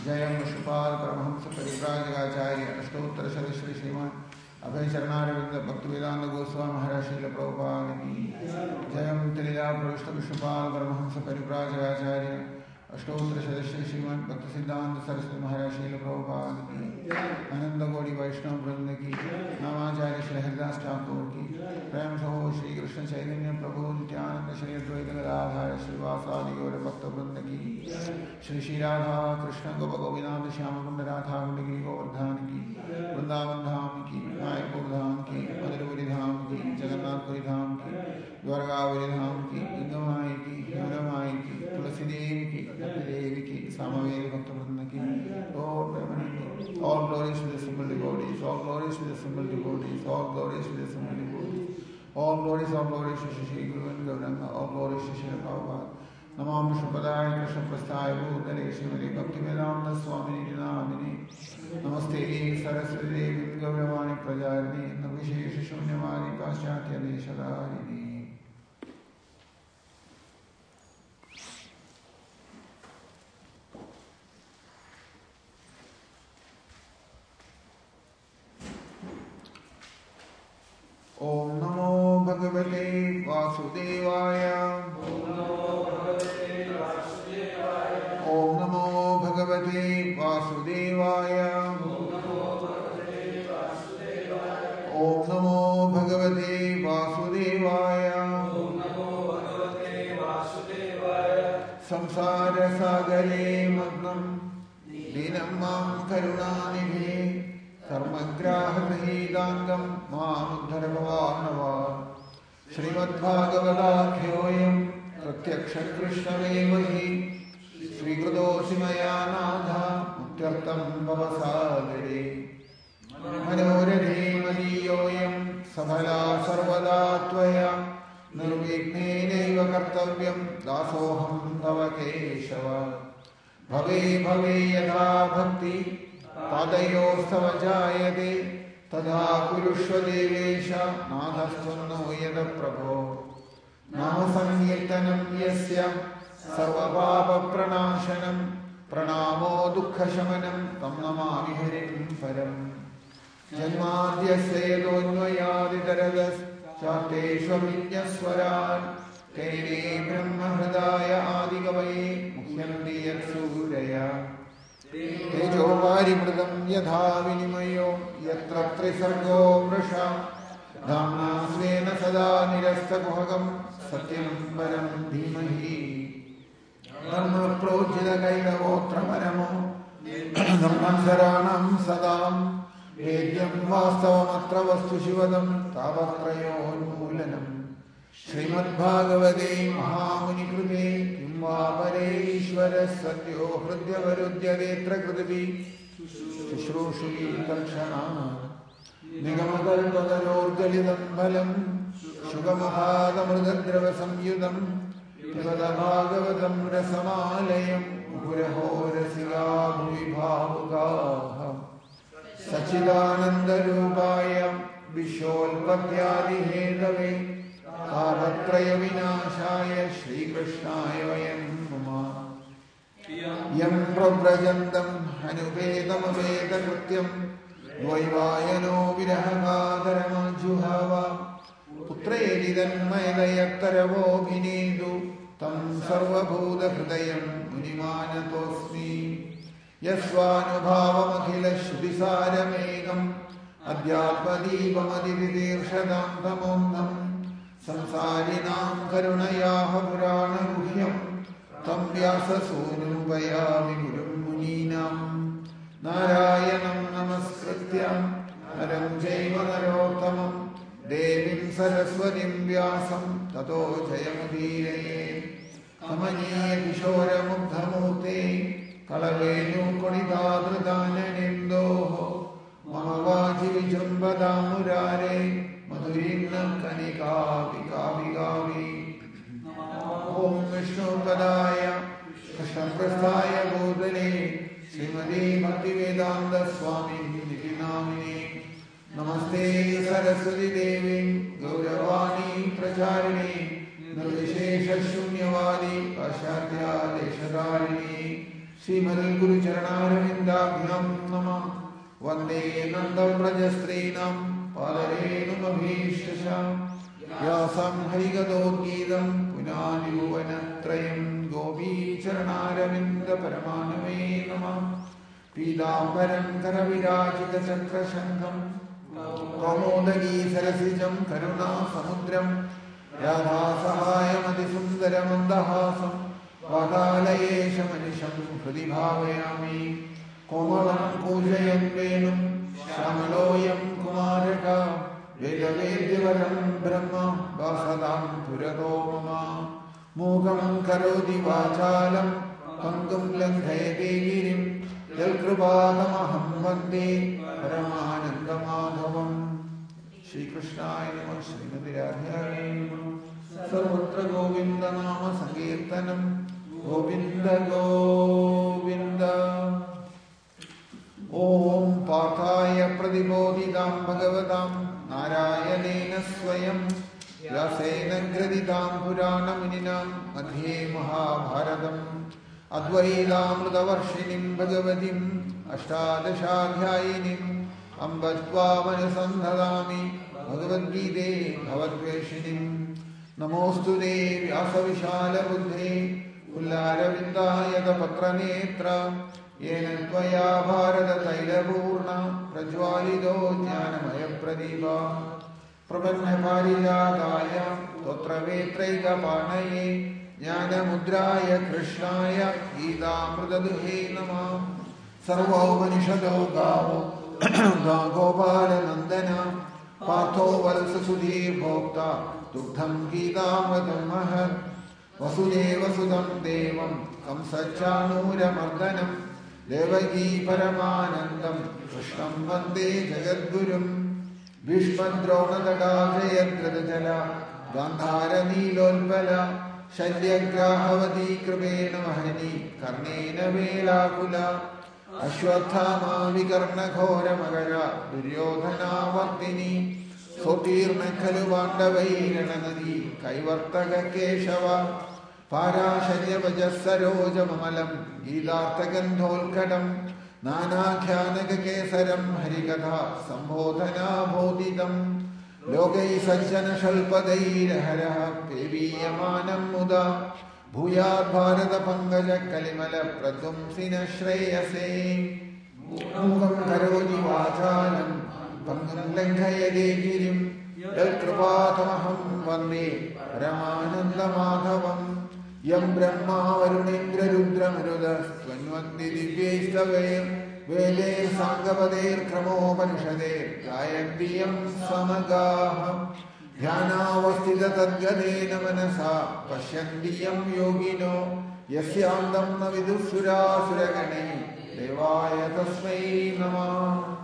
जयं वशुपाल परमहंस परिव्राजकाचार्य अष्टोत्तर श्री श्रीमान अभय चरणारविंद भक्तिवेदांत गोस्वामी महाराज श्रील प्रभुपाद की जयं त्रिजा प्रविष्ट विष्णुपाल परमहंस परिव्राजकाचार्य अष्टोत्तर श्री श्रीमान भक्त सिद्धांत सरस्वती महाराज श्रील प्रभुपाद की आनंद गौड़ी वैष्णव वृंद की नामाचार्य श्री हरिदास ठाकुर की प्रेम सहो श्री कृष्ण चैतन्य प्रभु नित्यानंद श्री अद्वैत गदाधर श्रीवासादि गौर भक्त वृंद की श्री श्री राधा कृष्ण गोप गोविंद श्याम कुंड राधा कुंड की गोवर्धन की वृंदावन धाम की मायापुर धाम की मधुरपुरी धाम की जगन्नाथपुरी धाम की द्वारकापुरी धाम की इंदुमाई की यमुनामाई की तुलसी देवी की देवी की सामवेद भक्त वृंद की all glories to the simple devotees, all glories to the simple devotees, all glories to the simple devotees, all glories to Shri Guru and Gauranga, all glories to Shri Prabhupada. Namam Vishnupadaya Krishna Prasthaya Bhutale Srimati Bhaktivedanta Swamini Namini Namaste Saraswati Devi Gauravani Prajarini Navishesha Shunyavani Paschatya Deshadarini. Om Namo Bhagavate Vasudevaya. Om Namo Bhagavate Vasudevaya. Om Namo Bhagavate Vasudevaya. Samsara Sagare Magnam Dinam Mam Karunanidhe Sarmagrahadhidangam Mamuddhara Bhavanava Srimad-Bhagavadakyoyam Pratyaksha Krishnamevahi Sri Gurudosi Mayanadha Muktyartam Bhavasagare Manoradhe Madiyoyam Sabhala Sarvada Tvaya Nirvignenaiva Kartavyam Dasoham Tava Keshava Bhave Bhave Yadha Bhakti Padayostav Jayate Tadha Kurushva Devesha Nadhastvanno Yada Prabho Nama Sankirtanam Yasya Sarva Papa Pranashanam Pranamo Dukkha Shamanam Tam Namami Harim Param Janmadhyasya Yadonvayaditaradas Chateshvaminyaswaran Tene Brahma Hridaya Adigavaye Mukhyanti Yatsuraya Tejo Varimridam Yadha Vinimayo Yatra Trisargo Vrasha Dhamma Svena Sada Nirasta Guhagam Satyam Varam Dhimahi Dhamma Projita Gaidavotra Maramo Dhammansaranam Sadam Vedyam Vastavamatra Vastu Shivadam Tavatrayon Mulanam Srimad-Bhagavate Mahamuni Krute Kimbapare Ishvara Satyo Hridya Varudya Vetra Kritivi Shushrushvi Karshana Nigamadalpadarorgalidam Balam Shugamahadamrudadrava Samyudam Pivada Bhagavatam Rasamalayam Guraho Rasiga Bhuvi Bhavukaha Sachidananda Rupaya Visholpatyadi Hedave Tavatraya Vinashaya Shri Krishnaya Vayam Mama Yam Prabhrajantam Hanuvedam Aveda Krityam Dvaivayano Virahagadarama Juhava Putredidan Maydayataravo Bhinedu Tam Sarvabhuda Hridayam Munimanatosmi Yasvanubhavam Akhila Shrisaramegam Adhyatmadipamadividirshadam Tamondam Samsarinam Karunayaha Purana Guhyam Tam Vyasasunam Vayami Gurum Muninam Narayanam Namaskrityam Naram Jaiva Narottamam Devim Saraswatim Vyasam Tato Jayamudiraye Amaniya Kishora Mukdhamute Kalavenu Koditadradana Nindoho Mamavaji Vijumbadamurare Madhurinam Kanika Vika Vigavi Om Vishnu Padaya Krishna Prasthaya Bhutale Srimati Bhaktivedanta Swami Niti Namini Namaste Saraswati Devi Gauravani Pracharini Nirvishesha Shunyavadi Paschatya Deshadarini Srimal Guru Charanarvindabhyam Namah Vande Nandamrajastrinam Padarenum Abhishtasam Vyasam Harigadodgidam Punani Bhuvanatrayam Gopi Charanarvinda Paramanave Namah Pidambaram Karavirajita Chakra Shankam Kamodagi Sarasijam Karuna Samudram Yadha Sahayam Adisundaram Andahasam Vadalayesha Manisham Pradibhavayami Komalam Pujayan Venum Shamaloyam Kumaraka Vedavedyavaram Brahma Vasadam Purato Mama Mugam Karodi Vachalam Pangam Langhayate Girim Yalkrupātamaham Vande Paramanandamadhavam Shri Krishnaya Namah Srimati Radharani Namah Sarvatra Govinda Nama Sankirtanam Govinda Govinda Om Pathaya Pradibodhidam Bhagavatam Narayanena Swayam Vyasena Gradidam Purana Muninam Madhye Mahabharatam Advaidamrutavarshinim Bhagavatim Ashtadashadhyayinim Ambatva Manasandhadami Bhagavad-gīte Bhavadveshinim Namostude Vyasavishala Buddhe Ullaravindayata Patranetra Yena Tvaya Bharata Tailapurna Prajwalido Jnanamaya Pradipa Prapanna Parijataya Totra Vetraika Panaye Jnana Mudraya Krishnaya Gītāmrutaduhe Namah Sarva Upanishado Gavo Gopala Nandana Patho Valsa Sudhir Bhokta Duktham Gītāmritam Mahad Vasudeva Sudam Devam Kamsachanura Mardanam Devaki Paramanandam Krishnam Vande Jagadgurum Vishpadrona Dadajayadradajala Gandhara Nilolvala Shalyagrahavati Kripena Mahani Karnena Velakula Ashwathama Vikarna Ghora Magara Duryodhana Vartini Sotirna Kaluvanda Vairanadi Kaivartaga Keshava Parasharya Vajasaroja Mamalam Gilartagandholkadam Nanakhyanaga Kesaram Harikatha Sambodhana Bodhidam Lokai Sajjana Shalpadair Haraha Peviyamanam Muda Bhuyat Bharata Pangaja Kalimala Pradumsina Shreyase Mukam Karodi Vachalam Pangam Langhayade Girim Yalkrupātamaham Vande Paramananda Madhavam Yam Brahma Varunendra Rudra Maruda Svanvandi Divyestave Vede Sangapader Kramopanishade Gayandiyam Samagaham Dhyanavastita Tadgadena Manasa Pashyandiyam Yogino Yasyandam Navidusura Suragane Devaya Tasmai Namah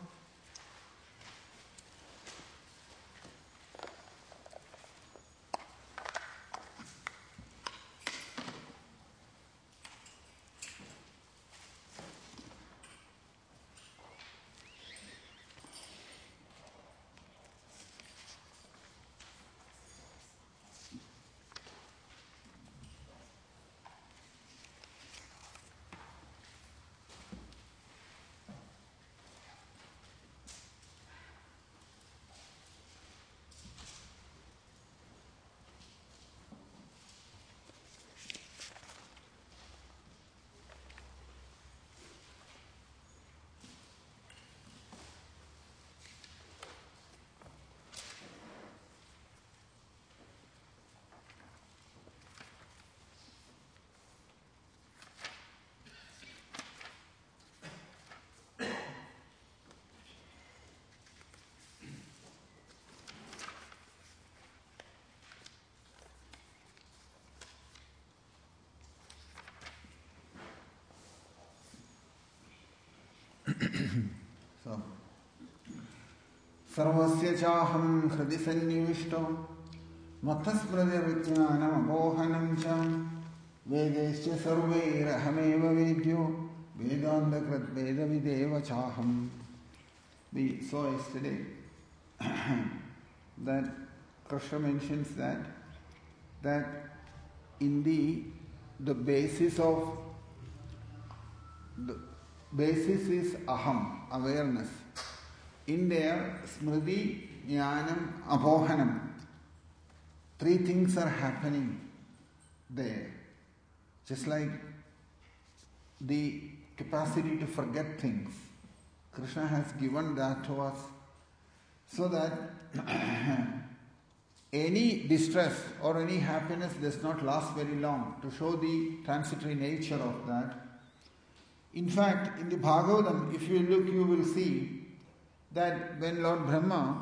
So, Sarvasya Chaham Hridi Sannivishto Mathasmriti Vijnanam Abohanam Cham Vedesya Sarvairahameva Vedyo Vedanta Krat Veda Videva Chaham. We saw yesterday that Krishna mentions that in the basis of the basis is aham, awareness. In there, smriti, jnanam, apohanam. Three things are happening there. Just like the capacity to forget things. Krishna has given that to us so that any distress or any happiness does not last very long, to show the transitory nature of that. In fact, in the Bhagavatam, if you look, you will see that when Lord Brahma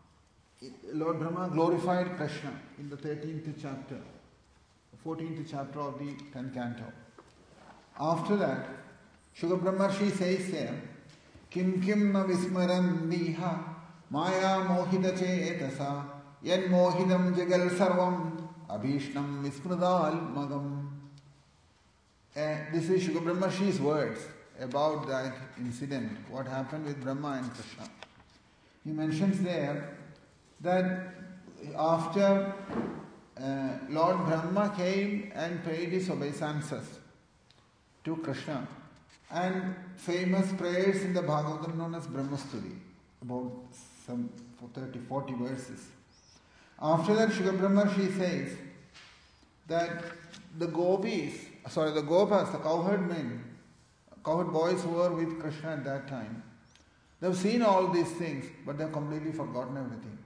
glorified Krishna in the 13th chapter, 14th chapter of the 10th canto. After that, Shukra Brahmarshi says there, Kim kim na vismaran diha maya mohita chetasa yan mohidam jagal sarvam abhishnam vismradal magam. This is Shukra Brahmarshi's words about that incident, what happened with Brahma and Krishna. He mentions there that after Lord Brahma came and paid his obeisances to Krishna, and famous prayers in the Bhagavatam known as Brahmastuti, about some 30-40 verses. After that, Shukra Brahmarshi says that the Gopas, the cowherd men, cowherd boys who were with Krishna at that time, they've seen all these things, but they've completely forgotten everything.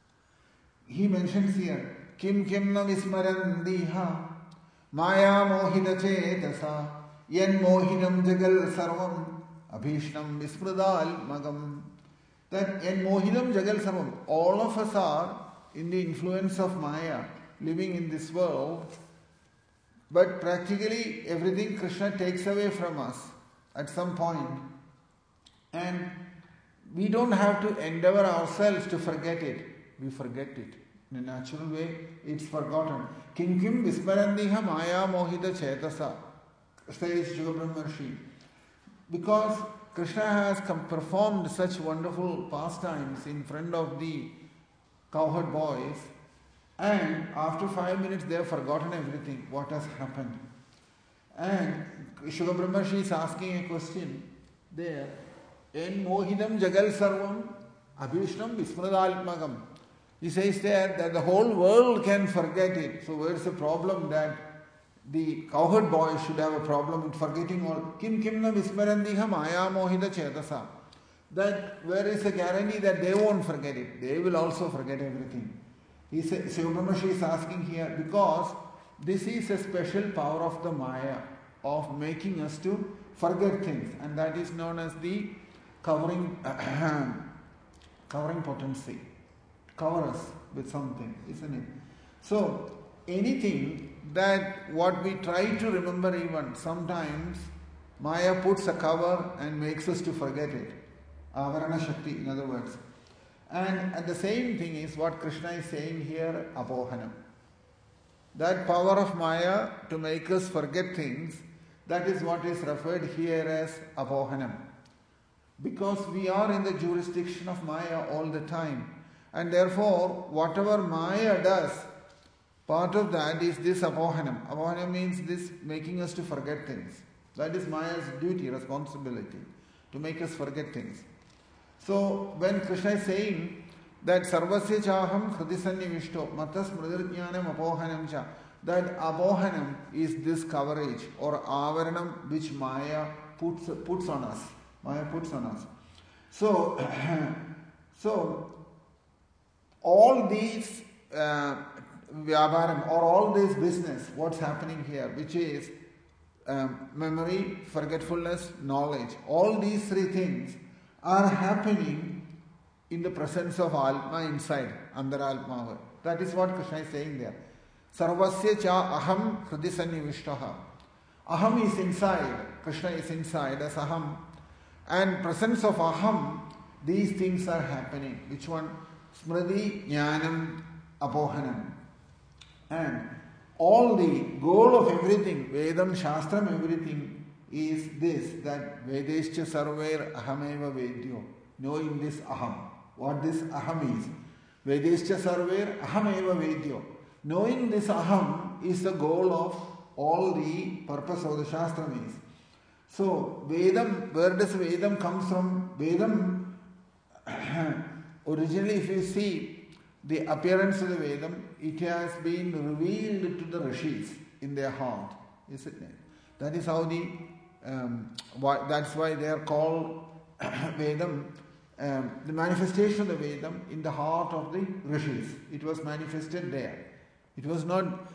He mentions here, Kim kim na vismaran diha maya mohita chetasa yan mohidam jagal sarvam abhishnam vismradal magam. That yan mohidam jagal sarvam, all of us are in the influence of Maya, living in this world, but practically everything Krishna takes away from us at some point, and we don't have to endeavor ourselves to forget it. We forget it. In a natural way, it's forgotten. Kim kim vismarandiha maya mohita chetasa, says Shukra Brahmarshi. Because Krishna has performed such wonderful pastimes in front of the cowherd boys, and after 5 minutes they have forgotten everything, what has happened. And Shukra Brahmarshi is asking a question there. En mohidam jagal sarvam abhishnam vismradalmagam. He says there that the whole world can forget it. So where's the problem that the cowherd boys should have a problem with forgetting all? Kim kimna vismarandiha maya mohida chetasa. That where is the guarantee that they won't forget it? They will also forget everything. He says, Shukra Brahmarshi is asking here, because this is a special power of the Maya, of making us to forget things, and that is known as the covering potency. Cover us with something, isn't it? So anything that what we try to remember, even sometimes Maya puts a cover and makes us to forget it. Avarana Shakti, in other words. And the same thing is what Krishna is saying here, Apohanam. That power of Maya to make us forget things, that is what is referred here as Apohanam. Because we are in the jurisdiction of Maya all the time. And therefore, whatever Maya does, part of that is this Apohanam. Apohanam means this making us to forget things. That is Maya's duty, responsibility, to make us forget things. So, when Krishna is saying that Sarvasya Chaham Hridisannivishto Matas Mridharjnanam Apohanam Cha, that Apohanam is this coverage or Avaranam which Maya puts on us. Maya puts on us. So, all these Vyavaram or all this business, what's happening here, which is memory, forgetfulness, knowledge, all these three things are happening in the presence of Alma inside, Andaralma. That is what Krishna is saying there. Sarvasya cha aham hridisannivishtaha. Aham is inside, Krishna is inside as aham. And presence of aham, these things are happening. Which one? Smriti, Jnanam, Apohanam. And all the goal of everything, Vedam, Shastram, everything is this, that Vedescha Sarver Ahameva Vedyo. Knowing this aham. What this aham is. Vedescha Sarver Ahameva Vedyo. Knowing this aham is the goal of all the purpose of the Shastram is. So, Vedam, where does Vedam comes from? Vedam, originally if you see the appearance of the Vedam, it has been revealed to the Rishis in their heart, isn't it? That is how that's why they are called Vedam, the manifestation of the Vedam in the heart of the Rishis. It was manifested there. It was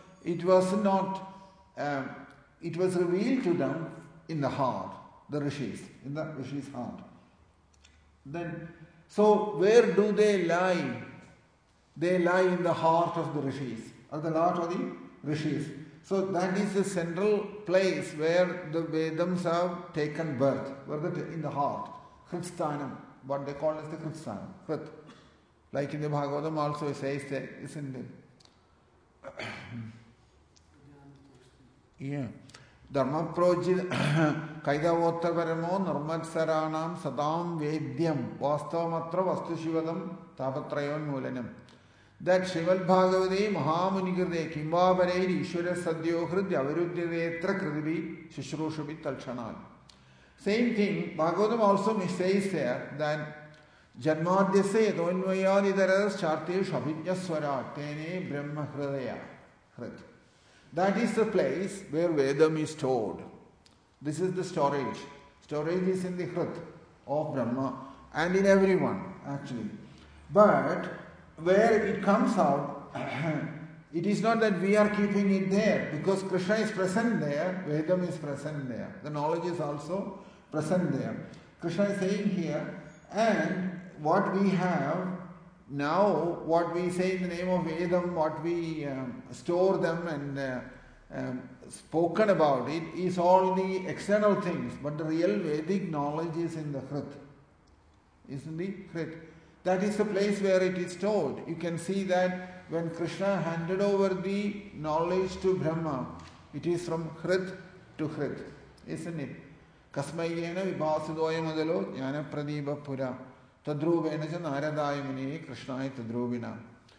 revealed to them in the heart, the Rishis, in the Rishis' heart. Then, so where do they lie? They lie in the heart of the Rishis, or the heart of the Rishis. So that is the central place where the Vedams have taken birth, in the heart, Hritsthanam, what they call as the Hritsthanam, Hrit. Like in the Bhagavatam also it says that, isn't it? Yeah. Dharma projit kaidavottaparamo nirmatsaranam sadam vedyam vastavamatra vastu shivadam tapatrayon mulanam. That Srimad Bhagavate Mahamunikrite Kimbabareir Ishwara Sadhyo Hridya Aviruddhavetra Kridivi Shishrushabhi Talshanal. Same thing, Bhagavatam also says there that Janmadhyase Yadonvayadidharas Chartesh Abhijnaswara Tene Brahma Hridaya Hrid. That is the place where Vedam is stored. This is the storage. Storage is in the Hrid of Brahma and in everyone actually. But where it comes out, it is not that we are keeping it there, because Krishna is present there, Vedam is present there, the knowledge is also present there. Krishna is saying here, and what we have now, what we say in the name of Vedam, what we store them and spoken about it, is all the external things, but the real Vedic knowledge is in the Hrit. Is in the Hrit. That is the place where it is stored. You can see that when Krishna handed over the knowledge to Brahma, it is from Hrit to Hrit, isn't it? Kasmayena vibhasidoya madalo jnana pradipa pura tadruvena cha naradaya muni krishnaya tadruvina.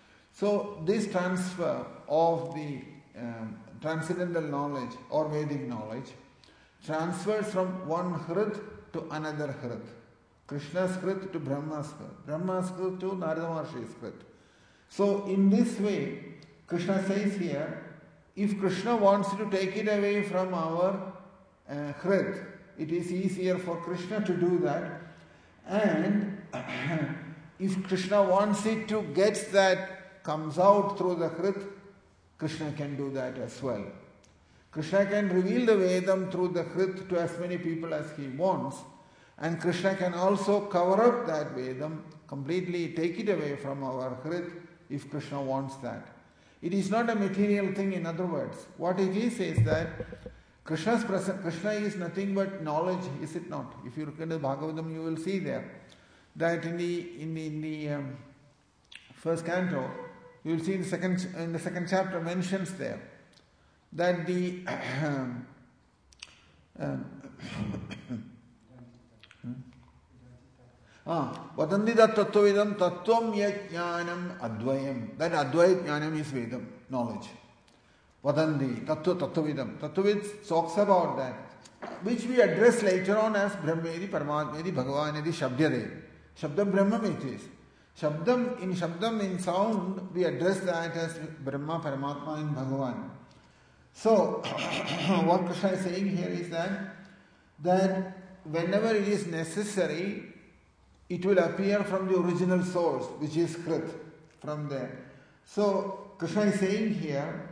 So this transfer of the transcendental knowledge or Vedic knowledge transfers from one Hrit to another Hrit. Krishna's Hrit to Brahma's Hrit, Brahma's Hrit to Narada Maharshi's Hrit. So in this way, Krishna says here, if Krishna wants to take it away from our Hrit, it is easier for Krishna to do that. And if Krishna wants it to get that comes out through the Hrit, Krishna can do that as well. Krishna can reveal the Vedam through the Hrit to as many people as he wants. And Krishna can also cover up that Vedam, completely take it away from our Hrit if Krishna wants that. It is not a material thing, in other words. What it is that Krishna's present, Krishna is nothing but knowledge, is it not? If you look at the Bhagavatam, you will see there that in the first canto, you will see in the second chapter mentions there that the Vadandi tattvavidam tattvam yajnanam advayam. That advayat jnanam is Vedam, knowledge. Vadandi tattvavidam. Tattvavid talks about that, which we address later on as Brahmedi, Paramatmedi, Bhagavanedi, Shabdyade. Shabdam Brahmam it is. Shabdam in sound, we address that as Brahma, Paramatma and Bhagavan. So, what Krishna is saying here is that whenever it is necessary, it will appear from the original source, which is Hrit, from there. So, Krishna is saying here,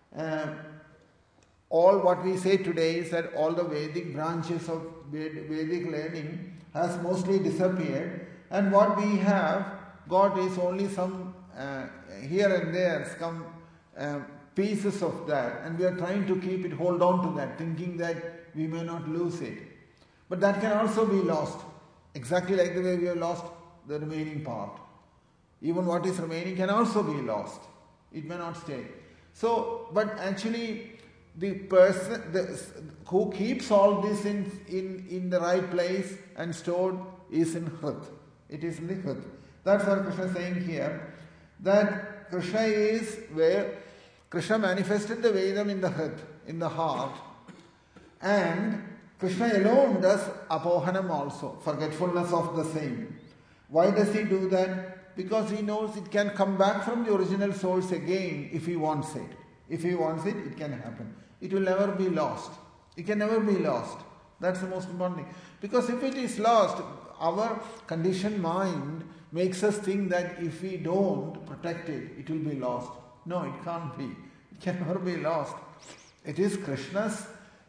all what we say today is that all the Vedic branches of Vedic learning has mostly disappeared, and what we have got is only some here and there, some pieces of that, and we are trying to hold on to that, thinking that we may not lose it. But that can also be lost. Exactly like the way we have lost the remaining part. Even what is remaining can also be lost. It may not stay. So, but actually, the person who keeps all this in the right place and stored is in Hrit. It is in the Hrit. That's what Krishna is saying here. That Krishna is where Krishna manifested the Vedam in the Hrit, in the heart. And Krishna alone does apohanam also, forgetfulness of the same. Why does he do that? Because he knows it can come back from the original source again if he wants it. If he wants it, it can happen. It will never be lost. It can never be lost. That's the most important thing. Because if it is lost, our conditioned mind makes us think that if we don't protect it, it will be lost. No, it can't be. It can never be lost. It is Krishna's.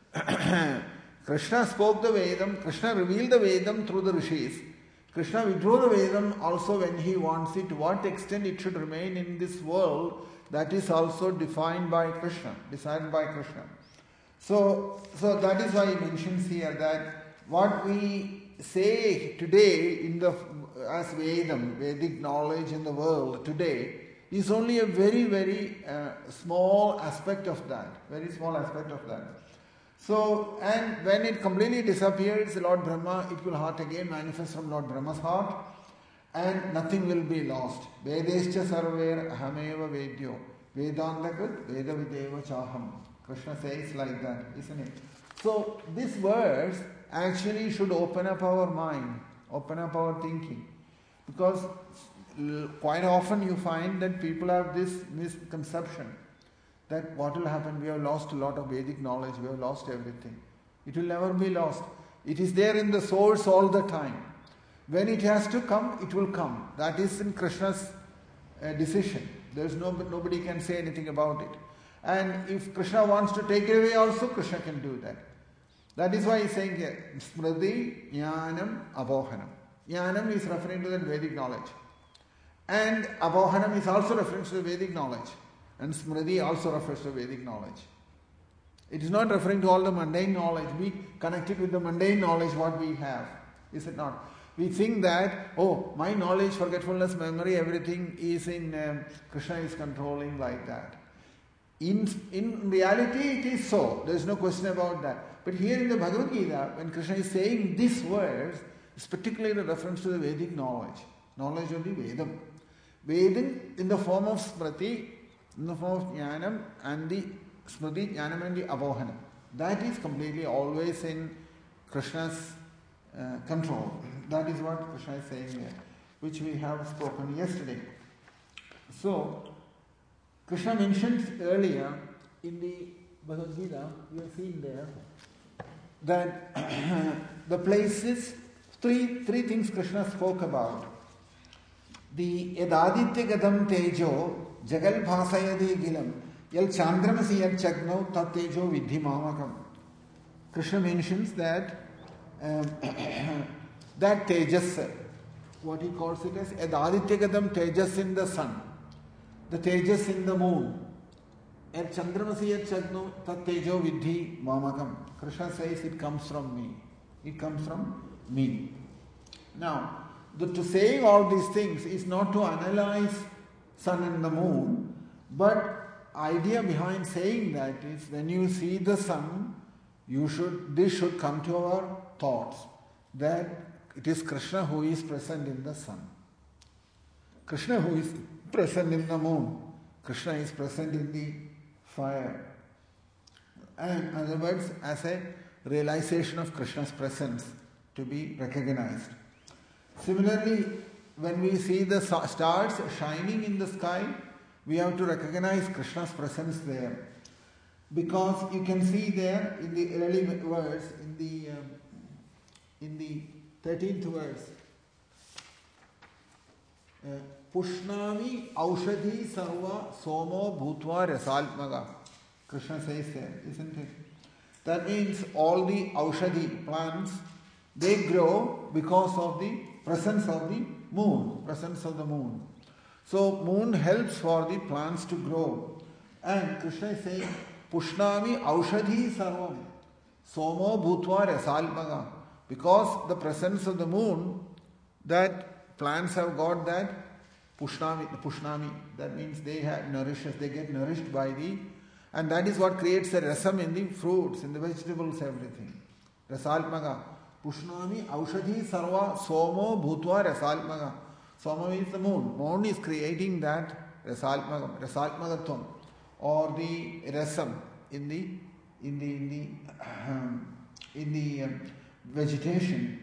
Krishna spoke the Vedam, Krishna revealed the Vedam through the Rishis. Krishna withdrew the Vedam also when he wants it. To what extent it should remain in this world, that is also defined by Krishna, decided by Krishna. So that is why he mentions here that what we say today as Vedam, Vedic knowledge in the world today, is only a very, very small aspect of that. Very small aspect of that. So, and when it completely disappears, Lord Brahma, it will heart again manifest from Lord Brahma's heart, and nothing will be lost. Vedescha sarver ahameva vedyo Vedandakrit vedavideva chaham. Krishna says like that, isn't it? So this verse actually should open up our mind, open up our thinking. Because quite often you find that people have this misconception that what will happen, we have lost a lot of Vedic knowledge, we have lost everything. It will never be lost. It is there in the source all the time. When it has to come, it will come. That is in Krishna's decision. There's nobody can say anything about it. And if Krishna wants to take it away also, Krishna can do that. That is why he's saying here, Smriti, Jnanam, Abohanam. Jnanam is referring to the Vedic knowledge. And Abohanam is also referring to the Vedic knowledge. And Smriti also refers to Vedic knowledge. It is not referring to all the mundane knowledge. We connect it with the mundane knowledge what we have. Is it not? We think that, oh, my knowledge, forgetfulness, memory, everything is in Krishna is controlling like that. In reality, it is so. There is no question about that. But here in the Bhagavad Gita, when Krishna is saying this verse, it's particularly a reference to the Vedic knowledge. Knowledge of the Vedam. Vedam in the form of Smriti, in the form of Jnanam and the Smriti, Jnanam and the Abohanam. That is completely always in Krishna's control. That is what Krishna is saying here, which we have spoken yesterday. So, Krishna mentions earlier in the Bhagavad Gita, we have seen there, that the places, three things Krishna spoke about. The Yadaditya Gadam Tejo, Jagal Bhasayadi Gilam, Yal Chandramasi Yal Chagno Tat Tejo Vidhi Mamakam. Krishna mentions that that Tejas, what he calls it as Yadaditya Gadam Tejas in the sun, the Tejas in the moon. Yal Chandramasi Yal Chagno Tat Tejo Vidhi Mamakam. Krishna says it comes from me. It comes from me. Now, to saying all these things is not to analyze sun and the moon, but idea behind saying that is when you see the sun, this should come to our thoughts that it is Krishna who is present in the sun. Krishna who is present in the moon. Krishna is present in the fire. And in other words, as a realization of Krishna's presence to be recognized. Similarly, when we see the stars shining in the sky, we have to recognize Krishna's presence there. Because you can see there in the early verse, in the 13th verse, Pushnami Aushadhi Sarva Somo Bhutva Rasalmaga. Krishna says there, isn't it? That means all the Aushadhi plants, they grow because of the presence of the moon. Presence of the moon. So moon helps for the plants to grow. And Krishna is saying, Pushnami Aushadhi Sarvam Somo Bhutva Rasalmaga. Because the presence of the moon, that plants have got that Pushnami. That means they get nourished by and that is what creates a rasam in the fruits, in the vegetables, everything. Rasalmaga. Pushnami Aushadhi Sarva Somo Bhutva Rasalmaga. Soma means the moon. Moon is creating that Rasalmagatvam, or the rasam in the vegetation.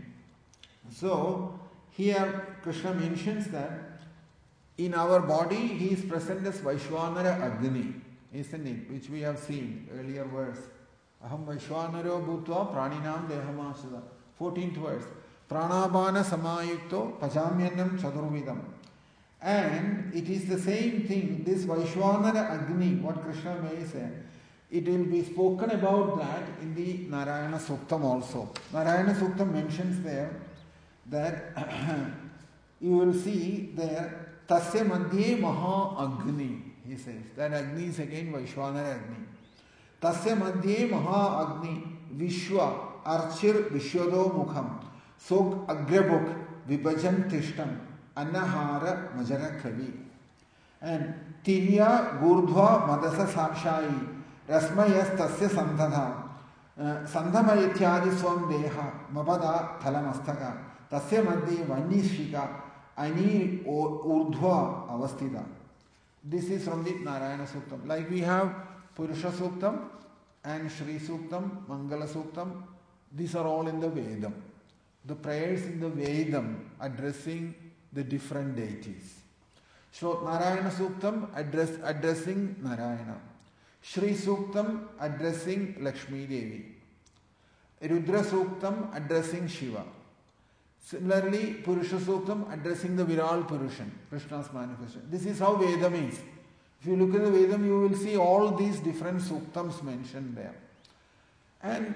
So here Krishna mentions that in our body he is present as Vaishwanara Agni, isn't it? Which we have seen earlier verse. Aham Vaishwanaro Bhutva Praninam Dehamashada. 14th verse. Pranabana Samayukto Pajamyanam Chadurvidam. And it is the same thing, this Vaishwanara Agni, what Krishna may say, it will be spoken about that in the Narayana Suktam also. Narayana Suktam mentions there that you will see there Tasya Madhye Maha Agni, he says. That Agni is again Vaishwanara Agni. Tasya Madhye Maha Agni Vishwa Archir Vishwado Mukham Sog Agrabuk Vibhajan Tishtam Annahara Majara Kavi. And Tirya Gurdhva Madasa Sakshai Rasmayas Tasya Sandhadha Sandhama Ityadi Swam Deha Mabada Thalamastaka Tasya Madhye Vanishika Ani Urdhva Avastida. This is from the Narayana Suktam. Like we have Purusha Suktam and Shri Suktam, Mangala Suktam. These are all in the Vedam. The prayers in the Vedam addressing the different deities. So Narayana Suktam addressing Narayana. Shri Suktam addressing Lakshmi Devi. Rudra Suktam addressing Shiva. Similarly, Purusha Suktam addressing the Viral Purushan, Krishna's manifestation. This is how Vedam is. If you look at the Vedam, you will see all these different Suktams mentioned there. And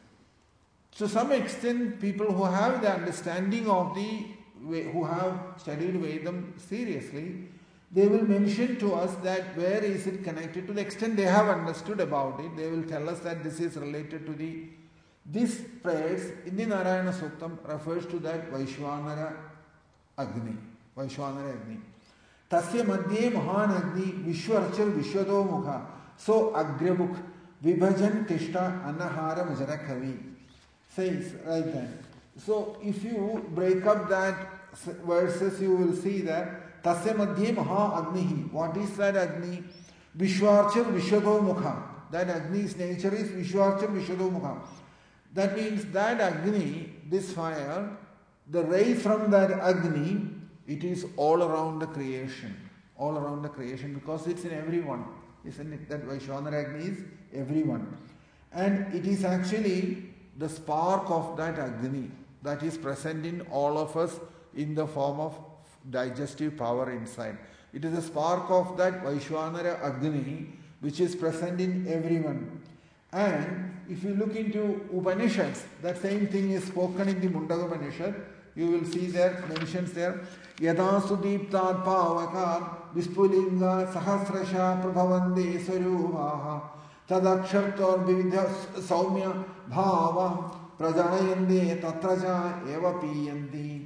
to some extent, people who have the understanding of who have studied Vedam seriously, they will mention to us that where is it connected. To the extent they have understood about it, they will tell us that this is related to this prayers in the Narayana Suktam refers to that Vaishwanara Agni. Vaishwanara Agni. Tasya Madhye Mahan Agni Vishwarchar Vishwado Mukha So Agrabuk Vibhajan Tishta Annahara Majara Kavi says right then. So if you break up that verses, you will see that Tasya Madhye Maha Agnihi. What is that Agni? Vishwarchar Vishwado Mukha. That Agni's nature is Vishwarchar Vishwado Mukha. That means that Agni, this fire, the ray from that Agni, it is all around the creation. All around the creation because it's in everyone. Isn't it? That Vaishwanara Agni is everyone. And it is actually the spark of that Agni that is present in all of us in the form of digestive power inside. It is a spark of that Vaishwanara Agni which is present in everyone. And if you look into Upanishads, that same thing is spoken in the Mundaka Upanishad. You will see there, mentions there, Yada Sudiptad Pavakad Vispulinga Sahasrasha Prabhavande Saruvaha Tadakshartor Vividha Saumya Bhava Prajayande Tatraja Eva Piyanti.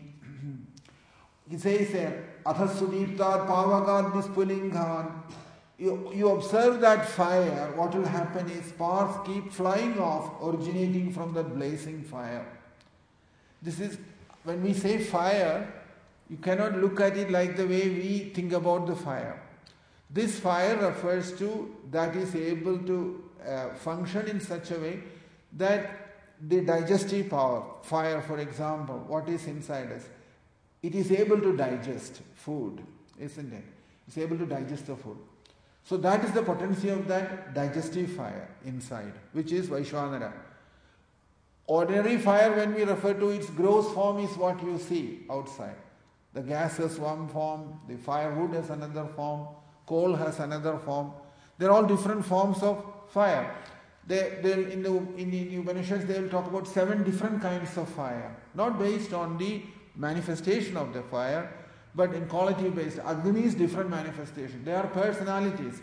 He says there, Atha Sudiptad Pavakad Vispulingan. You observe that fire, what will happen is sparks keep flying off, originating from that blazing fire. This is, when we say fire, you cannot look at it like the way we think about the fire. This fire refers to that is able to function in such a way that the digestive power, fire for example, what is inside us, it is able to digest food, isn't it? It's able to digest the food. So that is the potency of that digestive fire inside, which is Vaishwanara. Ordinary fire, when we refer to its gross form, is what you see outside. The gas has one form, the firewood has another form, coal has another form. They are all different forms of fire. In the Upanishads, they will talk about 7 different kinds of fire, not based on the manifestation of the fire, but in quality based. Agni is different manifestation. They are personalities.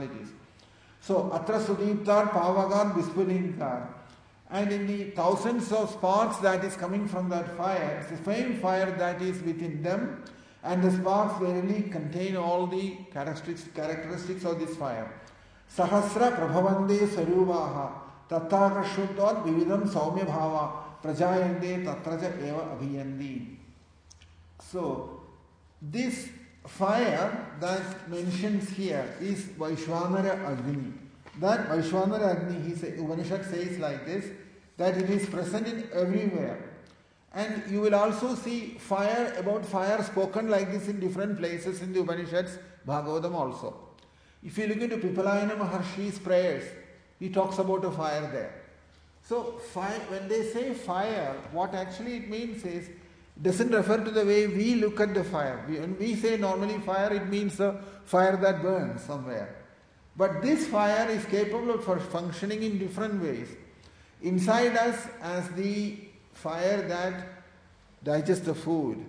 So, Atra Sudiptar Pavagan Vispulinkar. And in the thousands of sparks that is coming from that fire, it's the same fire that is within them, and the sparks verily contain all the characteristics of this fire. Sahasra Prabhavande Saruvaha Tattakashutvat Vividam Saumya Bhava Prajayande Tatraja Eva Abhiyandi. So, this fire that mentions here is Vaishwanara Agni. That Vaishwanara Agni, Upanishad says like this, that it is present in everywhere. And you will also see about fire spoken like this in different places in the Upanishads, Bhagavatam also. If you look into Pipalayana Maharshi's prayers, he talks about a fire there. So when they say fire, what actually it means is, it doesn't refer to the way we look at the fire. When we say normally fire, it means a fire that burns somewhere. But this fire is capable of functioning in different ways. Inside us as the fire that digests the food.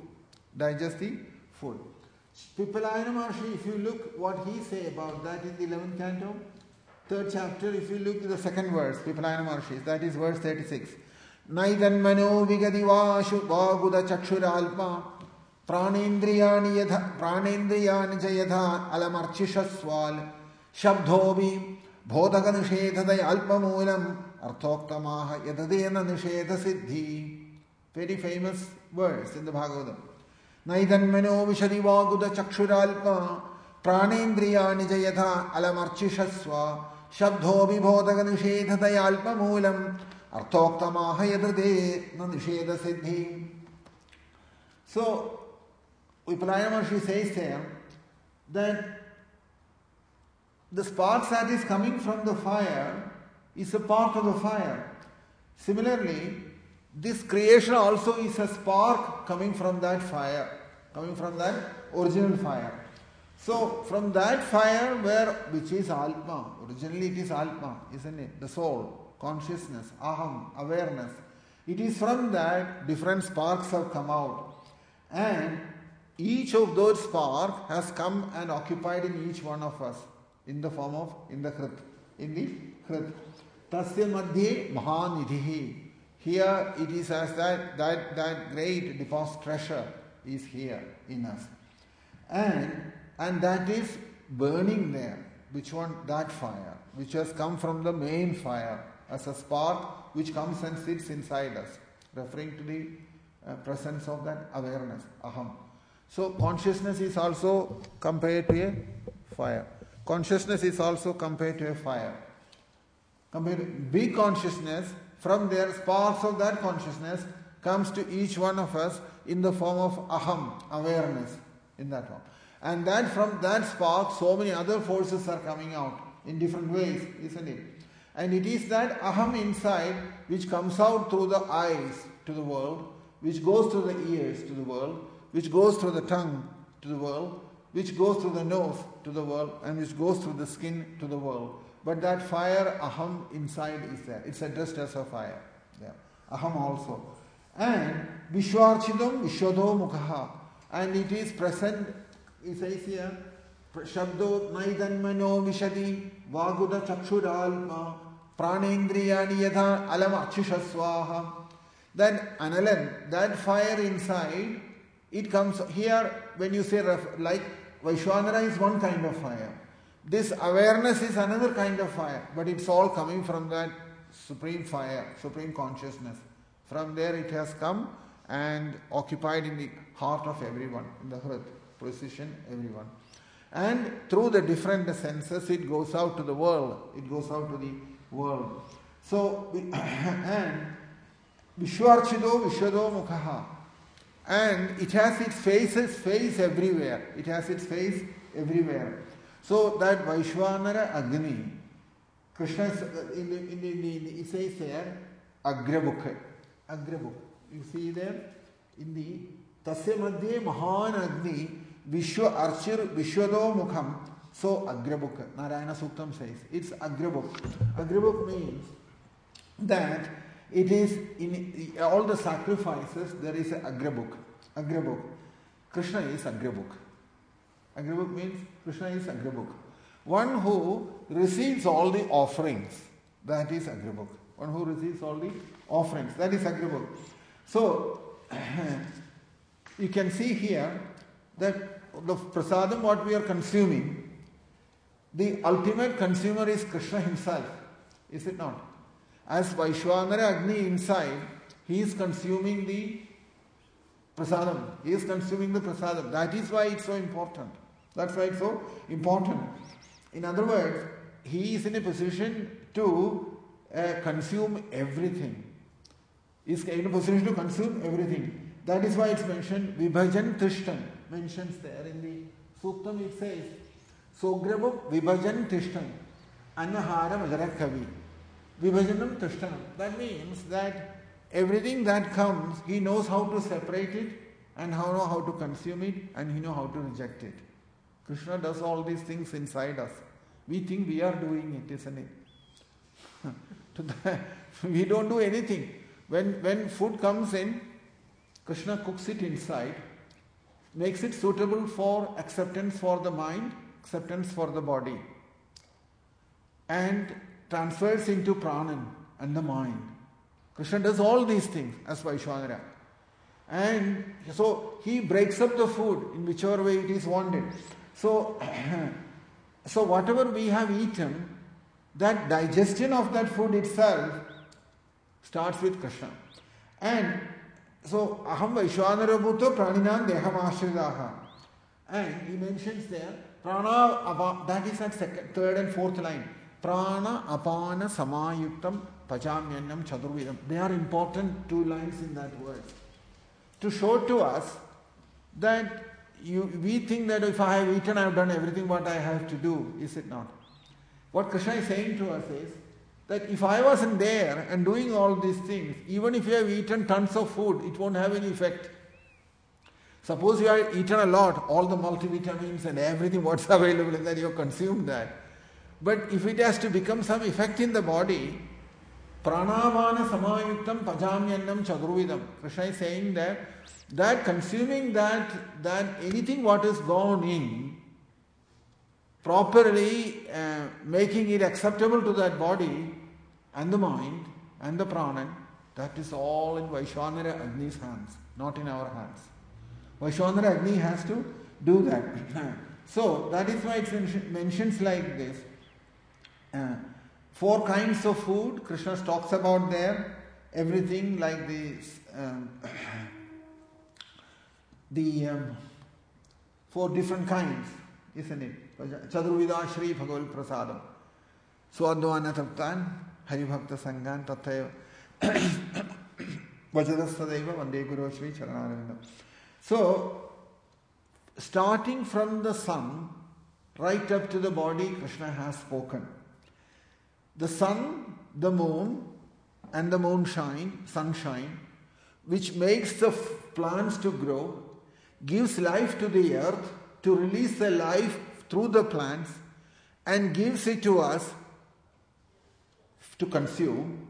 Pipalayana Maharshi, if you look what he say about that in the 11th canto, 3rd chapter, if you look at the second verse, Pipalayana Maharshi, that is verse 36. Naidanmano vigadivashu vaguda chakshuralpa pranendriyani jayadha alamarchishaswal shabdhobi bodhaka nishedhadai alpamulam arthoktamaha yadadena nishedha siddhi. Very famous verse in the Bhagavatam. Naidanmano vishadivaguda chakshuralpa pranendriyani jayatha alamarchishasva shabdhobi bodhaka nishedhadai alpamulam arthoktamaha yadadena nishedha siddhi. So, Vipalayana Maharshi says there that the sparks that is coming from the fire is a part of the fire. Similarly, this creation also is a spark coming from that fire, coming from that original fire. So, from that fire which is Atma, originally it is Atma, isn't it? The soul, consciousness, Aham, awareness. It is from that different sparks have come out. And each of those sparks has come and occupied in each one of us in the form of, in the Hrit. Tasya madhye mahanidhihi. Here it is as that great deposit treasure is here in us. And that is burning there. Which one? That fire, which has come from the main fire as a spark which comes and sits inside us, referring to the presence of that awareness, aham. So consciousness is also compared to a fire. Consciousness is also compared to a fire. Compared to big consciousness, from there sparks of that consciousness comes to each one of us in the form of aham, awareness, in that form. And that from that spark so many other forces are coming out in different ways, isn't it? And it is that aham inside which comes out through the eyes to the world, which goes through the ears to the world, which goes through the tongue to the world, which goes through the nose to the world, and which goes through the skin to the world. But that fire, aham, inside is there. It's addressed as a fire. Yeah. Aham also. And Vishwarchidam Vishwado Mukhaha. And it is present, it says here, Shabdo Naidanmano Vishadi Vaguda Chakshuralma Pranendriyani Yadha Alam Achishaswaha. That analan, that fire inside, it comes here when you say like Vaishwanara is one kind of fire. This awareness is another kind of fire, but it's all coming from that supreme fire, supreme consciousness. From there it has come and occupied in the heart of everyone, in the heart, precision, everyone. And through the different senses it goes out to the world. It goes out to the world. So, and Vishwarchido Vishwado Mukhaha. And it has its face everywhere. It has its face everywhere. So that Vaishwanara Agni, Krishna it says there, Agrabukha. Agrabukha. You see there in the Tasya Madhye Mahan Agni Vishwa Archir Vishwado Mukham. So Agrabukha. Narayana Suktam says it's Agrabukha. Agrabukha means that it is in all the sacrifices there is an Agrabukha. Agrabukha. Krishna is Agrabukha. Agrabukha means Krishna is Agrabukha. One who receives all the offerings, that is Agrabukha. One who receives all the offerings, that is Agrabukha. So, you can see here that the prasadam what we are consuming, the ultimate consumer is Krishna himself. Is it not? As Vaishwanara Agni inside, he is consuming the prasadam. He is consuming the prasadam. That is why it's so important. That's why it's so important. In other words, he is in a position to consume everything. is in a position to consume everything. That is why it's mentioned, Vibhajan Tishtan, mentions there in the Suktam it says, Sograbu Vibhajan Tishtan, Annahara Majarakavi. Vibhajanam Tishtanam. That means that everything that comes, he knows how to separate it and how to consume it, and he knows how to reject it. Krishna does all these things inside us. We think we are doing it, isn't it? We don't do anything. When food comes in, Krishna cooks it inside, makes it suitable for acceptance for the mind, acceptance for the body, and transfers into pranan and the mind. Krishna does all these things as Vaishwanara. And so he breaks up the food in whichever way it is wanted. So whatever we have eaten, that digestion of that food itself starts with Krishna. And so, Aham Vaishwanara Bhuto Praninam Deham Ashridaha. And he mentions there, Prana, that is at third and fourth line. Prana Apana Samayuktam Pajamyanam Chadurvidam. They are important two lines in that verse. To show to us that we think that if I have eaten, I have done everything what I have to do. Is it not? What Krishna is saying to us is that if I wasn't there and doing all these things, even if you have eaten tons of food, it won't have any effect. Suppose you have eaten a lot, all the multivitamins and everything what's available in that, you have consumed that. But if it has to become some effect in the body, pranavana samayuktam pajamyannam chadurvidam. Krishna is saying that consuming that anything what is gone in, properly making it acceptable to that body and the mind and the pranan, that is all in Vaishwanara Agni's hands, not in our hands. Vaishwanara Agni has to do that. So that is why it mentions like this. 4 kinds of food Krishna talks about there. Everything like the 4 different kinds, isn't it? Chadurvida Shri Bhagavat Prasadam. Swadvana Taptan, Haribhakta Sangan, Tathaya Vajadasadeva Vande Guru Shri Charanarindam. So, starting from the sun right up to the body, Krishna has spoken. The sun, the moon, and the sunshine, which makes the plants to grow, gives life to the earth, to release the life through the plants, and gives it to us to consume.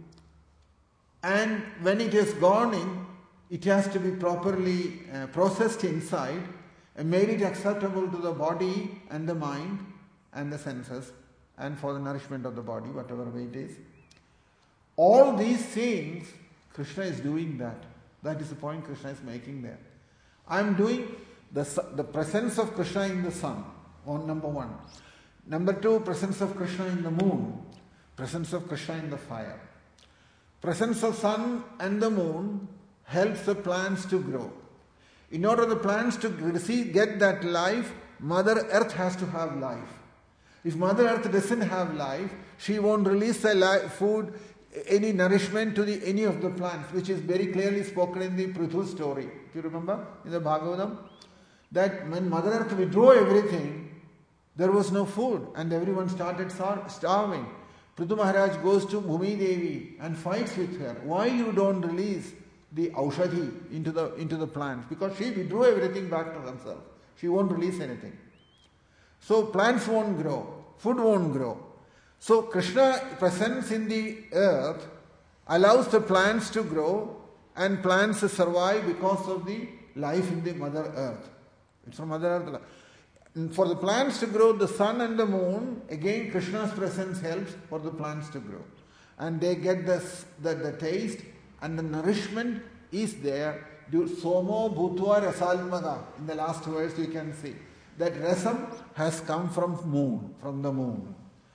And when it has gone in, it has to be properly processed inside and made it acceptable to the body and the mind and the senses, and for the nourishment of the body, whatever way it is. All these things, Krishna is doing that. That is the point Krishna is making there. I am doing the presence of Krishna in the sun, number 1. Number 2, presence of Krishna in the moon. Presence of Krishna in the fire. Presence of sun and the moon helps the plants to grow. In order the plants to get that life, Mother Earth has to have life. If Mother Earth doesn't have life, she won't release the food, any nourishment to any of the plants, which is very clearly spoken in the Prithu story. If you remember in the Bhagavatam, that when Mother Earth withdrew everything, there was no food and everyone started starving. Prithu Maharaj goes to Bhumi Devi and fights with her. Why you don't release the Aushadhi into the plants? Because she withdrew everything back to herself. She won't release anything. So plants won't grow, food won't grow. So Krishna's presence in the earth allows the plants to grow, and plants to survive because of the life in the Mother Earth. It's from Mother Earth. And for the plants to grow, the sun and the moon, again Krishna's presence helps for the plants to grow. And they get the taste, and the nourishment is there. Somo Bhutva Rasalmaga. In the last verse you can see that rasam has come from the moon.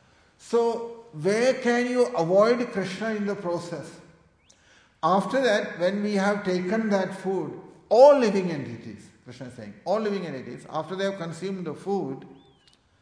So where can you avoid Krishna in the process? After that, when we have taken that food, all living entities, Krishna is saying, all living entities, after they have consumed the food,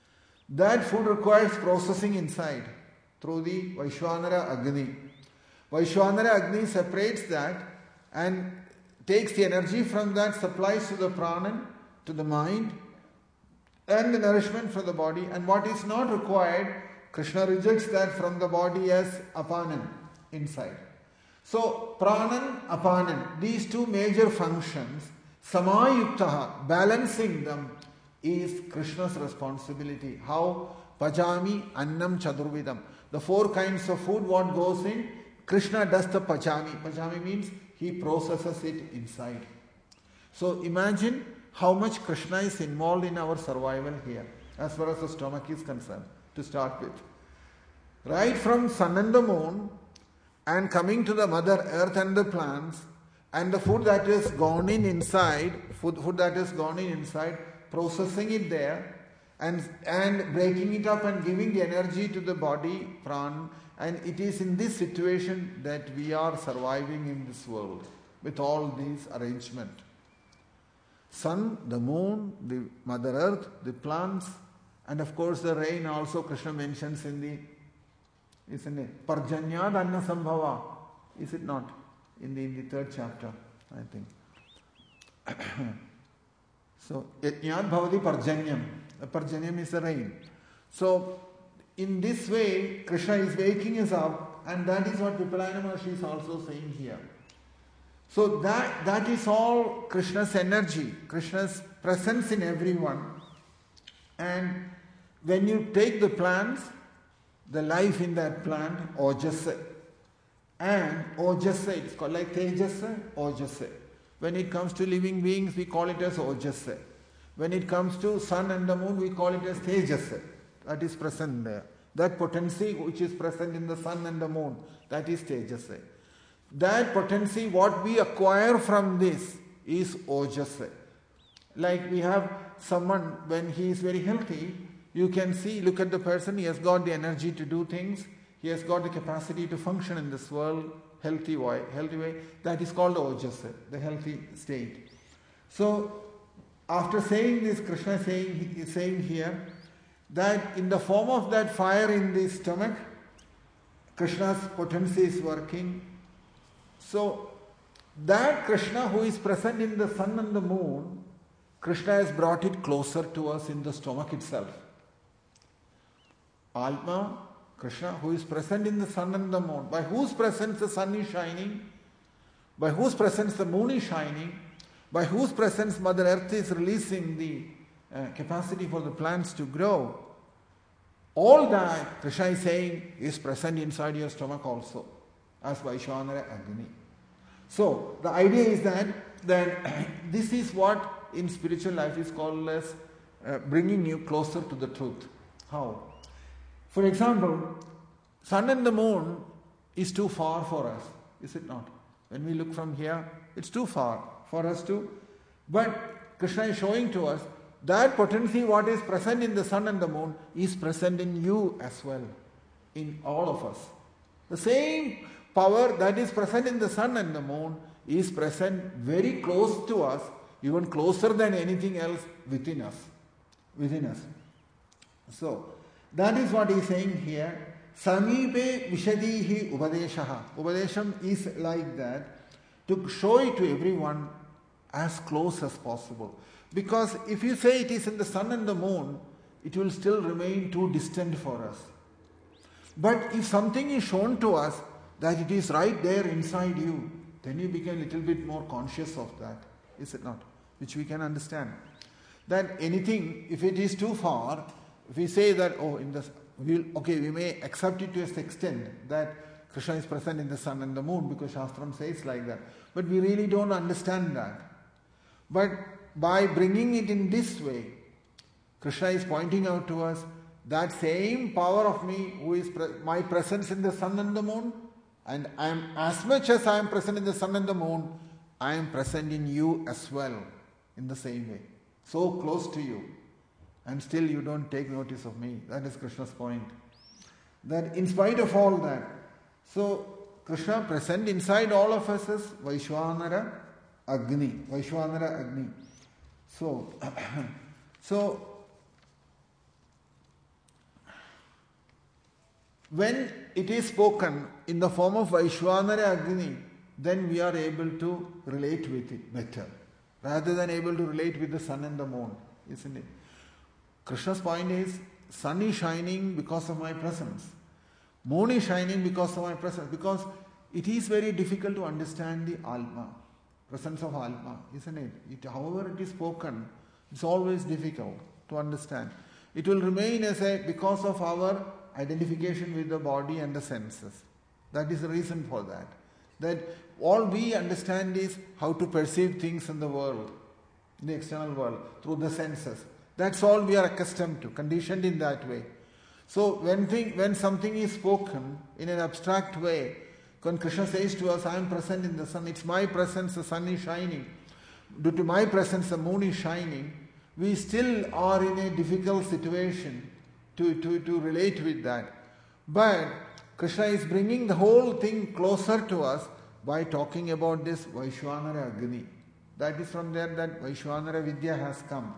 that food requires processing inside through the Vaishwanara Agni. Vaishwanara Agni separates that and takes the energy from that, supplies to the pranan, to the mind, and the nourishment for the body. And what is not required, Krishna rejects that from the body as apanan, inside. So, pranan, apanan, these two major functions, samayuktaha, balancing them, is Krishna's responsibility. How? Pajami, annam, chadurvidam. The four kinds of food, what goes in, Krishna does the pajami. Pajami means he processes it inside. So imagine how much Krishna is involved in our survival here, as far as the stomach is concerned, to start with. Right from sun and the moon, and coming to the mother earth and the plants, and the food that is gone in inside, food that is gone in inside, processing it there, and breaking it up and giving the energy to the body, pran, and it is in this situation that we are surviving in this world with all these arrangements. Sun, the moon, the mother earth, the plants, and of course the rain also Krishna mentions in the, isn't it? Parjanyad Anna Sambhava, is it not? In the third chapter, I think. So, Yajnad Bhavati Parjanyam. The Parjanyam is the rain. So, in this way, Krishna is waking us up, and that is what Vipalayana Maharshi is also saying here. So, that is all Krishna's energy, Krishna's presence in everyone. And when you take the plants, the life in that plant, Ojasa, and Ojasa, it's called like Tejasa, Ojasa. When it comes to living beings, we call it as Ojasa. When it comes to sun and the moon, we call it as Tejasa. That is present there. That potency which is present in the sun and the moon, that is Tejasa. That potency, what we acquire from this is Ojasa. Like we have someone, when he is very healthy, you can see, look at the person, he has got the energy to do things, he has got the capacity to function in this world, healthy way. That is called Ojasa, the healthy state. So, after saying this, Krishna is saying here that in the form of that fire in the stomach, Krishna's potency is working. So, that Krishna who is present in the sun and the moon, Krishna has brought it closer to us in the stomach itself. Atma, Krishna who is present in the sun and the moon, by whose presence the sun is shining, by whose presence the moon is shining, by whose presence Mother Earth is releasing the capacity for the plants to grow. All that, Krishna is saying, is present inside your stomach also, as Vaishwanara Agni. So, the idea is that this is what in spiritual life is called as bringing you closer to the truth. How? For example, sun and the moon is too far for us, is it not? When we look from here, it's too far for us to. But Krishna is showing to us that potency, what is present in the sun and the moon, is present in you as well, in all of us. The same power that is present in the sun and the moon is present very close to us, even closer than anything else within us. So, that is what he is saying here. Samipe Vishadihi Upadeshaha. Upadesham is like that, to show it to everyone as close as possible. Because if you say it is in the sun and the moon, it will still remain too distant for us. But if something is shown to us that it is right there inside you, then you become a little bit more conscious of that, is it not? Which we can understand. That anything, if it is too far, if we say that, we may accept it to a extent that Krishna is present in the sun and the moon because Shastram says like that. But we really don't understand that. But by bringing it in this way, Krishna is pointing out to us that same power of me who is my presence in the sun and the moon, and I am, as much as I am present in the sun and the moon, I am present in you as well in the same way. So close to you. And still you don't take notice of me. That is Krishna's point. That in spite of all that, so Krishna present inside all of us is Vaishwanara Agni. Vaishwanara Agni. So when it is spoken in the form of Vaishwanara Agni, then we are able to relate with it better, rather than able to relate with the sun and the moon, isn't it? Krishna's point is, sun is shining because of my presence. Moon is shining because of my presence. Because it is very difficult to understand the Alma, presence of Alma, isn't it? However it is spoken, it's always difficult to understand. It will remain as because of our identification with the body and the senses. That is the reason for that. That all we understand is how to perceive things in the world, in the external world, through the senses. That's all we are accustomed to, conditioned in that way. So when something is spoken in an abstract way, when Krishna says to us, I am present in the sun, it's my presence, the sun is shining. Due to my presence, the moon is shining. We still are in a difficult situation to relate with that. But Krishna is bringing the whole thing closer to us by talking about this Vaishwanara Agni. That is from there that Vaishwanara Vidya has come.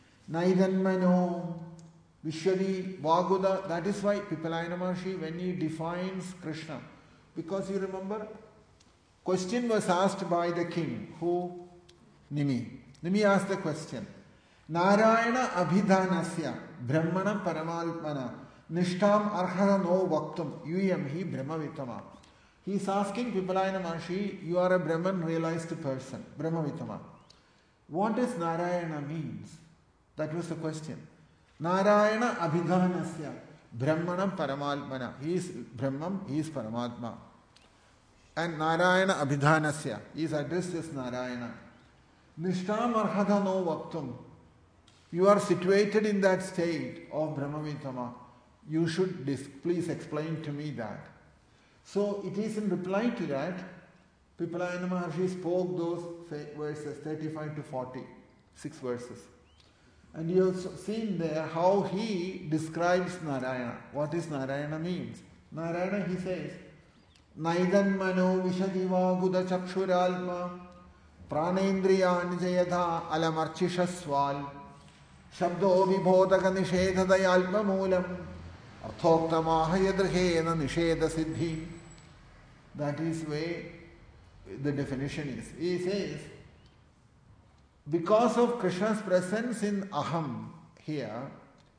Naidanmano, Vishwadi, Vaguda. That is why Pipalayana Maharshi, when he defines Krishna, because you remember, question was asked by the king, who? Nimi. Nimi asked the question. Narayana Abhidhanasya Brahmana Paramalpana Nishtam Arhara no Vaktum Yuyam Hi Brahmavitama. He is asking Pipalayana Maharshi, you are a Brahman realized person, Brahmavitama. What does Narayana means? That was the question. Narayana Abhidhanasya Brahmana Paramalpana. He is Brahman, he is Paramatma. And Narayana Abhidhanasya, he is addressed as Narayana. Nishtam Arhada no Vaktum. You are situated in that state of Brahmavitama. You should please explain to me that. So it is in reply to that, Pipalayana Maharshi spoke those verses 35 to 40, 6 verses. And you have seen there how he describes Narayana. What is Narayana means? Narayana, he says, Naidan mano vishadiva guda chakshuralma pranendriyan jayadha alamarchishaswal Shabdo vibhodaka nishedhadayalpa moolam arthoktamah yadrhena nishedha siddhi. That is where the definition is. He says, because of Krishna's presence in Aham here,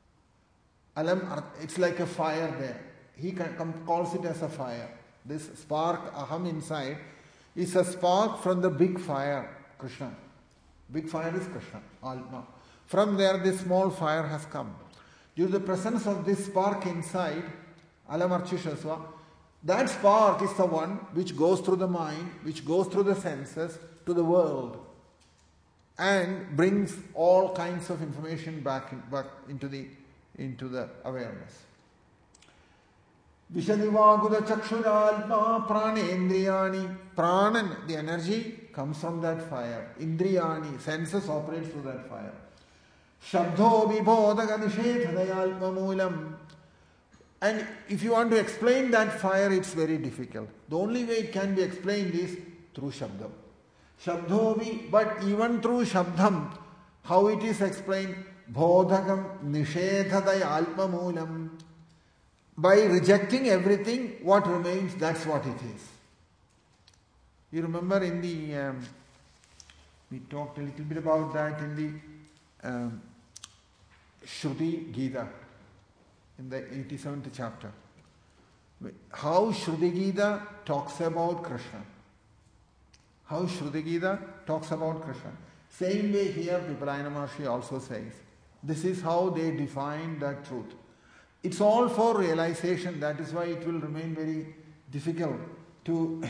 Alam, it's like a fire there. He calls it as a fire. This spark, Aham inside, is a spark from the big fire, Krishna. Big fire is Krishna, Alma. From there, this small fire has come. Due to the presence of this spark inside, Alamarchishasva, that spark is the one which goes through the mind, which goes through the senses to the world and brings all kinds of information back into the awareness. Vishadivaguda chakshuralpa pranendriyani. Pranan, the energy, comes from that fire. Indriyani, senses operate through that fire. Shabdo vibhodaka nishedhadayalpa moolam. And if you want to explain that fire, it's very difficult. The only way it can be explained is through Shabdam. Shabdovi, but even through Shabdam, how it is explained? Bodhagam nishedhadaya alpa moolam. By rejecting everything, what remains, that's what it is. You remember in the, we talked a little bit about that in the Shruti Gita, in the 87th chapter. How Shruti Gita talks about Krishna. How Shruti Gita talks about Krishna. Same way here, Pipalayana Maharshi also says. This is how they define that truth. It's all for realization. That is why it will remain very difficult to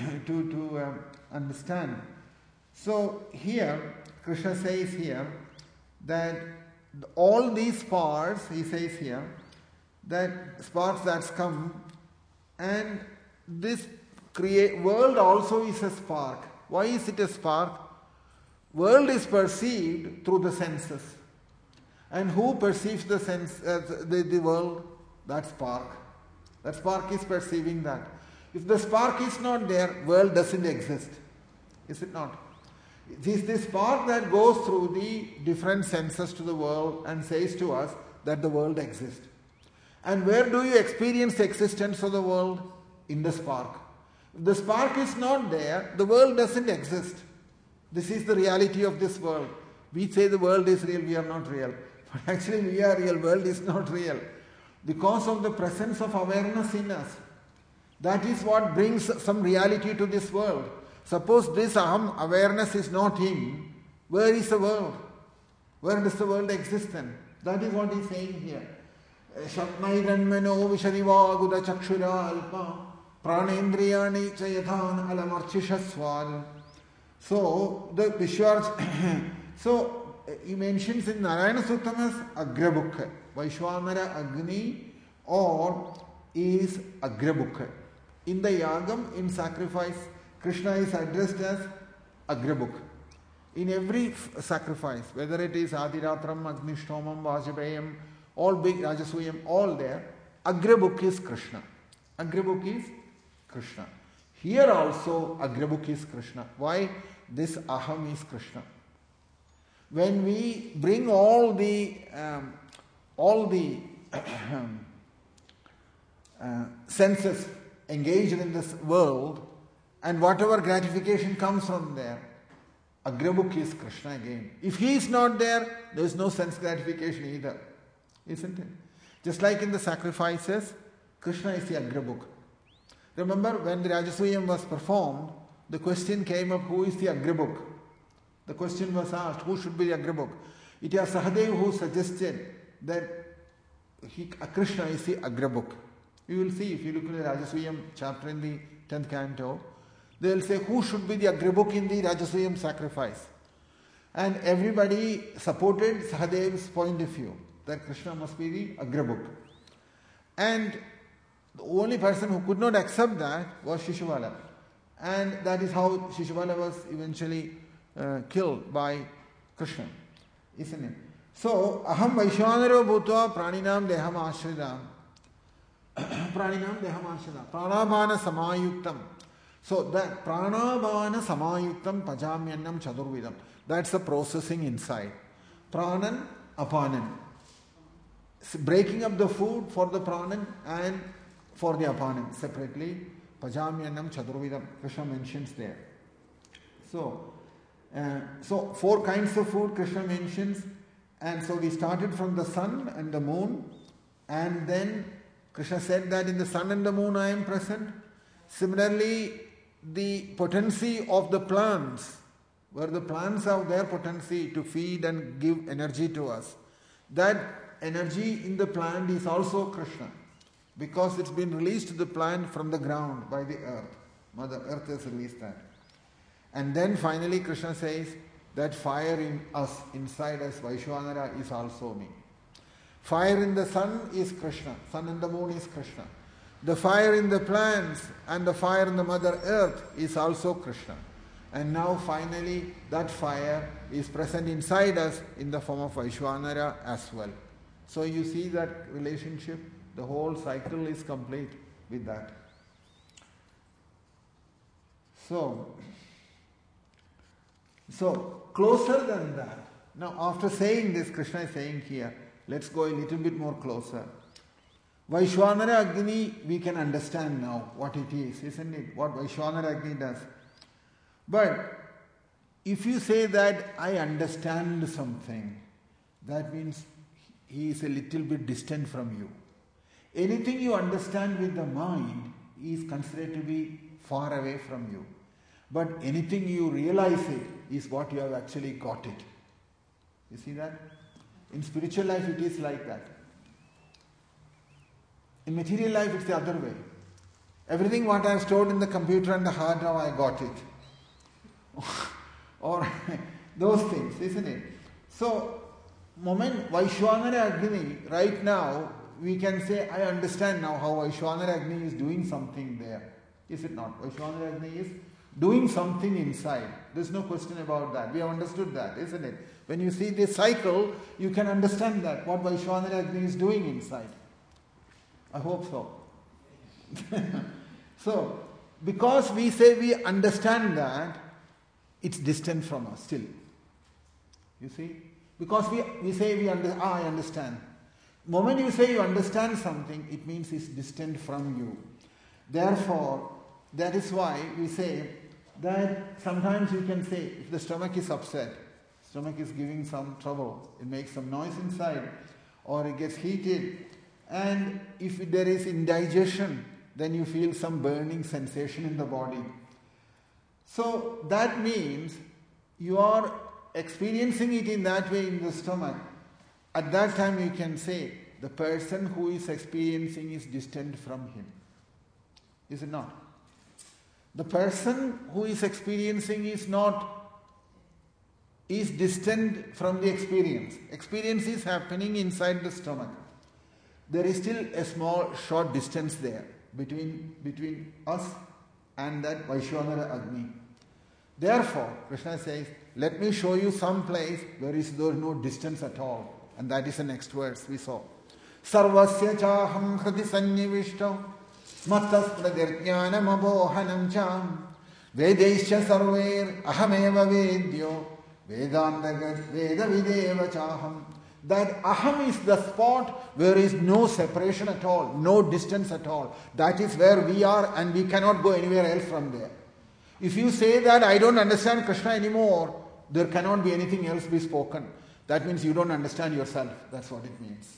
understand. So here, Krishna says here that all these sparks, he says here, that sparks that's come, and this world also is a spark. Why is it a spark? World is perceived through the senses. And who perceives the world? That spark. That spark is perceiving that. If the spark is not there, world doesn't exist. Is it not? It is this spark that goes through the different senses to the world and says to us that the world exists. And where do you experience the existence of the world? In the spark. If the spark is not there, the world doesn't exist. This is the reality of this world. We say the world is real, we are not real. But actually we are real, world is not real. Because of the presence of awareness in us. That is what brings some reality to this world. Suppose this aham awareness is not in, where is the world? Where does the world exist then? That is what he is saying here. Shatnairanmano vishadivaguda chakshura alpa pranendriyani chayathan alamarchishaswal. So the Vishwarj, so he mentions in Narayana Suttam as Agrabukha, Vaishwanara Agni, or is Agrabukha. In the Yagam, in sacrifice, Krishna is addressed as Agrabukha. In every sacrifice, whether it is Adiratram, Agnishtomam, Vajapayam, all big Rajasuyam, all there, Agrabukha is Krishna. Agrabukha is Krishna. Here also Agrabukha is Krishna. Why? This Aham is Krishna. When we bring all the senses engaged in this world, and whatever gratification comes from there, Agrabukha is Krishna again. If he is not there, there is no sense gratification either. Isn't it? Just like in the sacrifices, Krishna is the Agrabukha. Remember when the Rajasuyam was performed, the question came up, who is the Agrabukha? The question was asked, who should be the Agrabukha? It is Sahadev who suggested that Krishna is the Agrabukha. You will see, if you look at the Rajasuyam chapter in the 10th canto, they will say, who should be the Agrabukha in the Rajasuyam sacrifice? And everybody supported Sahadev's point of view, that Krishna must be the Agrabukha. And the only person who could not accept that was Shishuvala. And that is how Shishuvala was eventually killed by Krishna. Isn't it? So, Aham Vaishwanaro Bhutva Praninam Deham Ashridam. Praninam Deham Ashridam. Pranabhana Samayuktam. So, that Pranabhana Samayuktam Pajamyanam Chadurvidam. That's the processing inside. Pranan, Apanan. Breaking up the food for the Pranan and for the Apanan separately. Pajamyanam Chadurvidam. Krishna mentions there. So 4 kinds of food Krishna mentions. And so we started from the sun and the moon, and then Krishna said that in the sun and the moon I am present. Similarly, the potency of the plants, where the plants have their potency to feed and give energy to us, that energy in the plant is also Krishna, because it's been released to the plant from the ground by the earth. Mother Earth has released that. And then finally Krishna says, that fire in us, inside us, Vaishwanara, is also me. Fire in the sun is Krishna. Sun in the moon is Krishna. The fire in the plants and the fire in the Mother Earth is also Krishna. And now finally that fire is present inside us in the form of Vaishwanara as well. So you see that relationship, the whole cycle is complete with that. So closer than that. Now after saying this, Krishna is saying here, let's go a little bit more closer. Vaishwanara Agni, we can understand now what it is, isn't it? What Vaishwanara Agni does. But if you say that I understand something, that means he is a little bit distant from you. Anything you understand with the mind is considered to be far away from you. But anything you realize it is what you have actually got it. You see that? In spiritual life it is like that. In material life it's the other way. Everything what I have stored in the computer and the hard drive, I got it. Or those things, isn't it? So, moment Vaishwanara Agni, right now we can say, I understand now how Vaishwanara Agni is doing something there. Is it not? Vaishwanara Agni is doing something inside. There's no question about that. We have understood that, isn't it? When you see this cycle, you can understand that, what Vaishwanara Agni is doing inside. I hope so. So, because we say we understand that, it's distant from us still. You see? Because we say I understand. Moment you say you understand something, it means it's distant from you. Therefore, that is why we say that sometimes you can say, if the stomach is upset, stomach is giving some trouble, it makes some noise inside, or it gets heated, and if there is indigestion, then you feel some burning sensation in the body. So that means you are experiencing it in that way in the stomach. At that time you can say the person who is experiencing is distant from him. Is it not? The person who is experiencing is distant from the experience. Experience is happening inside the stomach. There is still a small short distance there between us and that Vaishwanara Agni. Therefore, Krishna says, let me show you some place where there is no distance at all. And that is the next verse we saw. Sarvasya chaham hridi sannivishto mattas pradirjnanam abohanam cham vedaischa sarver ahameva vedyo vedandagat veda videva chaham. That aham is the spot where there is no separation at all, no distance at all. That is where we are, and we cannot go anywhere else from there. If you say that I don't understand Krishna anymore, there cannot be anything else be spoken. That means you don't understand yourself. That's what it means.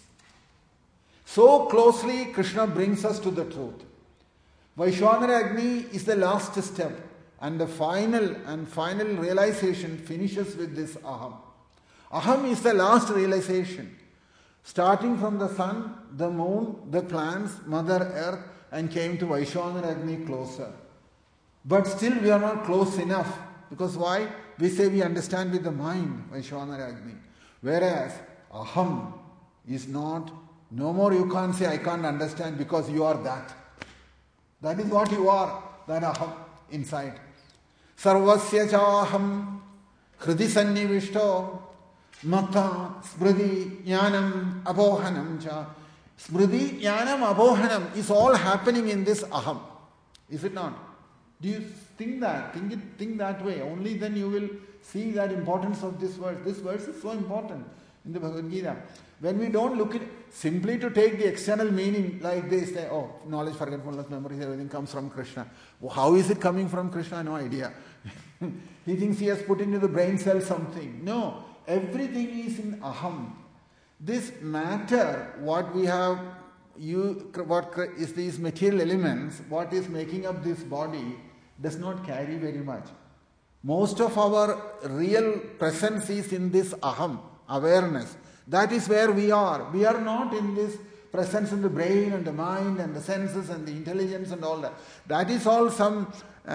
So closely Krishna brings us to the truth. Vaishwanara Agni is the last step, and the final realization finishes with this aham. Aham is the last realization. Starting from the sun, the moon, the plants, Mother Earth, and came to Vaishwanara Agni closer. But still we are not close enough. Because why? We say we understand with the mind, Vaishwanara Agni. Whereas aham is not, no more you can't say I can't understand because you are that. That is what you are, that aham inside. Sarvasya chaham hridi sannivishto mata smriti jnanam abohanam cha. Smriti jnanam abohanam is all happening in this aham. Is it not? Do you think that? Think that way. Only then you will see that importance of this verse. This verse is so important in the Bhagavad Gita. When we don't look at simply to take the external meaning like this, say, oh, knowledge, forgetfulness, memories, everything comes from Krishna. Well, how is it coming from Krishna? No idea. He thinks he has put into the brain cell something. No, everything is in aham. This matter, what we have, what is these material elements, what is making up this body, does not carry very much. Most of our real presence is in this aham, awareness. That is where we are. We are not in this presence in the brain and the mind and the senses and the intelligence and all that. That is all some,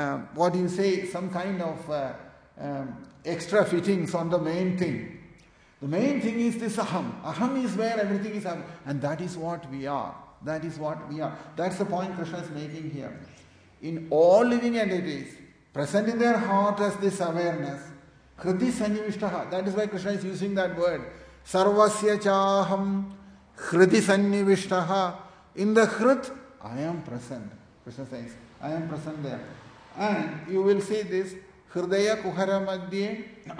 some kind of extra fittings on the main thing. The main thing is this aham. Aham is where everything is happening. And that is what we are. That is what we are. That's the point Krishna is making here. In all living entities, present in their heart as this awareness, hridi sannivishtaha. That is why Krishna is using that word. Sarvasya chaham hridi sannivishtaha. In the hrit, I am present. Krishna says, I am present there. And you will see this, hridaya kuhara madhye,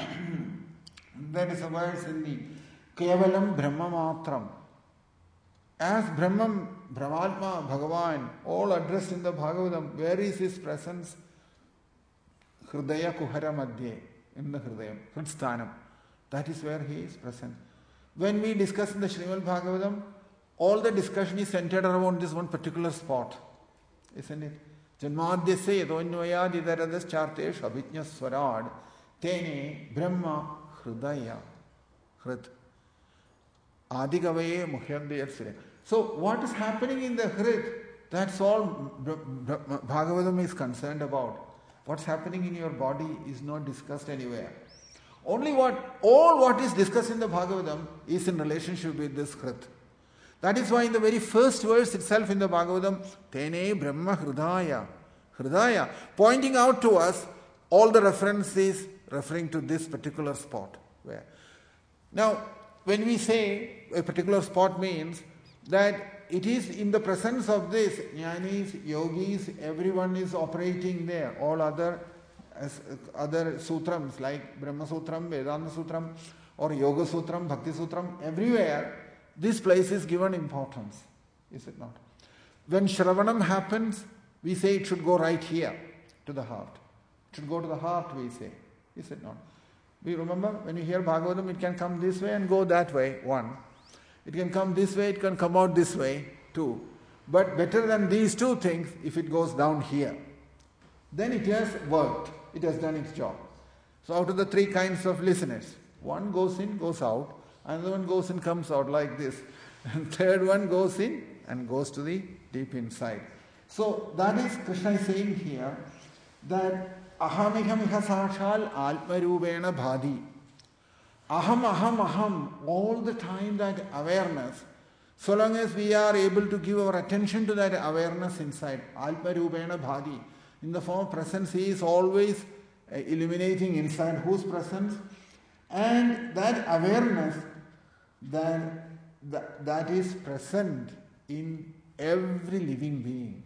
that is a verse in the Kevalam Brahma Matram. As Brahman, Brahmatma, Bhagavan, all addressed in the Bhagavatam, where is his presence? Hridaya Kuhara Madhye, in the Hridayam, Hridsthanam. That is where he is present. When we discuss in the Srimad Bhagavatam, all the discussion is centered around this one particular spot. Isn't it? Janmadhyasya yadonyayadidaradhas chartesh abhijna swarad tene brahma hridaya hrit adigavaye muhyandayat sire. So what is happening in the hrit, that's all Bhagavatam is concerned about. What's happening in your body is not discussed anywhere. Only what is discussed in the Bhagavatam is in relationship with this hrit. That is why in the very first verse itself in the Bhagavatam, Tene Brahma Hridaya, pointing out to us all the references referring to this particular spot. Where? Now, when we say a particular spot means that it is in the presence of this, jnanis, yogis, everyone is operating there. All other sutrams like Brahma Sutram, Vedanta Sutram, or Yoga Sutram, Bhakti Sutram, everywhere this place is given importance, is it not? When Shravanam happens, we say it should go right here, to the heart. It should go to the heart, we say, is it not? We remember when you hear Bhagavatam, it can come this way and go that way, one. It can come this way, it can come out this way, two. But better than these two things, if it goes down here, then it has worked, it has done its job. So out of the three kinds of listeners, one goes in, goes out, another one goes in, comes out like this, and third one goes in and goes to the deep inside. So that is Krishna is saying here that aham iha sakshal atma rubena bhadi. Aham, all the time that awareness, so long as we are able to give our attention to that awareness inside, atma rubena bhadi, in the form of presence, he is always illuminating inside whose presence, and that awareness that is present in every living being,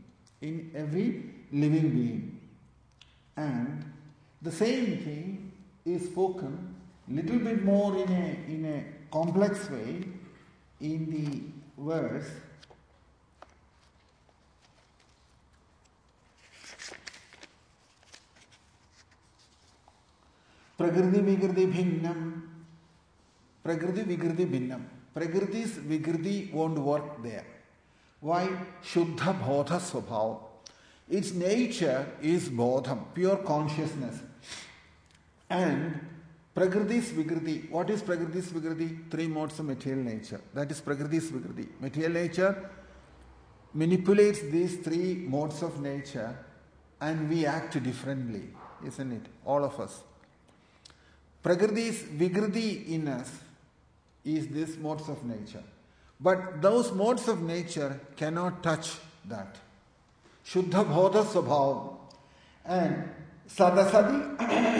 and the same thing is spoken little bit more in a complex way in the verse Prakriti Vikriti Bhinnam. Prakriti's Vikriti won't work there. Why? Shuddha Bodha Swabhava. Its nature is Bodham, pure consciousness. And Prakriti's Vikriti. What is Prakriti's Vikriti? Three modes of material nature. That is Prakriti's Vikriti. Material nature manipulates these three modes of nature and we act differently, isn't it? All of us. Prakriti's Vikriti in us is this modes of nature. But those modes of nature cannot touch that. Shuddha Bodha Swabhava. And Sadasadi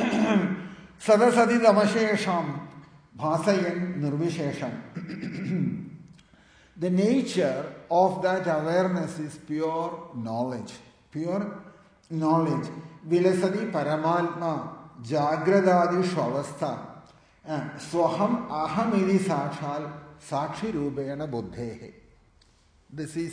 Damashesham Bhasayan Nirvishesham. The nature of that awareness is pure knowledge. Pure knowledge. Vilasadi Paramatma Jagradadi Shwavastha. Swaham aham idi sakshal sakshi rupena buddhehe. This is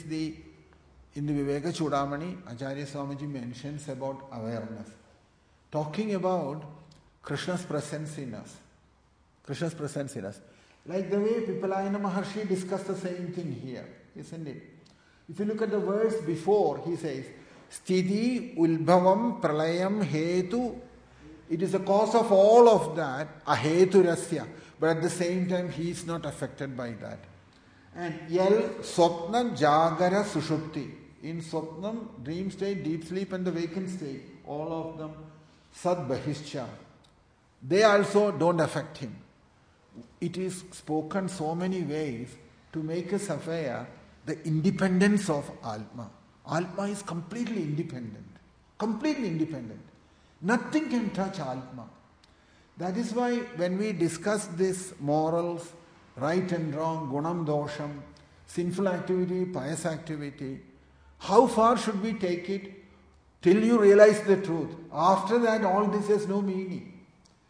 in the Viveka Chudamani, Acharya Swamiji mentions about awareness. Talking about Krishna's presence in us. Krishna's presence in us. Like the way Pipalayana Maharshi discussed the same thing here, isn't it? If you look at the verse before, he says, Sthiti ulbhavam pralayam hetu. It is the cause of all of that, aheturasya. But at the same time, he is not affected by that. And yel swapna jagara sushupti. In swapnam, dream state, deep sleep and the vacant state, all of them, sad bahischa. They also don't affect him. It is spoken so many ways to make us aware the independence of Atma. Atma is completely independent. Completely independent. Nothing can touch Atma. That is why when we discuss this morals, right and wrong, gunam dosham, sinful activity, pious activity, how far should we take it till you realize the truth? After that, all this has no meaning.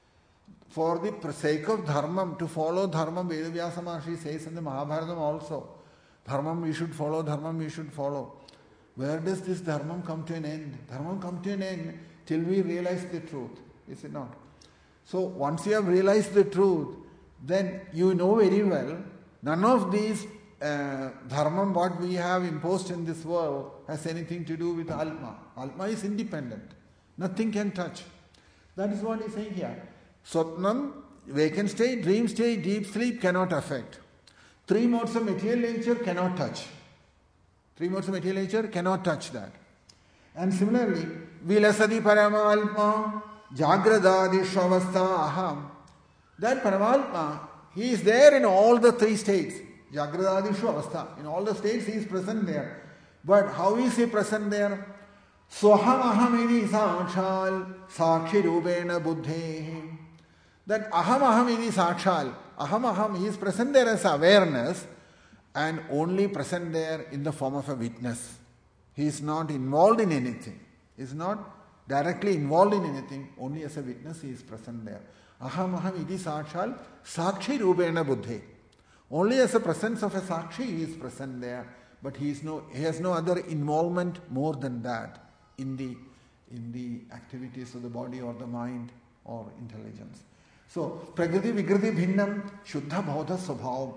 For the sake of dharmam, to follow dharmam, Vedavyasa Maharshi says in the Mahabharatam also, dharmam we should follow, dharmam we should follow. Where does this dharmam come to an end? Dharmam come to an end till we realize the truth, is it not? So once you have realized the truth, then you know very well, none of these dharmam what we have imposed in this world has anything to do with Atma. Atma is independent. Nothing can touch. That is what he is saying here. Swapnam, vacant state, dream state, deep sleep cannot affect. Three modes of material nature cannot touch. Three modes of material nature cannot touch that. And similarly, Vilasadi Paramatma, Jagradadi Shwavastha Aham. That Paramatma, he is there in all the three states. Jagradadi Shwavastha. In all the states he is present there. But how is he present there? Swaham aham idi sakshal sakshi rupena buddhe. That aham idi sakshal. Aham, he is present there as awareness and only present there in the form of a witness. He is not involved in anything. He is not directly involved in anything. Only as a witness he is present there. Aham idi sakshal sakshi rupena buddhe. Only as a presence of a Sakshi he is present there, but he has no other involvement more than that in the activities of the body or the mind or intelligence. So, Prakriti Vikriti Bhinnam Shuddha Bodha Swabhavam.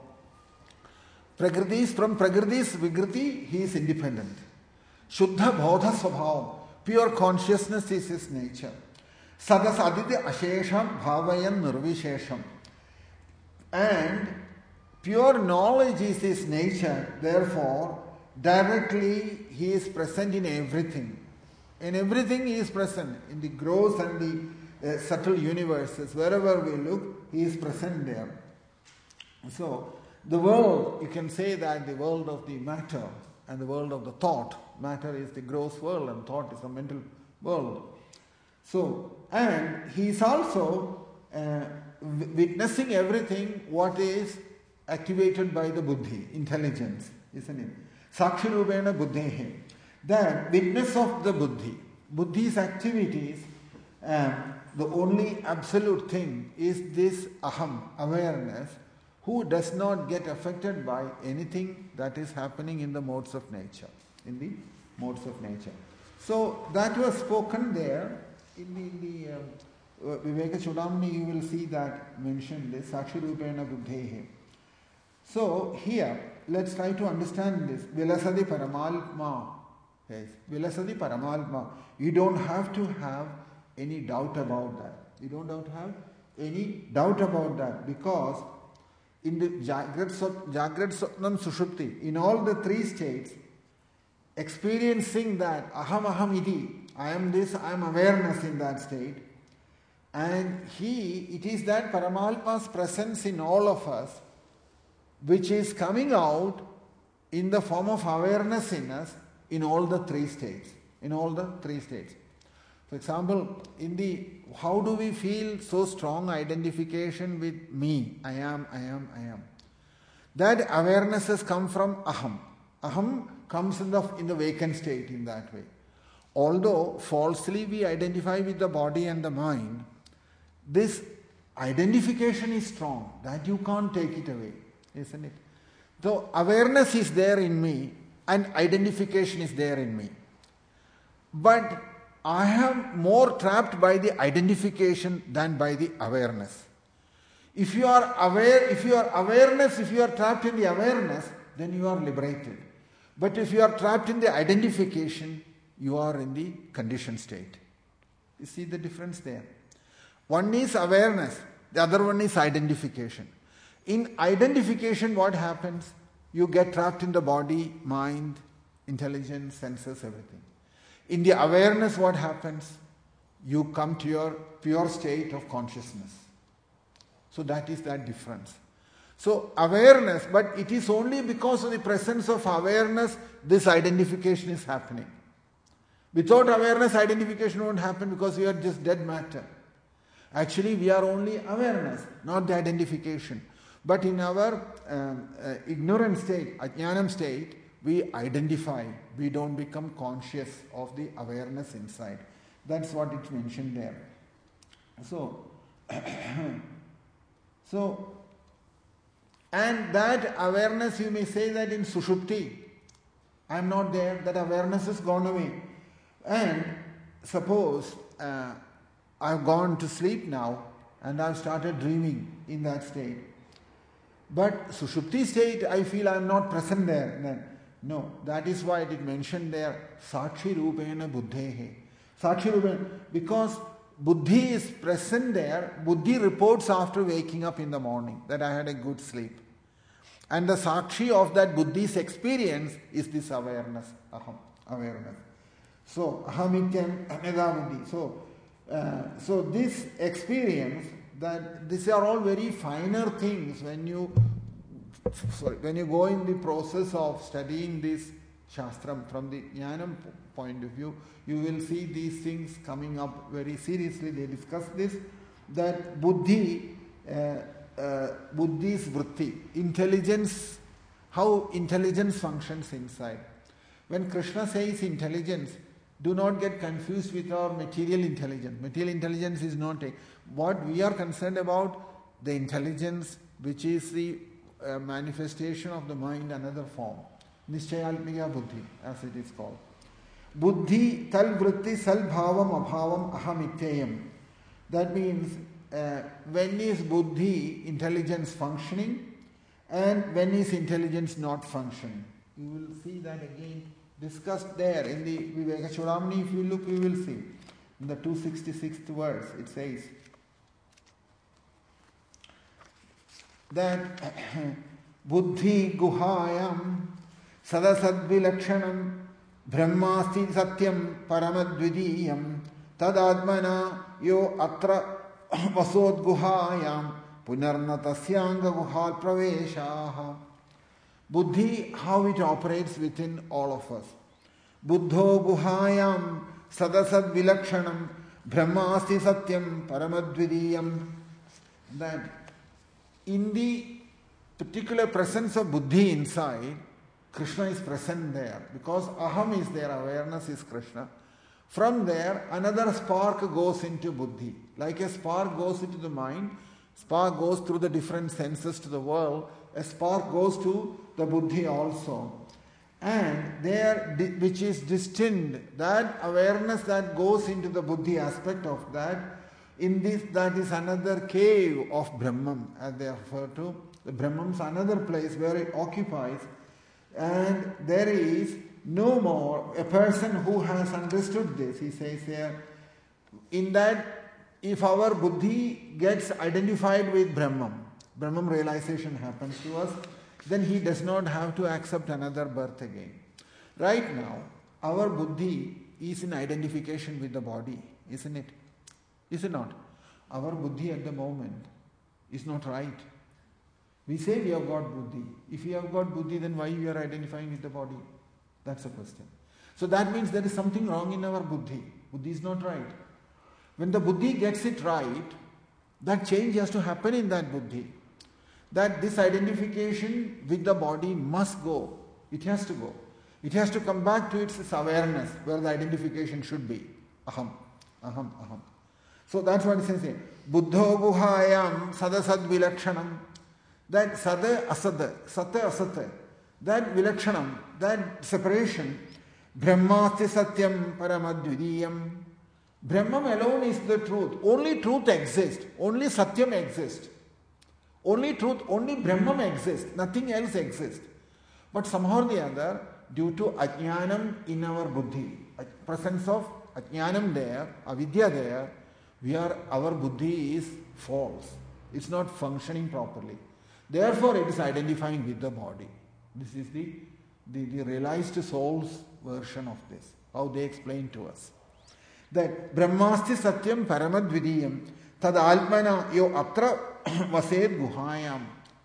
From Prakriti's Vikriti, he is independent. Shuddha Bodha Swabhavam. Pure consciousness is his nature. Sadas Aditi Ashesham Bhavayan Nirvishesham. And pure knowledge is his nature, therefore, directly he is present in everything. In everything he is present. In the gross and the subtle universes, wherever we look, he is present there. So, the world, you can say that the world of the matter and the world of the thought. Matter is the gross world and thought is the mental world. So, and he is also witnessing everything what is activated by the buddhi, intelligence, isn't it? Sakshi Rupena Buddhehe. That witness of the buddhi, buddhi's activities, the only absolute thing is this aham, awareness, who does not get affected by anything that is happening in the modes of nature. In the modes of nature. So that was spoken there in the Viveka Chudamani. You will see that mentioned this Sakshi Rupena Buddhehe. So here, let's try to understand this. Vilasadi Paramalpa. Yes, Vilasadi Paramalpa. You don't have to have any doubt about that. You don't have any doubt about that, because in the Jagrat Swapnam Sushupti, in all the three states, experiencing that aham iti, I am this, I am awareness in that state, and it is that Paramalpa's presence in all of us which is coming out in the form of awareness in us in all the three states. In all the three states. For example, how do we feel so strong identification with me? I am. That awareness has come from aham. Aham comes in the vacant state in that way. Although falsely we identify with the body and the mind, this identification is strong, that you can't take it away, isn't it? So awareness is there in me and identification is there in me. But I am more trapped by the identification than by the awareness. If you are trapped in the awareness, then you are liberated. But if you are trapped in the identification, you are in the conditioned state. You see the difference there? One is awareness, the other one is identification. In identification, what happens? You get trapped in the body, mind, intelligence, senses, everything. In the awareness, what happens? You come to your pure state of consciousness. So that is that difference. So awareness, but it is only because of the presence of awareness this identification is happening. Without awareness, identification won't happen because we are just dead matter. Actually, we are only awareness, not the identification. But in our ignorant state, ajnanam state, we identify. We don't become conscious of the awareness inside. That's what it's mentioned there. So, and that awareness, you may say that in Sushupti, I am not there, that awareness has gone away. And suppose I've gone to sleep now and I've started dreaming in that state. But Sushupti state, I feel I am not present there. Then, no, that is why it is mentioned there, Sakshi Rupena Buddhehe. Sakshi Rupena, because Buddhi is present there, Buddhi reports after waking up in the morning that I had a good sleep. And the Sakshi of that Buddhi's experience is this awareness, aham, awareness. So, ahamityam aneda buddhi. So this experience, that these are all very finer things when you go in the process of studying this Shastram from the Jnanam point of view, you will see these things coming up very seriously. They discuss this, that Buddhi's vritti, intelligence, how intelligence functions inside. When Krishna says intelligence, do not get confused with our material intelligence. Material intelligence is not what we are concerned about, the intelligence which is the a manifestation of the mind, another form. Nishchayalmika buddhi, as it is called. Buddhi tal vritti sal bhavam abhavam ahamityayam. That means when is buddhi, intelligence, functioning, and when is intelligence not functioning. You will see that again discussed there in the Viveka Chudamani. If you look, you will see. In the 266th verse, it says that buddhi guhayam sadasad vilakshanam brahmasti satyam paramadvidiyam tadadmana yo atra vasod guhayam punarnatasyanga guhal praveshaha. Buddhi, how it operates within all of us. Buddho guhayam sadasad vilakshanam brahmasti satyam paramadvidiyam. That in the particular presence of buddhi inside, Krishna is present there. Because aham is there, awareness is Krishna. From there, another spark goes into buddhi. Like a spark goes into the mind, spark goes through the different senses to the world, a spark goes to the buddhi also. And there, which is distinct, that awareness that goes into the buddhi aspect of that, in this, that is another cave of Brahman, as they refer to. The Brahman is another place where it occupies, and there is no more a person who has understood this. He says here, in that, if our buddhi gets identified with Brahman realization happens to us, then he does not have to accept another birth again. Right now, our buddhi is in identification with the body, isn't it? Is it not? Our buddhi at the moment is not right. We say we have got buddhi. If we have got buddhi, then why we are identifying with the body? That's the question. So that means there is something wrong in our buddhi. Buddhi is not right. When the buddhi gets it right, that change has to happen in that buddhi. That this identification with the body must go. It has to go. It has to come back to its awareness where the identification should be. Aham, aham, aham. So that's what it says here. Buddho guhayam sadasad vilakshanam. That sada asada, sata asata, that vilakshanam, that separation, brahmasti satyam paramadvidiyam. Brahman alone is the truth. Only truth exists. Only satyam exists. Only truth, only Brahman exists. Nothing else exists. But somehow or the other, due to ajnanam in our buddhi, presence of ajnanam there, avidya there, our buddhi is false. It's not functioning properly. Therefore, it is identifying with the body. This is the realized soul's version of this, how they explain to us. That Brahmasti Satyam Paramadvidiyam Tad Alpana Yo Atra Vased Guhayam.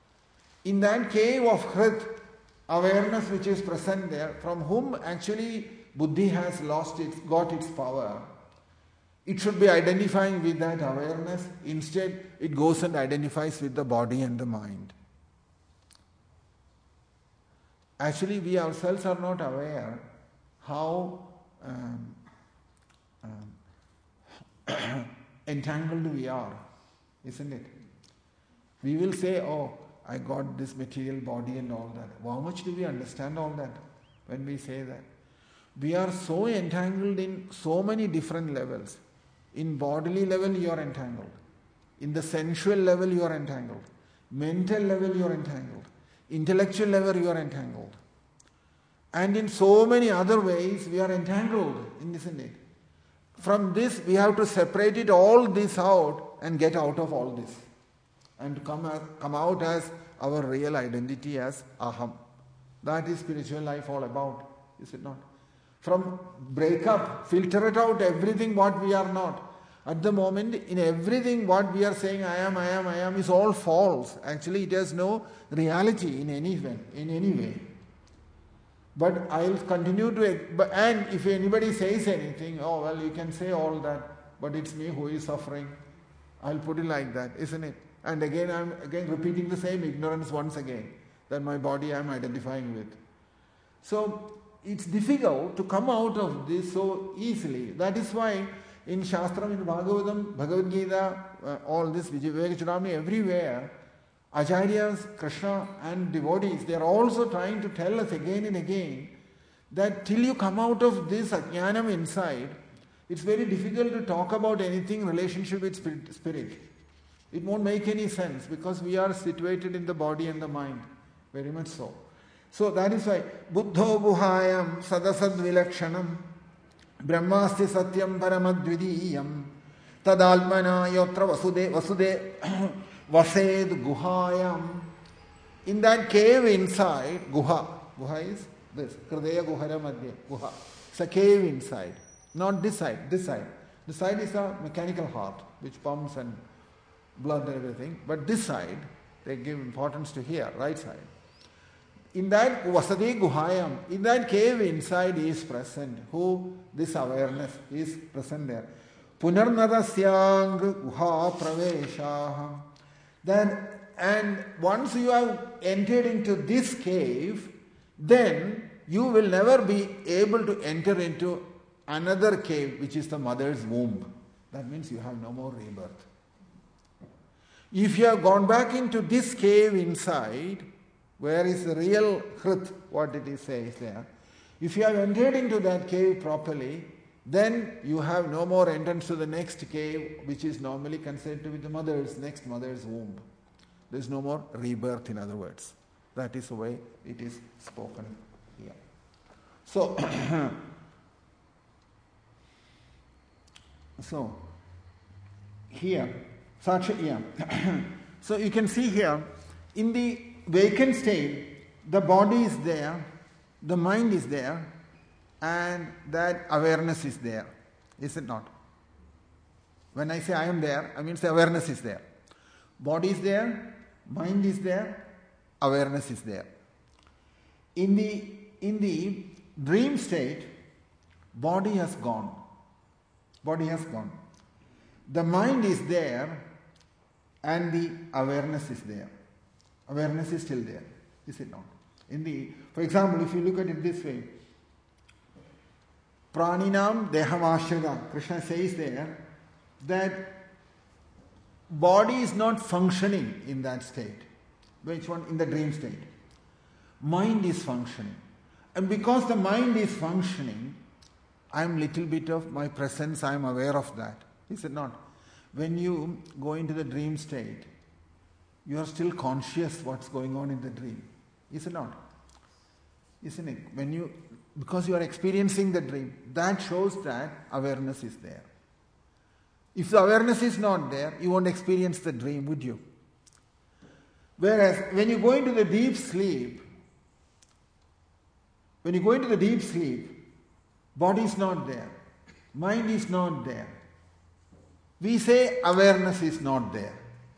In that cave of Hrit, awareness which is present there, from whom actually buddhi has got its power, it should be identifying with that awareness. Instead, it goes and identifies with the body and the mind. Actually, we ourselves are not aware how entangled we are, isn't it? We will say, oh, I got this material body and all that. How much do we understand all that when we say that? We are so entangled in so many different levels. In bodily level, you are entangled. In the sensual level, you are entangled. Mental level, you are entangled. Intellectual level, you are entangled. And in so many other ways, we are entangled, isn't it? From this, we have to separate it all this out and get out of all this. And come out as our real identity as aham. That is spiritual life all about, is it not? From break up, filter it out, everything what we are not. At the moment, in everything what we are saying, I am, is all false. Actually, it has no reality in any way. But I will continue to, and if anybody says anything, oh well, you can say all that, but it's me who is suffering. I'll put it like that, isn't it? And again, I'm repeating the same ignorance once again, that my body I am identifying with. So, it's difficult to come out of this so easily. That is why in Shastram, in Bhagavatam, Bhagavad Gita, all this, Viveka Chudamani, everywhere, Acharyas, Krishna and devotees, they are also trying to tell us again and again that till you come out of this ajnanam inside, it's very difficult to talk about anything relationship with spirit. It won't make any sense because we are situated in the body and the mind, very much so. So that is why Buddho Buhayam Sadasad Vilakshanam Brahmasti Satyam Paramadvidiyam Tadalmana Yotra Vasude Vased Guhayam. In that cave inside, Guha is this, Hridaya Guhara Madhya, Guha. It's a cave inside, not this side, this side. This side is a mechanical heart which pumps and blood and everything, but this side, they give importance to here, right side. In that Vasade Guhayam, in that cave inside is present. Who? This awareness is present there. Punarnadasyang Guha Pravesha. Then, and once you have entered into this cave, then you will never be able to enter into another cave, which is the mother's womb. That means you have no more rebirth. If you have gone back into this cave inside, where is the real Hrit, what it is says there, if you have entered into that cave properly, then you have no more entrance to the next cave, which is normally considered to be the next mother's womb. There is no more rebirth, in other words. That is the way it is spoken here. So, here, so you can see here, in the vacant state, the body is there, the mind is there, and that awareness is there. Is it not? When I say I am there, I mean the awareness is there. Body is there, mind is there, awareness is there. In the dream state, body has gone. Body has gone. The mind is there and the awareness is there. Awareness is still there, is it not? For example, if you look at it this way, Praninam Dehamashrita, Krishna says there that body is not functioning in that state. Which one? In the dream state. Mind is functioning. And because the mind is functioning, I am little bit of my presence, I am aware of that. Is it not? When you go into the dream state, you are still conscious what's going on in the dream. Is it not? Isn't it? Because you are experiencing the dream, that shows that awareness is there. If the awareness is not there, you won't experience the dream, would you? Whereas when you go into the deep sleep, body is not there, mind is not there. We say awareness is not there.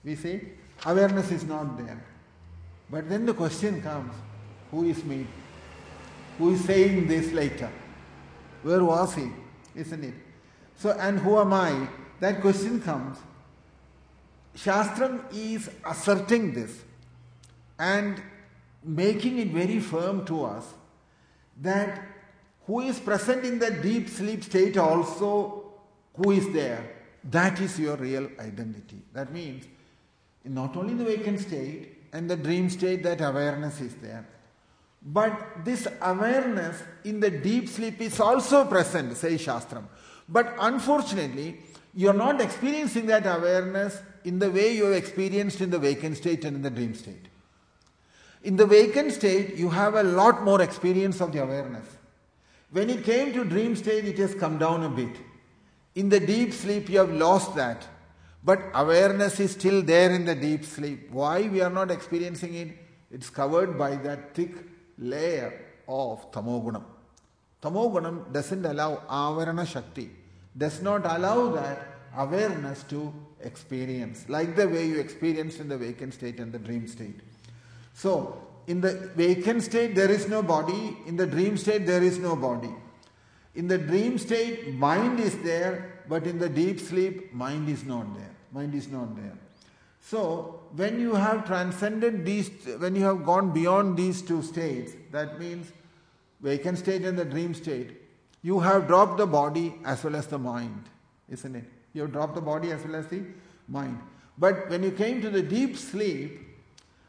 But then the question comes, who is me? Who is saying this later? Where was he? Isn't it? So, and who am I? That question comes. Shastram is asserting this and making it very firm to us that who is present in the deep sleep state also, who is there, that is your real identity. That means not only in the vacant state and the dream state that awareness is there, but this awareness in the deep sleep is also present, says Shastram. But unfortunately, you are not experiencing that awareness in the way you have experienced in the vacant state and in the dream state. In the vacant state, you have a lot more experience of the awareness. When it came to dream state, it has come down a bit. In the deep sleep, you have lost that. But awareness is still there in the deep sleep. Why we are not experiencing it? It's covered by that thick layer of tamogunam. Tamogunam doesn't allow avarana shakti, does not allow that awareness to experience, like the way you experienced in the vacant state and the dream state. So, in the vacant state there is no body, in the dream state there is no body. In the dream state, mind is there, but in the deep sleep, mind is not there. Mind is not there. So, when you have transcended these, when you have gone beyond these two states, that means vacant state and the dream state, you have dropped the body as well as the mind, isn't it? You have dropped the body as well as the mind. But when you came to the deep sleep,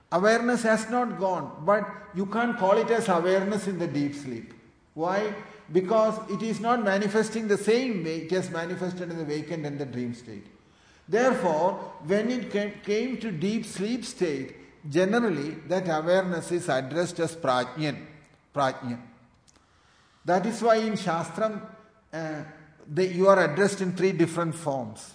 Awareness has not gone, but you can't call it as awareness in the deep sleep. Why? Because it is not manifesting the same way it has manifested in the awakened and the dream state. Therefore, when it came to deep sleep state, generally that awareness is addressed as prajnan. That is why in Shastram, you are addressed in three different forms.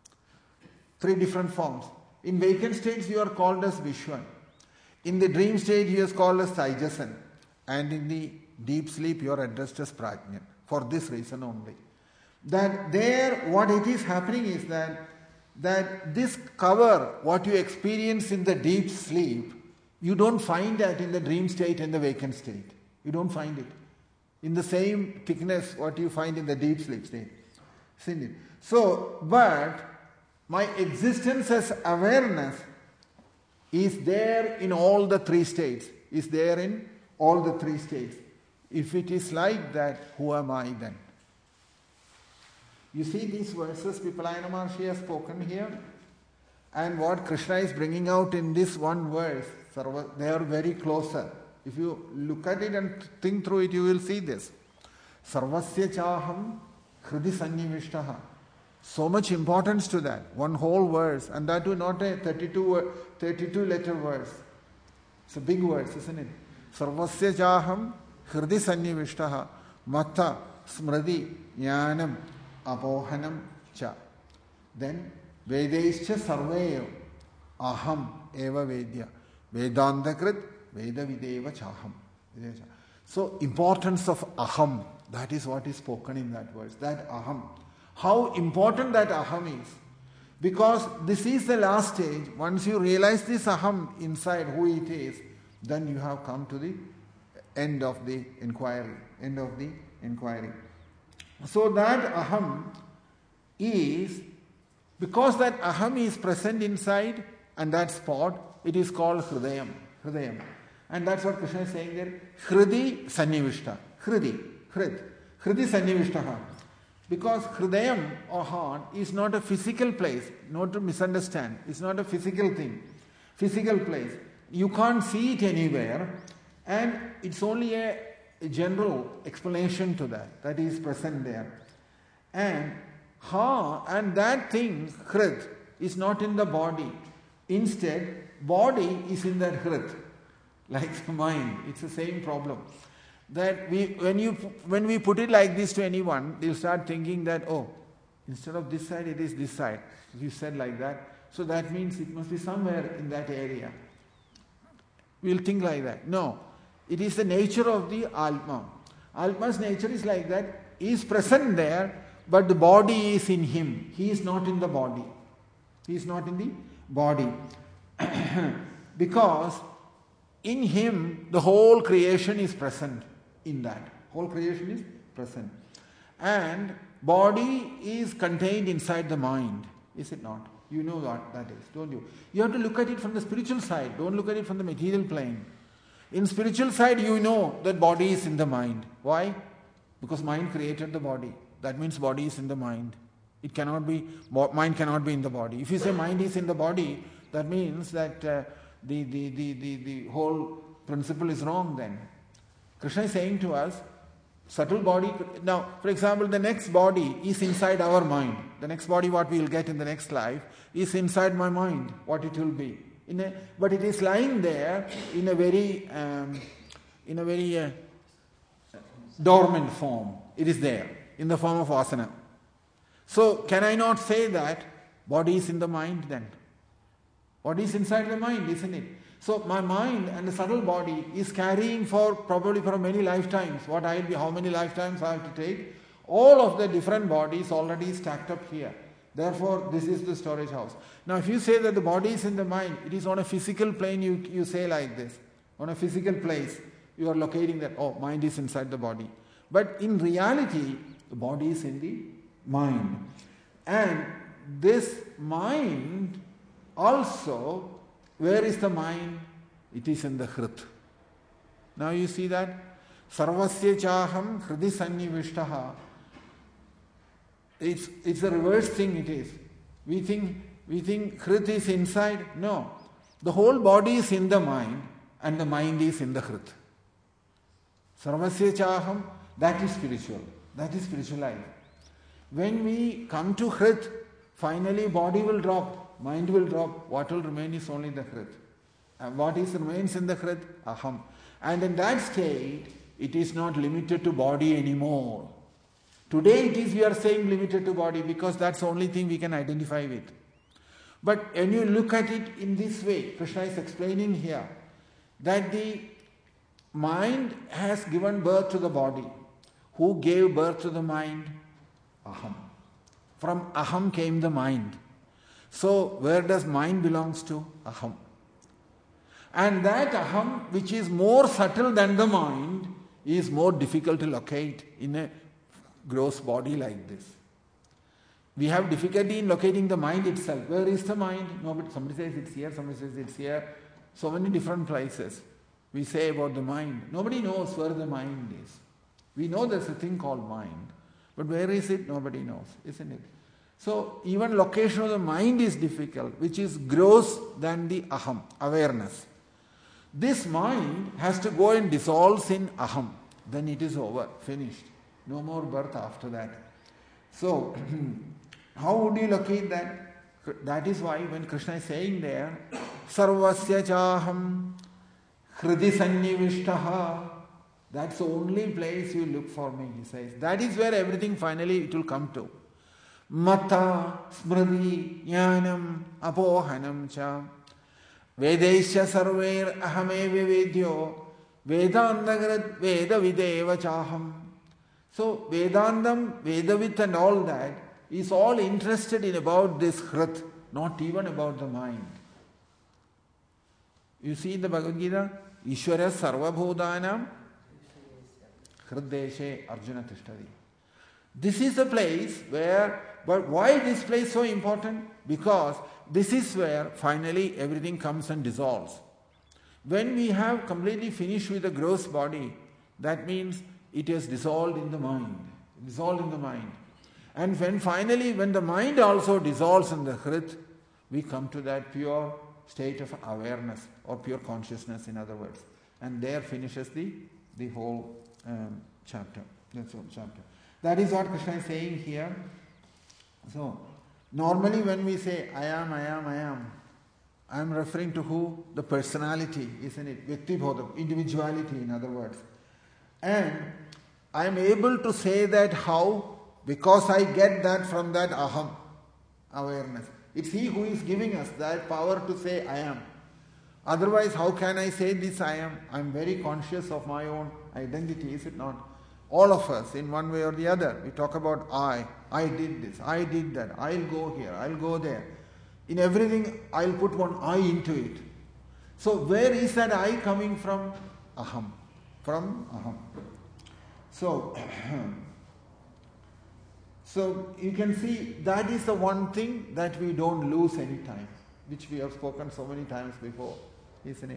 In vacant states, you are called as Vishwan. In the dream state, he is called as Taijasan. And in the deep sleep, you are addressed as Prajnan. For this reason only. That there, what it is happening is that this cover, what you experience in the deep sleep, you don't find that in the dream state and the vacant state. You don't find it in the same thickness what you find in the deep sleep state. So, but my existence as awareness is there in all the three states. If it is like that, who am I then? You see these verses Pipalayana Maharshi has spoken here, and what Krishna is bringing out in this one verse, they are very closer. If you look at it and think through it, you will see this. Sarvasya chaham hridi sannivishtaha. So much importance to that. One whole verse, and that too not a 32 letter verse. It's a big verse, isn't it? Sarvasya chaham hridi sannivishtaha mata smriti jnanam apohanam cha. Then Vedaischa sarveyo aham eva vedya Vedandakrit Vedavideva chaham. So importance of aham, that is what is spoken in that verse. That aham. How important that aham is. Because this is the last stage. Once you realize this aham inside who it is, then you have come to the end of the inquiry. So that aham is, because that aham is present inside and that spot, it is called hridayam. And that's what Krishna is saying there. Hridi sannivishta. Hridi sannivishtaha. Because hridayam or heart is not a physical place. Not to misunderstand. It's not a physical thing. Physical place. You can't see it anywhere. And it's only a general explanation to that. That is present there. And that thing, hrid, is not in the body. Instead, body is in that hrid. Like the mind. It's the same problem. That when we put it like this to anyone, they'll start thinking that, oh, instead of this side, it is this side. You said like that. So that means it must be somewhere in that area. We'll think like that. No. It is the nature of the Atma. Atma's nature is like that. He is present there, but the body is in him. He is not in the body. Because in him, the whole creation is present in that. Whole creation is present. And body is contained inside the mind. Is it not? You know what that is, don't you? You have to look at it from the spiritual side. Don't look at it from the material plane. In spiritual side, you know that body is in the mind. Why? Because mind created the body. That means body is in the mind. Mind cannot be in the body. If you say mind is in the body, that means that the whole principle is wrong then. Krishna is saying to us, subtle body. Now, for example, the next body is inside our mind. The next body, what we will get in the next life, is inside my mind, what it will be. But it is lying there in a very dormant form. It is there in the form of vasana. So, can I not say that body is in the mind then? Body is inside the mind, isn't it? So my mind and the subtle body is carrying probably for many lifetimes. How many lifetimes I have to take? All of the different bodies already stacked up here. Therefore, this is the storage house. Now, if you say that the body is in the mind, it is on a physical plane, you say like this. On a physical place, you are locating that, mind is inside the body. But in reality, the body is in the mind. And this mind also, where is the mind? It is in the hrit. Now you see that? Sarvasya chaham hridi sannivishtaha. It's a reverse thing it is. We think hrit is inside. No. The whole body is in the mind and the mind is in the Hrit. Sarvasya Chaham, that is spiritual. That is spiritual life. When we come to Hrit, finally body will drop, mind will drop. What will remain is only the Hrit. And what remains in the Hrit? Aham. And in that state, it is not limited to body anymore. Today we are saying limited to body because that's the only thing we can identify with. But when you look at it in this way, Krishna is explaining here that the mind has given birth to the body. Who gave birth to the mind? Aham. From Aham came the mind. So where does mind belongs to? Aham. And that Aham, which is more subtle than the mind, is more difficult to locate in a gross body like this. We have difficulty in locating the mind itself. Where is the mind? Nobody. Somebody says it's here, somebody says it's here. So many different places we say about the mind. Nobody knows where the mind is. We know there's a thing called mind, but where is it? Nobody knows, isn't it? So even location of the mind is difficult, which is gross than the Aham, awareness. This mind has to go and dissolves in Aham. Then it is over, finished. No more birth after that. So, how would you locate that? That is why when Krishna is saying there, Sarvasya Chaham Hridi Sannivishtaha, that's the only place you look for me, he says. That is where everything finally it will come to. Mata, Smriti, Jnanam, Apohanam cha. Vedaisya sarver ahame vivedyo Vedandagrat Veda Videva Chaham. So Vedandam, Vedavit and all that is all interested in about this Hrit, not even about the mind. You see in the Bhagavad Gita, Ishvara Sarva Bhudanam Hrideshe Arjuna Tishtari. This is the place where, but why this place so important? Because this is where finally everything comes and dissolves. When we have completely finished with the gross body, that means it is dissolved in the mind. Dissolved in the mind. And when finally, when the mind also dissolves in the Hrit, we come to that pure state of awareness or pure consciousness, in other words. And there finishes the whole chapter. That's all chapter. That is what Krishna is saying here. So, normally when we say, I am, I am referring to who? The personality, isn't it? Vyaktibodham, individuality, in other words. And I am able to say that how? Because I get that from that aham, awareness. It's he who is giving us that power to say I am. Otherwise, how can I say this I am? I am very conscious of my own identity, is it not? All of us, in one way or the other, we talk about I did this, I did that, I'll go here, I'll go there. In everything, I'll put one I into it. So where is that I coming from? Aham. From aham. So you can see that is the one thing that we don't lose any time, which we have spoken so many times before, isn't it?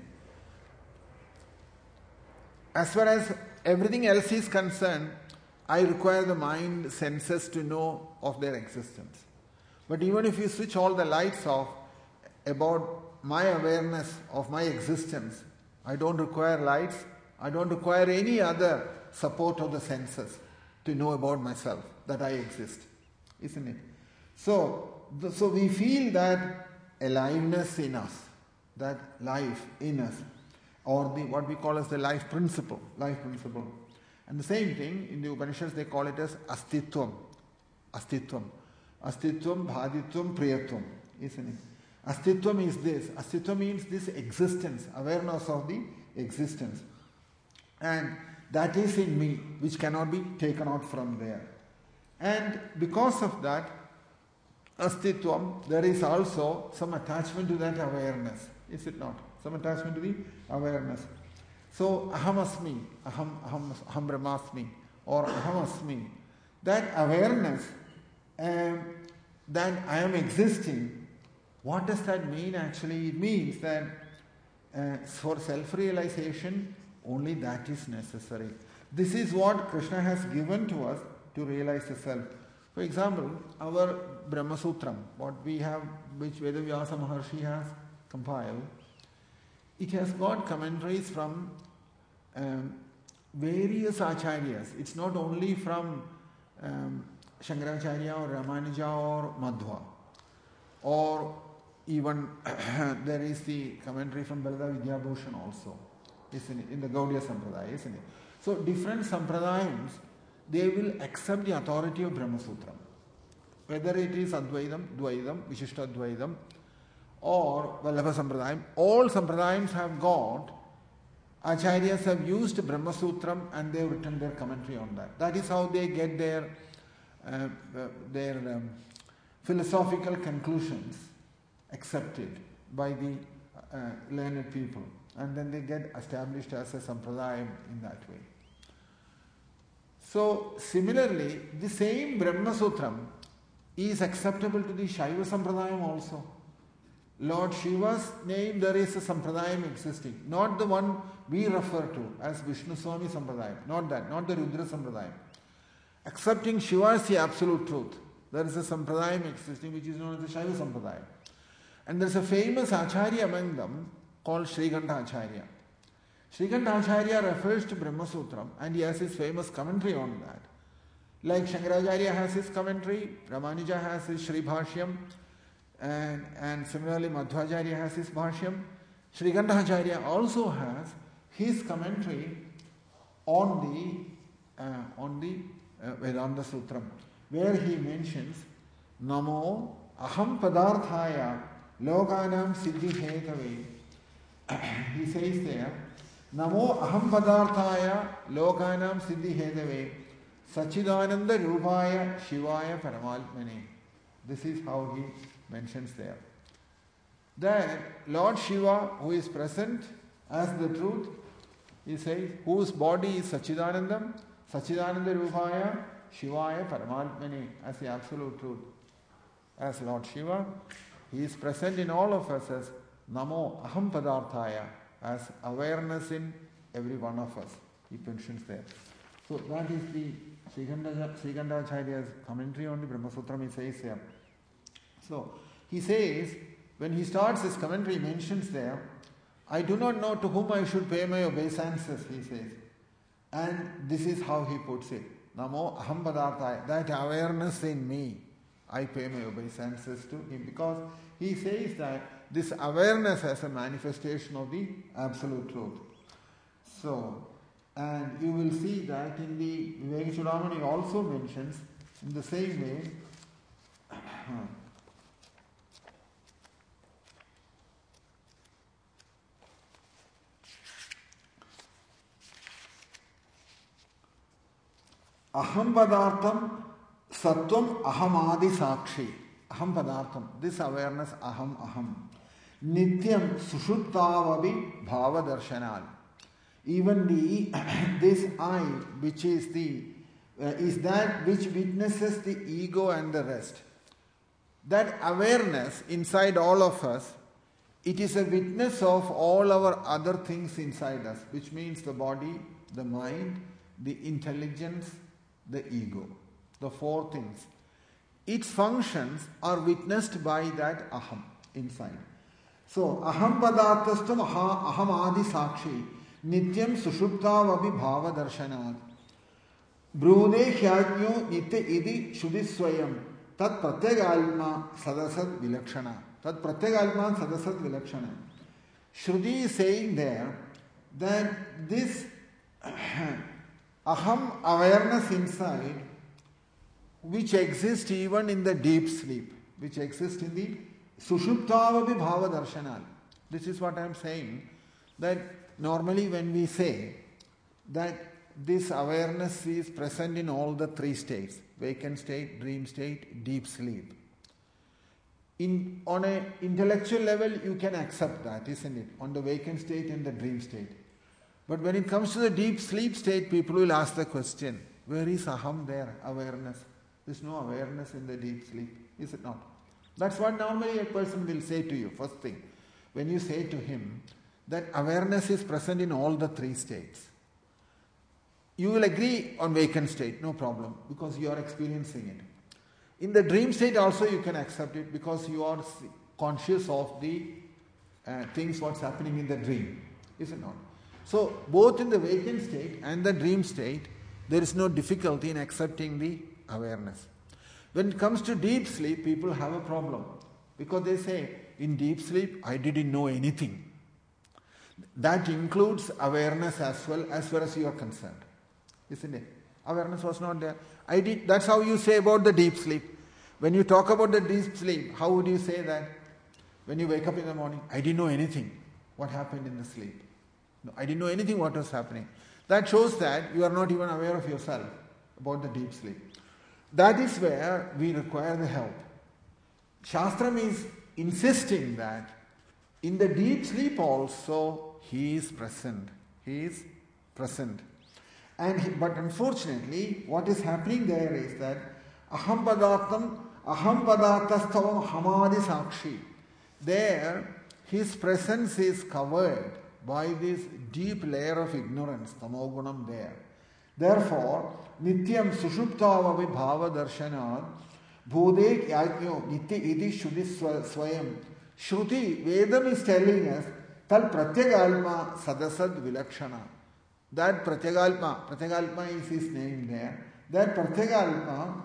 As far as everything else is concerned, I require the mind senses to know of their existence. But even if you switch all the lights off about my awareness of my existence, I don't require lights, I don't require any other support of the senses to know about myself, that I exist, isn't it? So we feel that aliveness in us, that life in us, or what we call as the life principle. And the same thing, in the Upanishads they call it as astitvam. Astitvam, bhaditvam, priyatvam, isn't it? Astitvam is this. Astitvam means this existence, awareness of the existence. And that is in me, which cannot be taken out from there. And because of that, astitvam, there is also some attachment to that awareness, is it not? Some attachment to the awareness. So, ahamasmi, aham brahmasmi, or ahamasmi, that awareness that I am existing, what does that mean actually? It means that for self-realization, only that is necessary. This is what Krishna has given to us to realize the self. For example, our Brahma Sutram, what we have, which Vedavyasa Maharshi has compiled, it has got commentaries from various acharyas. It's not only from Shankaracharya or Ramanuja or Madhva, or even there is the commentary from Balada Vidyabhushan also, isn't it? In the Gaudiya Sampradaya, isn't it? So different Sampradayams, they will accept the authority of Brahma Sutram. Whether it is Advaitam, Dvaitam, Vishishtadvaitam or Vallabha Sampradayam, all Sampradayams have got, Acharyas have used Brahma Sutram and they have written their commentary on that. That is how they get their philosophical conclusions accepted by the learned people, and then they get established as a Sampradayam in that way. So similarly, the same Brahma Sutram is acceptable to the Shaiva Sampradayam also. Lord Shiva's name, there is a Sampradayam existing, not the one we refer to as Vishnu Swami Sampradayam, not that, not the Rudra Sampradayam. Accepting Shiva as the absolute truth, there is a Sampradayam existing which is known as the Shaiva Sampradayam. And there is a famous Acharya among them called Srikanta Acharya. Srikanta Acharya refers to Brahma Sutram and he has his famous commentary on that. Like Shankaracharya has his commentary, Ramanuja has his Sri Bhashyam, and similarly Madhvacharya has his Bhashyam. Srikanta Acharya also has his commentary on the Vedanta Sutram, where he mentions Namo Aham Padarthaya Lokanam Siddhi Hetave. He says there, Namo Aham Padarthaya Lokanam Siddhi Hetave Sachidananda Rupaya Shivaya Paramatmane. This is how he mentions there. That Lord Shiva, who is present as the truth, he says, whose body is Sachidanandam, Sachidananda Rupaya Shivaya Paramatmane, as the absolute truth. As Lord Shiva, he is present in all of us as Namo Aham Padarthaya, as awareness in every one of us. He mentions there. So that is the Srikantacharya's commentary on the Brahma Sutram, he says there. So he says, when he starts his commentary, he mentions there, I do not know to whom I should pay my obeisances, he says. And this is how he puts it. Namo Aham Padarthaya, that awareness in me, I pay my obeisances to him, because he says that this awareness as a manifestation of the absolute truth. So, and you will see that in the Viveka Chudamani also mentions in the same way. Aham Padartham Sattvam Ahamadi Sakshi. Aham Padartham, this awareness Aham. Nityam Sushuptavabi Bhava Darshanal. Even this I, which is is that which witnesses the ego and the rest. That awareness inside all of us, it is a witness of all our other things inside us, which means the body, the mind, the intelligence, the ego. The four things. Its functions are witnessed by that aham inside. So, aham padarthastam aham adi sakshi nityam sushuptavabi bhava darshanat brune hyajnyo nitya idi shudhisvayam tat pratyagalma sadasat vilakshana. Tat pratyagalma sadasat vilakshana. Shruti is saying there that this aham awareness inside, which exists even in the deep sleep, which exists in the sushuptavabi bhava darshanal. This is what I am saying, that normally when we say that this awareness is present in all the three states, vacant state, dream state, deep sleep. On an intellectual level, you can accept that, isn't it? On the vacant state and the dream state. But when it comes to the deep sleep state, people will ask the question, where is aham there, awareness? There is no awareness in the deep sleep, is it not? That's what normally a person will say to you, first thing. When you say to him that awareness is present in all the three states, you will agree on vacant state, no problem, because you are experiencing it. In the dream state also you can accept it because you are conscious of the things what's happening in the dream. Is it not? So both in the waking state and the dream state, there is no difficulty in accepting the awareness. When it comes to deep sleep, people have a problem because they say, in deep sleep, I didn't know anything. That includes awareness as far as you are concerned. Isn't it? Awareness was not there. That's how you say about the deep sleep. When you talk about the deep sleep, how would you say that? When you wake up in the morning, I didn't know anything. What happened in the sleep? No, I didn't know anything what was happening. That shows that you are not even aware of yourself about the deep sleep. That is where we require the help. Shastram is insisting that in the deep sleep also he is present. He is present. But unfortunately, what is happening there is that aham padarthastavam hamadi sakshi. There, his presence is covered by this deep layer of ignorance, tamogunam there. Therefore, nityam sushuptavavi bhava darshanat bhudek yajno nitya iti shuddhi swayam. Shruti, Vedam is telling us, tal pratyagalma sadasad vilakshana. That pratyagalma is his name there. That pratyagalma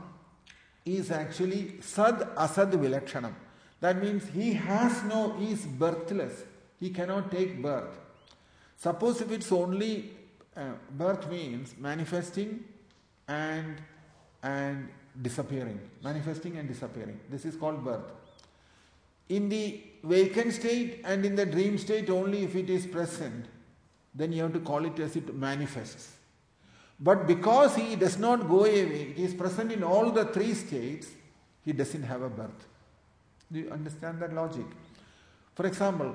is actually sad asad vilakshanam. That means he is birthless. He cannot take birth. Suppose if it's only birth means manifesting and disappearing. Manifesting and disappearing. This is called birth. In the vacant state and in the dream state only if it is present, then you have to call it as it manifests. But because he does not go away, it is present in all the three states, he doesn't have a birth. Do you understand that logic? For example,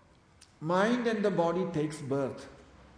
mind and the body takes birth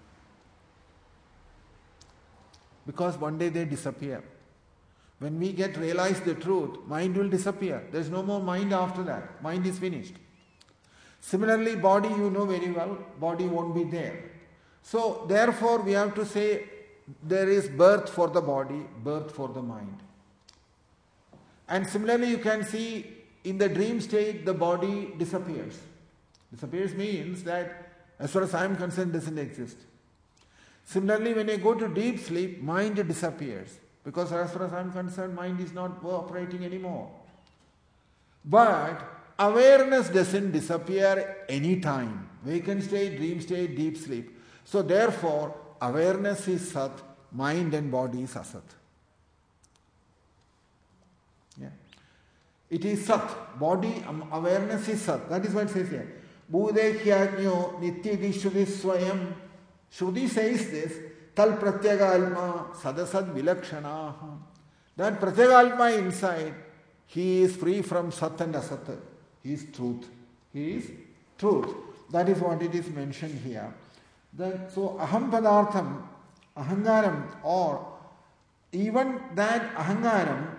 because one day they disappear. When we realize the truth, mind will disappear. There is no more mind after that. Mind is finished. Similarly, body you know very well, body won't be there. So therefore we have to say there is birth for the body, birth for the mind. And similarly you can see in the dream state the body disappears. Disappears means that as far as I am concerned doesn't exist. Similarly when you go to deep sleep, mind disappears. Because as far as I am concerned, mind is not operating anymore. But awareness doesn't disappear any time. Vacant state, dream state, deep sleep. So therefore, awareness is Sat, mind and body is Asat. Yeah. It is Sat. Body, awareness is Sat. That is what it says here. Bhudekyajnyo nityadi shuddhi swayam. Shruti says this. Tal pratyagalma sadasad vilakshana. That pratyagalma inside, he is free from Sat and Asat. He is truth. He is truth. That is what it is mentioned here. So aham padartham, ahangaram, or even that ahangaram,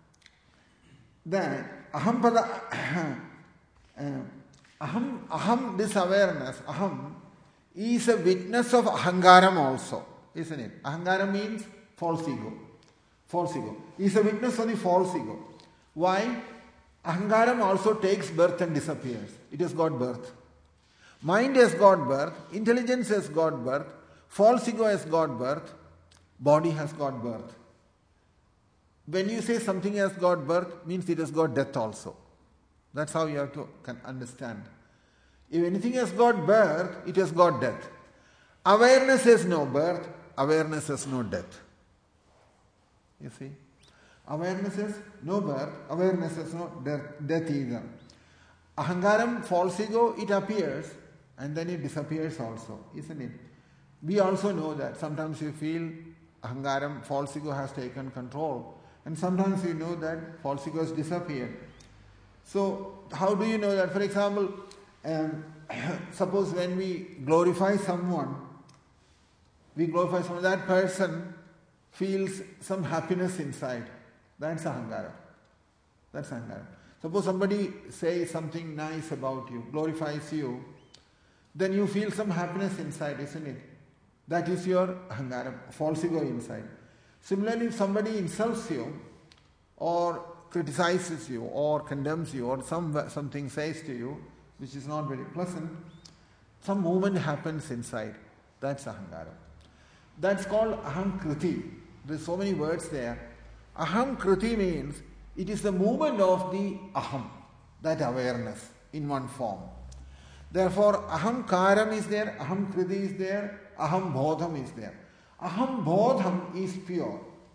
that aham aham, this awareness, aham, is a witness of ahangaram also, isn't it? Ahangaram means false ego. False ego. He is a witness of the false ego. Why? Ahangaram also takes birth and disappears. It has got birth. Mind has got birth, intelligence has got birth, false ego has got birth, body has got birth. When you say something has got birth, means it has got death also. That's how you have to understand. If anything has got birth, it has got death. Awareness has no birth, awareness has no death. You see? Awareness has no birth, awareness has no death either. Ahangaram, false ego, it appears and then it disappears also, isn't it? We also know that sometimes you feel ahangaram, false ego has taken control, and sometimes you know that false ego has disappeared. So how do you know that? For example, suppose when we glorify someone, that person feels some happiness inside. That's ahangaram. That's ahangaram. Suppose somebody says something nice about you, glorifies you, then you feel some happiness inside, isn't it? That is your ahangaram, false ego inside. Similarly, if somebody insults you or criticizes you or condemns you or something says to you, which is not very pleasant, some movement happens inside. That's ahankara. That's called aham kriti. There's so many words there. Aham kriti means it is the movement of the aham, that awareness in one form. Therefore, aham karam is there, aham kriti is there, aham bodham is there. Aham bodham is pure.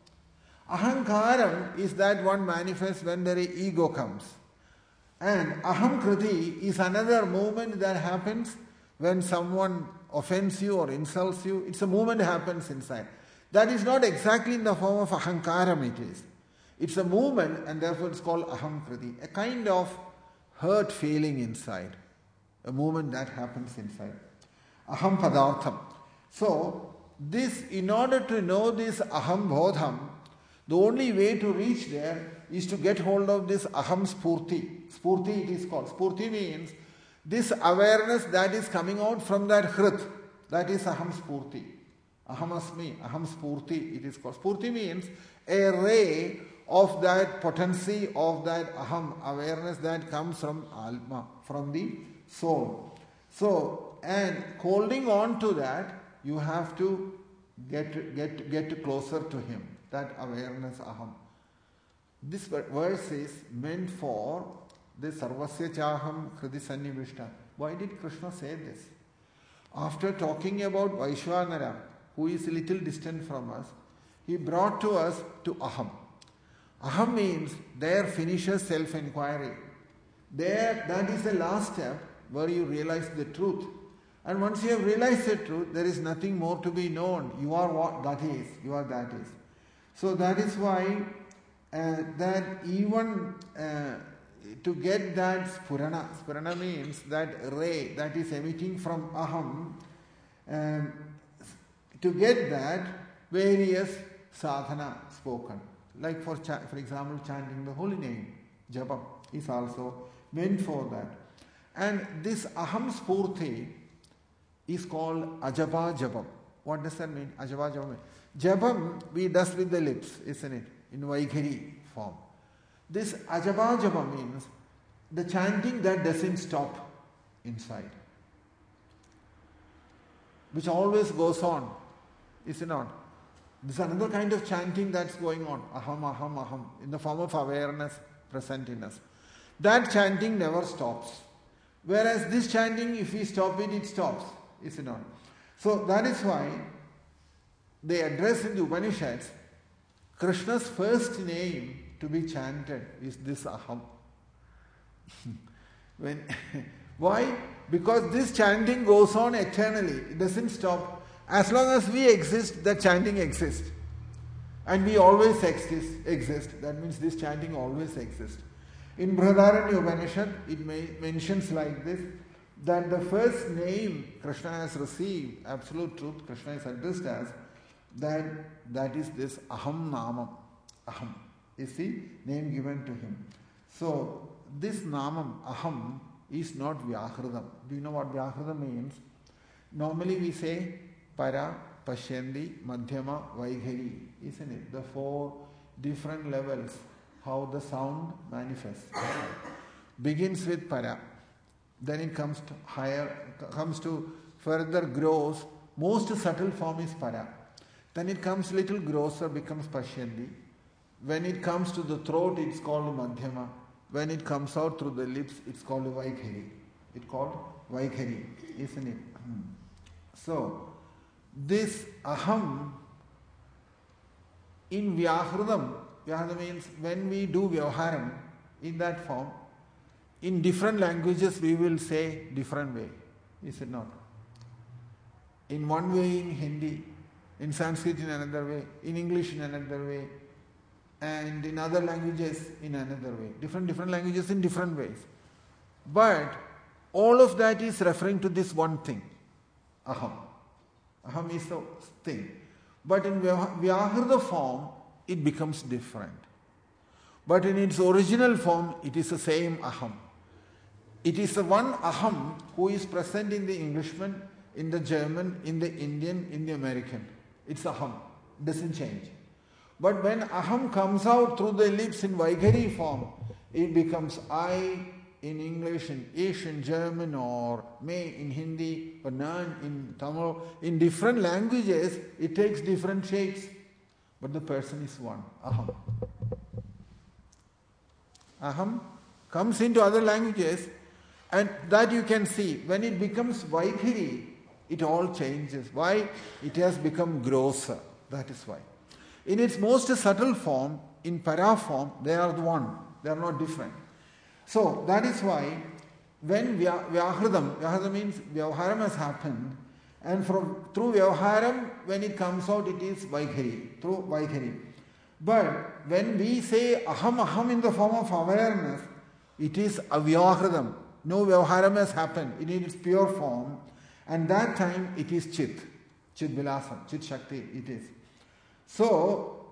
Ahankaram is that one manifests when the ego comes. And aham kriti is another movement that happens when someone offends you or insults you. It's a movement that happens inside. That is not exactly in the form of ahankaram it is. It's a movement and therefore it's called aham kriti. A kind of hurt feeling inside. A movement that happens inside. Aham padartham. So, this, in order to know this aham bodham, the only way to reach there is to get hold of this aham spurti. Spurti it is called. Spurti means this awareness that is coming out from that hrit. That is aham spurti. Aham asmi, aham spurti it is called. Spurti means a ray of that potency of that aham awareness that comes from alma, from the soul. So, and holding on to that, you have to get closer to him. That awareness aham. This verse is meant for the sarvasya chaham kriti sannivishta. Why did Krishna say this? After talking about Vaishwanara, who is a little distant from us, he brought to us to aham. Aham means there finishes self-inquiry. There, that is the last step where you realize the truth. And once you have realized the truth, there is nothing more to be known. You are what that is. You are that is. So that is why that even to get that spurana means that ray that is emitting from aham, to get that various sadhana spoken. Like for example, chanting the holy name, japa is also meant for that. And this aham spurti is called ajapa japam. What does that mean? Ajapa japam. Japam we does with the lips, isn't it? In Vaikhari form. This ajapa japam means the chanting that doesn't stop inside, which always goes on, is it not? This is another kind of chanting that's going on. Aham, aham, aham, in the form of awareness present in us. That chanting never stops. Whereas this chanting, if we stop it, it stops. Is it not? So that is why they address in the Upanishads, Krishna's first name to be chanted is this aham. Why? Because this chanting goes on eternally. It doesn't stop. As long as we exist, the chanting exists. And we always exist. That means this chanting always exists. In Brihadaranyaka Upanishad, it mentions like this, that the first name Krishna has received, absolute truth, Krishna is addressed as, that is this aham namam. Aham is the name given to him. So, this namam, aham, is not vyahridam. Do you know what vyahridam means? Normally we say para, pashyandi, madhyama, vaikhari, isn't it? The 4 different levels, how the sound manifests. Begins with para, then it comes to higher, comes to further grows. Most subtle form is para. Then it comes little grosser, becomes pashyandi. When it comes to the throat, it's called madhyama. When it comes out through the lips, it's called vaikhari. It's called vaikhari, isn't it? So, this aham in vyahridam means when we do vyavaharam in that form, in different languages we will say different way, is it not? In one way in Hindi, in Sanskrit in another way, in English in another way, and in other languages in another way. Different languages in different ways. But all of that is referring to this one thing, aham. Aham is the thing. But in Vyahrida form, it becomes different. But in its original form, it is the same aham. It is the one aham who is present in the Englishman, in the German, in the Indian, in the American. It's aham. It doesn't change. But when aham comes out through the lips in Vaikhari form, it becomes I in English, in Ish in German, or Me in Hindi, or Nan in Tamil. In different languages, it takes different shapes. But the person is one, Aham. Aham comes into other languages, and that you can see. When it becomes Vaikhari, it all changes. Why? It has become grosser. That is why. In its most subtle form, in para form, they are the one. They are not different. So that is why when Vyahridam means Vyavaharam has happened, and through Vyavaharam, when it comes out, it is Vaikhari, through Vaikhari. But when we say Aham in the form of awareness, it is Avyahridam. No Vyavaharam has happened. In its pure form. And that time it is Chit Vilasam, Chit Shakti it is. So,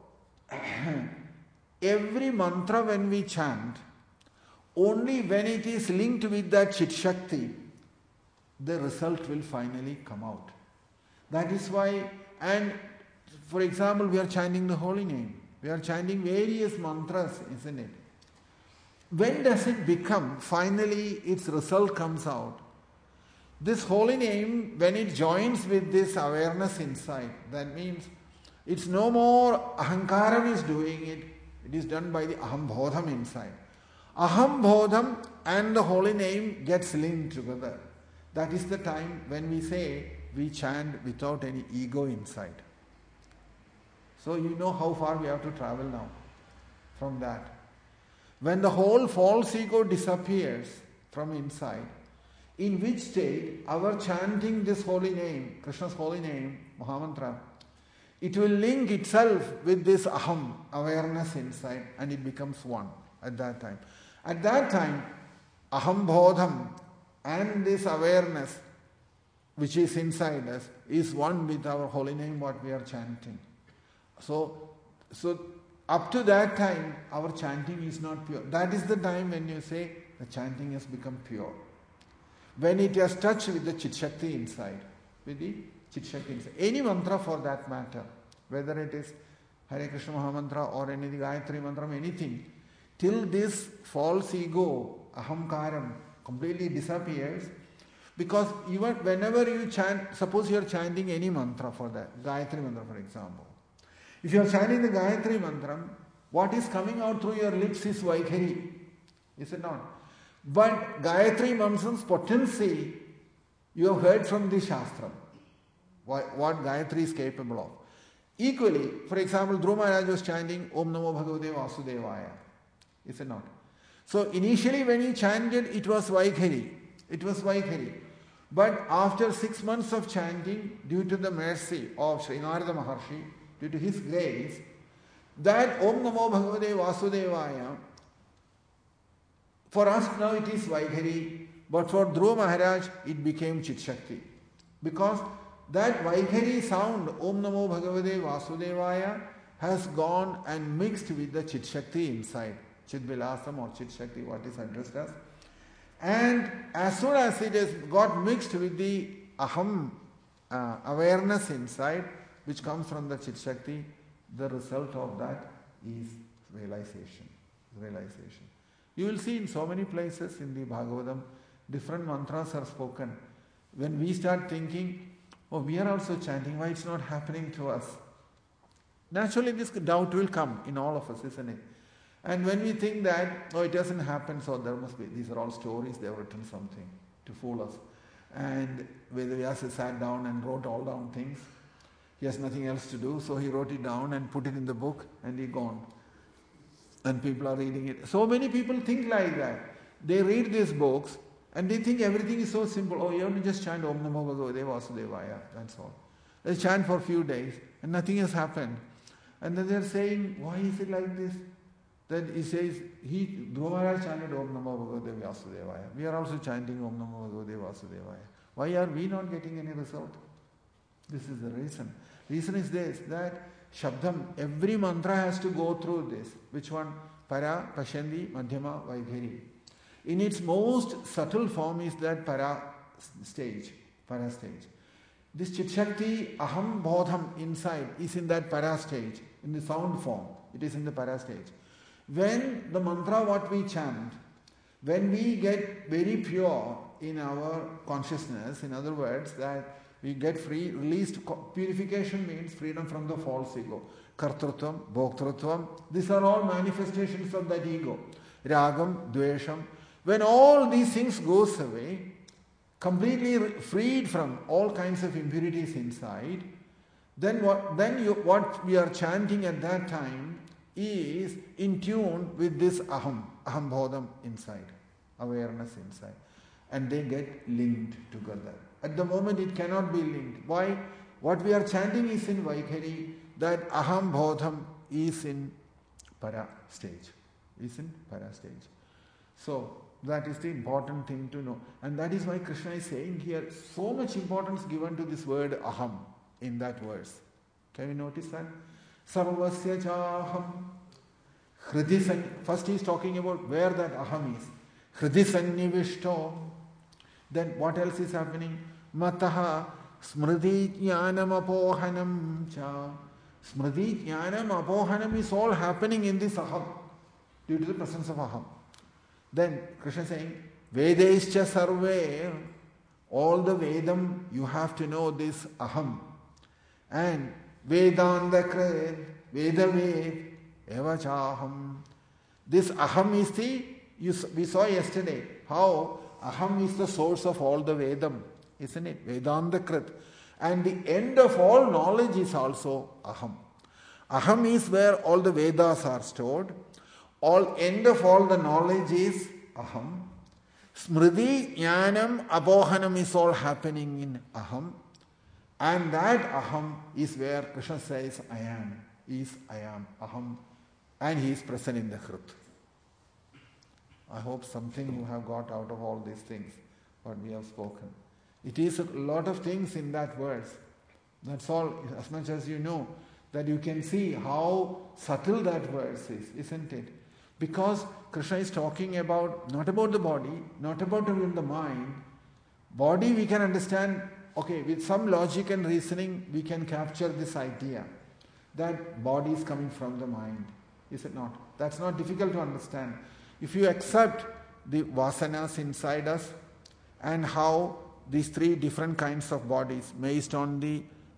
every mantra when we chant, only when it is linked with that Chit Shakti, the result will finally come out. That is why, and for example, we are chanting the holy name. We are chanting various mantras, isn't it? When does it become, finally its result comes out? This holy name, when it joins with this awareness inside, that means it's no more Ahankaram is doing it, it is done by the Aham Bodham inside. Aham Bodham and the holy name gets linked together. That is the time when we say we chant without any ego inside. So you know how far we have to travel now from that. When the whole false ego disappears from inside, in which state our chanting this holy name, Krishna's holy name, Mahamantra, it will link itself with this Aham, awareness inside, and it becomes one at that time. At that time, Aham Bodham and this awareness which is inside us is one with our holy name, what we are chanting. So up to that time, our chanting is not pure. That is the time when you say the chanting has become pure. When it has touched with the Chit Shakti inside, with the Chit Shakti inside. Any mantra for that matter, whether it is Hare Krishna Mahamantra or any Gayatri Mantra, anything, till this false ego, Ahamkaram, completely disappears, because even whenever you chant, suppose you are chanting any mantra for that, Gayatri Mantra for example. If you are chanting the Gayatri Mantra, what is coming out through your lips is Vaikhari, is it not? But Gayatri Mantra's potency, you have heard from the Shastra, what Gayatri is capable of. Equally, for example, Dhruva Maharaj was chanting Om Namo Bhagavate Vasudevaya, is it not? So initially when he chanted, it was Vaikhari. But after 6 months of chanting, due to the mercy of Sri Narada Maharshi, due to his grace, that Om Namo Bhagavate Vasudevaya, for us now it is Vaikhari, but for Dhruva Maharaj it became Chit Shakti. Because that Vaikhari sound, Om Namo Bhagavate Vasudevaya, has gone and mixed with the Chit Shakti inside. Chit Vilasam or Chit Shakti, what is addressed as. And as soon as it has got mixed with the Aham awareness inside, which comes from the Chit Shakti, the result of that is realization. You will see in so many places in the Bhagavatam, different mantras are spoken. When we start thinking, oh, we are also chanting, why it's not happening to us? Naturally, this doubt will come in all of us, isn't it? And when we think that, oh, it doesn't happen, so there must be, these are all stories, they have written something to fool us. And Vedavyasa sat down and wrote all down things. He has nothing else to do, so he wrote it down and put it in the book, and he gone. And people are reading it. So many people think like that. They read these books and they think everything is so simple. Oh, you have to just chant Om Namo Bhagavate Vasudevaya. That's all. They chant for a few days and nothing has happened. And then they're saying, why is it like this? Then he says, Dhruva Maharaj chanted Om Namo Bhagavate Vasudevaya. We are also chanting Om Namo Bhagavate Vasudevaya. Why are we not getting any result? This is the reason. Reason is this, that Shabdam, every mantra has to go through this. Which one? Para, Pashyandi, Madhyama, Vaikhari. In its most subtle form is that para stage. This Chit Shakti, Aham Bodham inside is in that para stage, in the sound form. It is in the para stage. When the mantra what we chant, when we get very pure in our consciousness, in other words, that we get free, released, purification means freedom from the false ego. Kartrutvam, Bhoktrutvam, these are all manifestations of that ego. Ragam, Dvesham. When all these things goes away, completely freed from all kinds of impurities inside, then what we are chanting at that time is in tune with this aham bodham inside, awareness inside. And they get linked together. At the moment it cannot be linked. Why? What we are chanting is in Vaikhari, that aham bodham is in para stage. So that is the important thing to know. And that is why Krishna is saying here, so much importance given to this word aham in that verse. Can you notice that? Sarvasya chaham. First he is talking about where that aham is. Hridi sannivishto. Then what else is happening? Mataha smriti jnanam apohanam cha. Smriti jnanam apohanam is all happening in this aham due to the presence of aham. Then Krishna is saying, Vedaischa sarve, all the Vedam, you have to know this aham. And Vedanta krit, Vedaved, evachaham. This aham is we saw yesterday how aham is the source of all the Vedam, isn't it? Vedanta krit. And the end of all knowledge is also aham. Aham is where all the Vedas are stored. End of all the knowledge is aham. Smriti, jnanam, abohanam is all happening in aham. And that aham is where Krishna says I am, aham. And he is present in the Hrit. I hope something you have got out of all these things, what we have spoken. It is a lot of things in that verse. That's all, as much as you know, that you can see how subtle that verse is, isn't it? Because Krishna is talking about, not about the body, not about even the mind. Body we can understand, okay, with some logic and reasoning we can capture this idea that body is coming from the mind. Is it not? That's not difficult to understand. If you accept the vasanas inside us and how these three different kinds of bodies based on the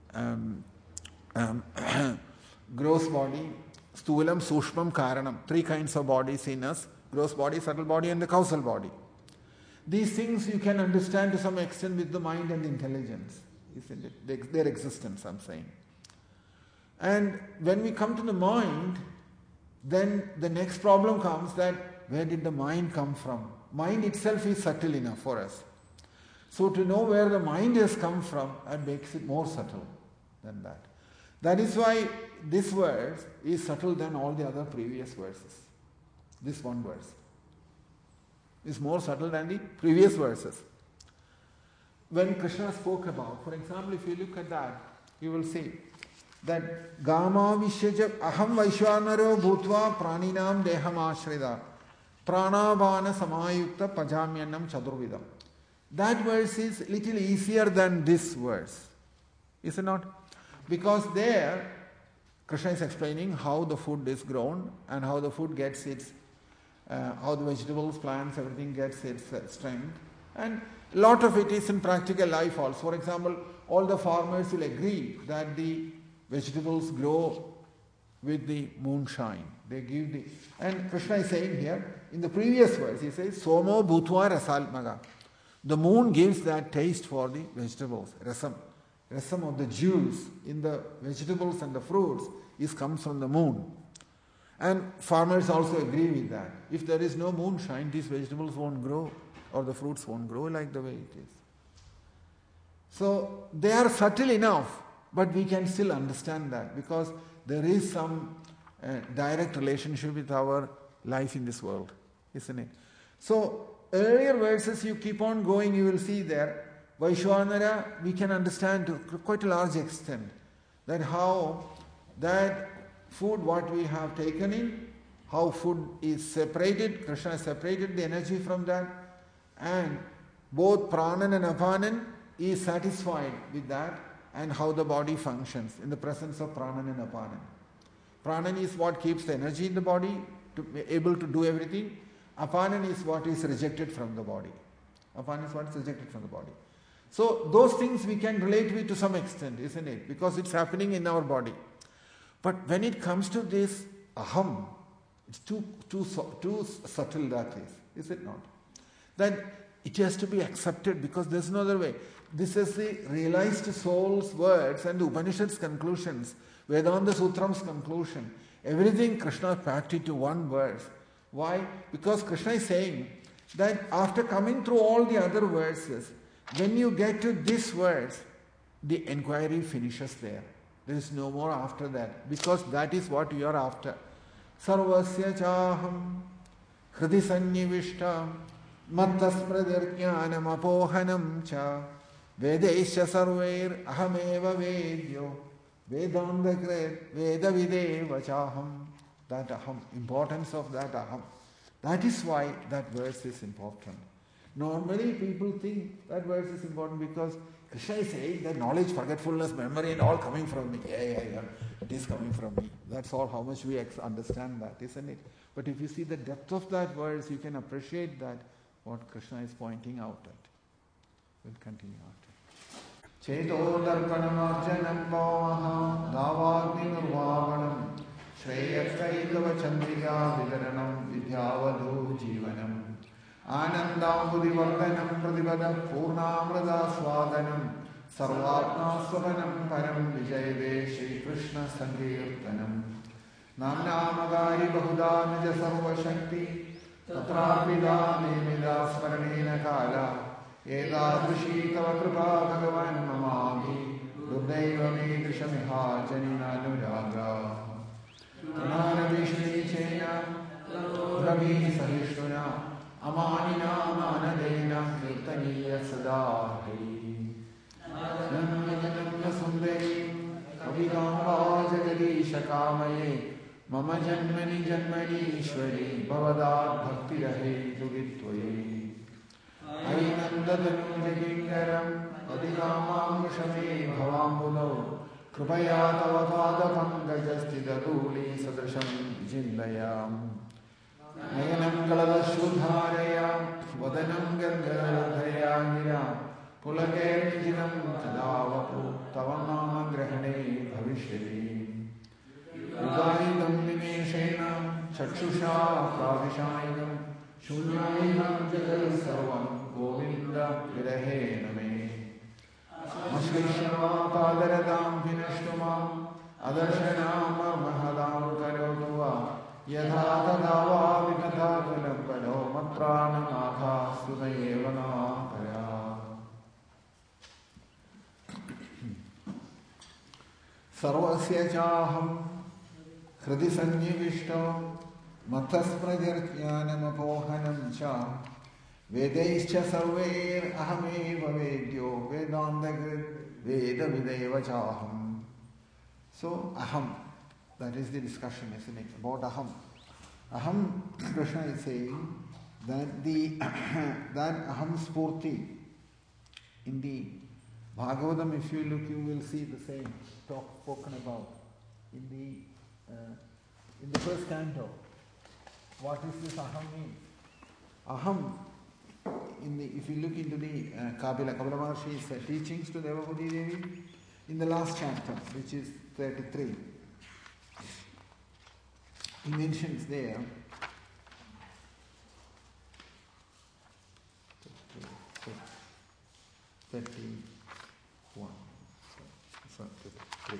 gross body, sthulam, sushmam, karanam, three kinds of bodies in us, gross body, subtle body and the causal body. These things you can understand to some extent with the mind and intelligence, isn't it? Their existence, I'm saying. And when we come to the mind, then the next problem comes that where did the mind come from? Mind itself is subtle enough for us. So to know where the mind has come from, that makes it more subtle than that. That is why this verse is subtle than all the other previous verses. This one verse is more subtle than the previous verses. When Krishna spoke about, for example, if you look at that, you will see that Gama Vishyaja Aham Vaishwanaro Bhutva Praninam Deham Ashrida Pranabhana Samayukta Pajamyanam Chadurvidam. That verse is little easier than this verse. Is it not? Because there Krishna is explaining how the food is grown and how the food gets its, how the vegetables, plants, everything gets its strength. And a lot of it is in practical life also. For example, all the farmers will agree that the vegetables grow with the moonshine. They give the... And Krishna is saying here, in the previous verse, he says, Somo Bhutva Rasalmaga. The moon gives that taste for the vegetables, rasam. Rasam of the juice in the vegetables and the fruits comes from the moon. And farmers also agree with that. If there is no moonshine, these vegetables won't grow or the fruits won't grow like the way it is. So they are subtle enough, but we can still understand that because there is some direct relationship with our life in this world, isn't it? So earlier verses you keep on going, you will see there, Vaishwanara, we can understand to quite a large extent that how that food what we have taken in, how food is separated, Krishna has separated the energy from that, and both pranan and apanan is satisfied with that, and how the body functions in the presence of pranan and apanan. Pranan is what keeps the energy in the body to be able to do everything, Apanan is what is rejected from the body. Apanan is what is rejected from the body. So those things we can relate with to some extent, isn't it? Because it's happening in our body. But when it comes to this aham, it's too subtle, that is it not? Then it has to be accepted because there's no other way. This is the realized soul's words and the Upanishad's conclusions, Vedanta Sutram's conclusion. Everything Krishna packed into one verse. Why? Because Krishna is saying that after coming through all the other verses, when you get to this verse, the inquiry finishes there. There is no more after that, because that is what you are after. Sarvasya chaham hridi sannivishtam mattaspradirjnanam apohanam cha vedaisya sarvair ahameva vedyo vedandakret vedavideva chaham. That aham, importance of that aham. That is why that verse is important. Normally people think that verse is important because Krishna is saying that knowledge, forgetfulness, memory and all coming from me. Yeah. It is coming from me. That's all how much we understand that, isn't it? But if you see the depth of that verse, you can appreciate that what Krishna is pointing out at. We'll continue after. Cheto darpanamarjanam bhavaham davagni nirvavanam Shreyakaidava chandrika vidaranam vidyavadhu jivanam Anandambudi vardanam pradivada purnamrada swadanam Sarvatma swavanam param vijayade Shri Krishna sankirtanam Namnamagari bahuda nija sarva shakti Tatrapida nemida smaranena kala Edadrishi tava kripa bhagavan mamami Durdaiva me drishamiha janina nuragra Tanarabhishni chena Rabi sahishnuna Amanina manadena kirtaniya sadahai Nananana sundari Abhigamba jagadisha kamaye Mama janmani ishwari Bhavadar bhakti rahe jugitvaye Ainandadanu jagingaram Adhigamam shame bhavambulo Krupaya tava pada pangajastidaduli sadrisham jindayam Nayanam kalada shudharaya Vadanam gandharadhaya gira Pulake nijinam tadavapu Tavanama grahane bhavishyati Udaridam nimeshena Chakshusha pravishayam Shunyayam jagal sarvam Govinda virahe name Ashvishama padaradam vinashtumam Adarsanam mahadam karotuva Yadha tadava vinatha kulambano Matrana natha sudayevana kaya Sarvasya chaham Hridi sannivishtam Mattasprajarjnanam apohanam cha Vedaischa sarvair ahameva vedyo Vedandagrit veda videva chaham. So aham, that is the discussion, isn't it? About aham. Aham, Krishna is saying that that aham spurti in the Bhagavatam, if you look, you will see the same spoken about in the first canto. What is this aham mean? Aham, if you look into the Kapila Maharshi's teachings to Devabhuti Devi, in the last chapter, which is 33, he mentions there 31. Sorry, 33.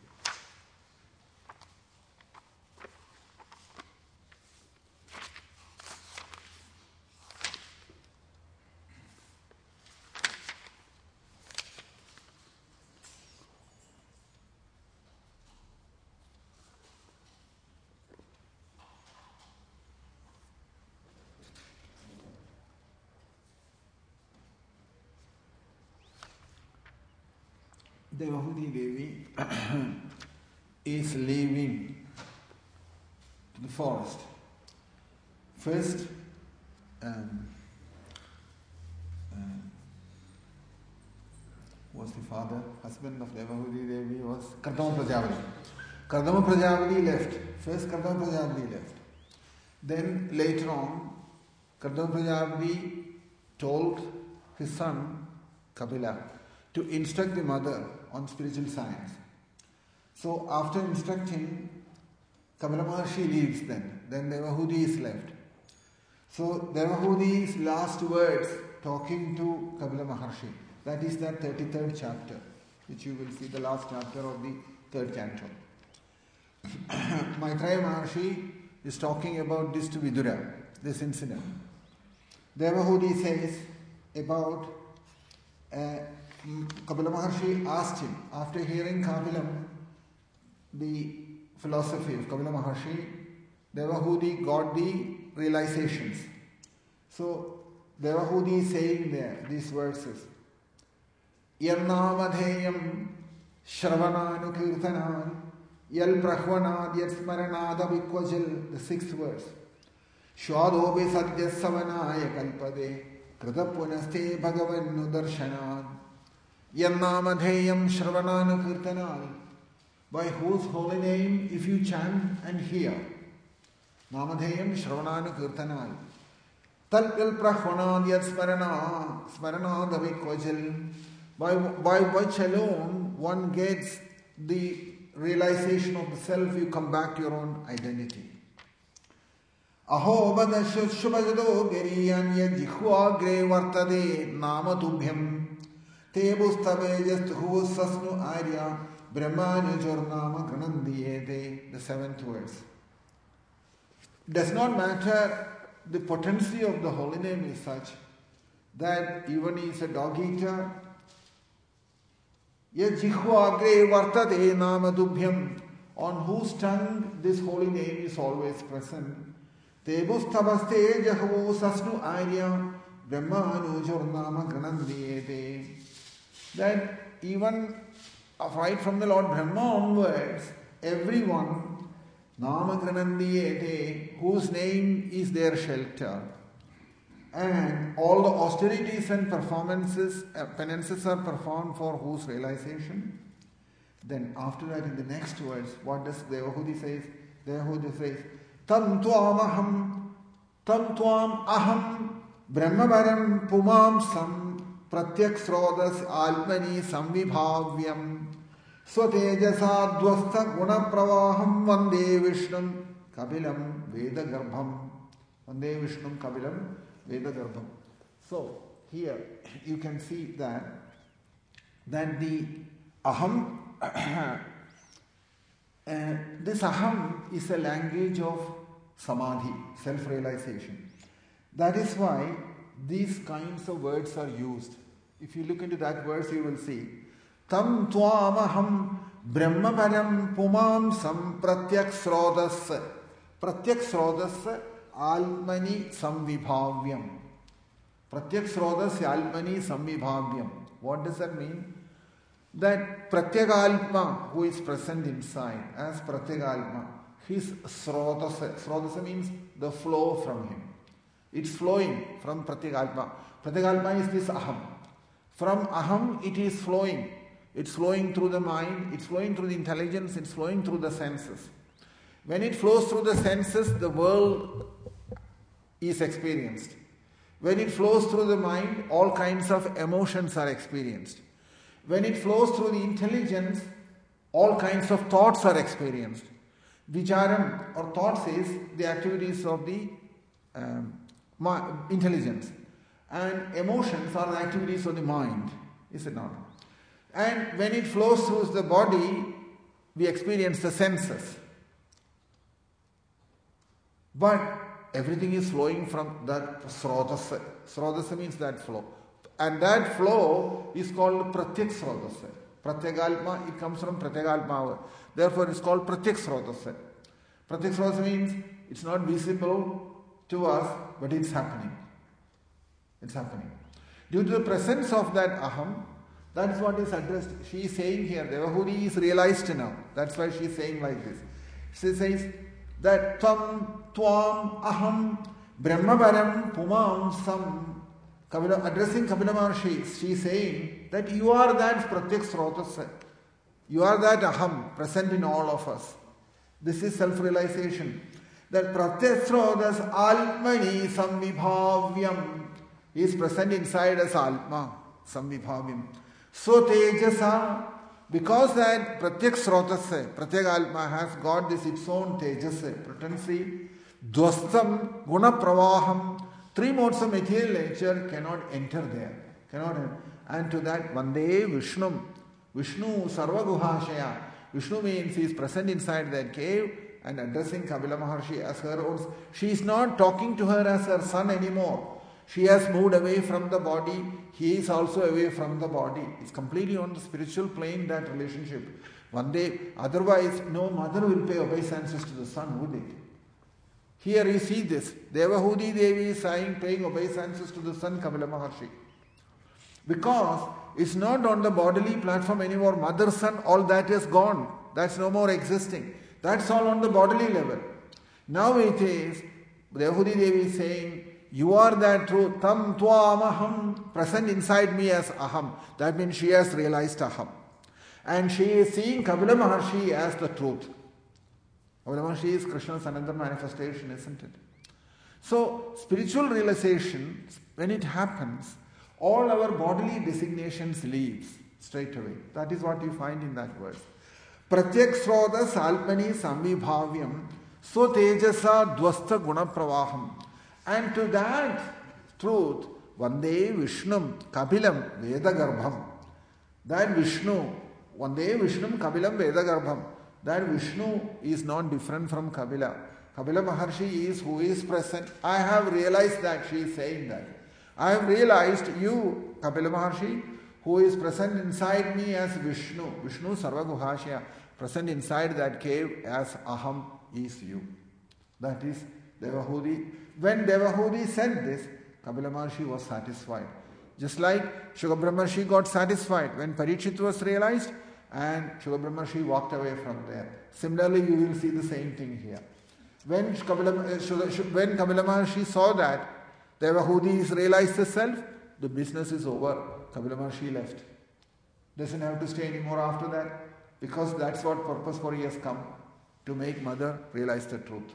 Devabhuti Devi is leaving the forest. First, was the husband of Devabhuti Devi was Kardama Prajapati. Kardama Prajapati left. First Kardama Prajapati left. Then later on, Kardama Prajapati told his son Kapila to instruct the mother on spiritual science. So after instructing, Kapila Maharshi leaves then Devahudi is left. So Devahudi's last words talking to Kapila Maharshi, that is that 33rd chapter, which you will see, the last chapter of the 3rd canto. Maitreya Maharshi is talking about this to Vidura, this incident. Devahudi says about Kapila Maharshi asked him, after hearing Kapilam, the philosophy of Kapila Maharshi, Devahudi got the realizations. So Devahudi is saying there these verses. Yannamadheyam Shravananu Kirtanan Yal Prahvanad Yatsmaranada Vikvajal, the 6th verse. Shwadobe Sadhyasavanaya Kalpade Kritapunaste Bhagavan Nudarshanad Yannamadheyam Shravananu Kirtanan, by whose holy name if you chant and hear. Namadheyam Shravananu Kirtanal. Talpil Prahvanad Yat Smarana Davikvajal, by which alone one gets the realization of the self, you come back to your own identity. Aho Badashu Shubhajado Geriyanya Jihwagre Vartade Namatubhyam Tebustabe just who Sasnu Arya Brahmanujornama Granandiyete, the 7th verse. Does not matter, the potency of the holy name is such that even he is a dog eater, Yajihwagre Vartade Namadubhyam, on whose tongue this holy name is always present. Tebustabaste Jahu Sasnu Arya Brahmanujornama Granandiyete. That even right from the Lord Brahma onwards, everyone Namagranandiyete, whose name is their shelter, and all the austerities and performances, penances are performed for whose realization. Then after that, in the next words, what does Devahudi says? Devahudi says, Tam tuam aham brahmavaram pumam sam pratyak srodas almani samvibhavyam Swatejasa dvastha guna pravaham vande Vishnum Kapilam Vedagarbham. Vande Vishnum Kapilam Vedagarbham. So here you can see that the aham, this aham is a language of samadhi, self-realization. That is why these kinds of words are used. If you look into that verse, you will see Tam tuamaham brahmavaram pumam sam pratyak srodas. Pratyak srodas almani samvibhavyam. Pratyak srodas almani samvibhavyam. What does that mean? That pratyagalpa, who is present inside as pratyagalpa, his srodasa. Srodasa means the flow from him. It's flowing from pratyagalpa. Pratyagalpa is this aham. From aham it is flowing. It's flowing through the mind, it's flowing through the intelligence, it's flowing through the senses. When it flows through the senses, the world is experienced. When it flows through the mind, all kinds of emotions are experienced. When it flows through the intelligence, all kinds of thoughts are experienced. Vicharam or thoughts is the activities of the intelligence. And emotions are the activities of the mind, is it not? And when it flows through the body, we experience the senses. But everything is flowing from that srodasa. Srodasa means that flow. And that flow is called pratyak srodasa. Pratyagalpa, it comes from pratyagalpa. Therefore, it's called pratyak srodasa. Pratyak srodasa means it's not visible to us, but it's happening. It's happening. Due to the presence of that aham, that's what is addressed. She is saying here, Devahudi is realized now. That's why she is saying like this. She says that Tam, Tuam, Aham, Brahmavaram, Pumam, Sam. Addressing Kapila Maharshi, she is saying that you are that Pratyak Srotas. You are that Aham present in all of us. This is self-realization. That pratyasrotas almani samvibhavyam is present inside as alma, samvibhavyam. So tejasa, because that pratyak srotasya, pratyak alma has got this its own tejasya, potency, dvastam, guna pravaham, three modes of material nature cannot enter there. And to that, Vande Vishnum, Vishnu Sarva Guhashaya. Vishnu means he is present inside that cave and addressing Kapila Maharshi as her own. She is not talking to her as her son anymore. She has moved away from the body. He is also away from the body. It's completely on the spiritual plane, that relationship. One day, otherwise, no mother will pay obeisances to the son, would it? Here you see this. Devahudi Devi is paying obeisances to the son Kapila Maharshi. Because it's not on the bodily platform anymore. Mother, son, all that is gone. That's no more existing. That's all on the bodily level. Now it is, Devahudi Devi is saying, you are that truth. Tam tvam aham, present inside me as aham. That means she has realized aham. And she is seeing Kapila Maharshi as the truth. Kapila Maharshi is Krishna's another manifestation, isn't it? So, spiritual realization, when it happens, all our bodily designations leaves straight away. That is what you find in that verse. Pratyak sroda salpani samvibhavyam so tejasa dvasta guna pravaham. And to that truth, Vande Vishnum Kapilam Vedagarbham. That Vishnu, Vande Vishnum Kapilam Vedagarbham. That Vishnu is not different from Kapila. Kapila Maharshi is who is present. I have realized that, she is saying that. I have realized you, Kapila Maharshi, who is present inside me as Vishnu. Vishnu Sarva Guhashya, present inside that cave as Aham is you. That is Devahudi. When Devahudi said this, Kapila Maharshi was satisfied. Just like Shukha Brahmarshi got satisfied when Parikshit was realized, and Shukha Brahmarshi walked away from there. Similarly, you will see the same thing here. When Kapila Maharshi saw that Devahudi is realized herself, the business is over. Kapila Maharshi left. Doesn't have to stay anymore after that, because that's what purpose for he has come, to make mother realize the truth.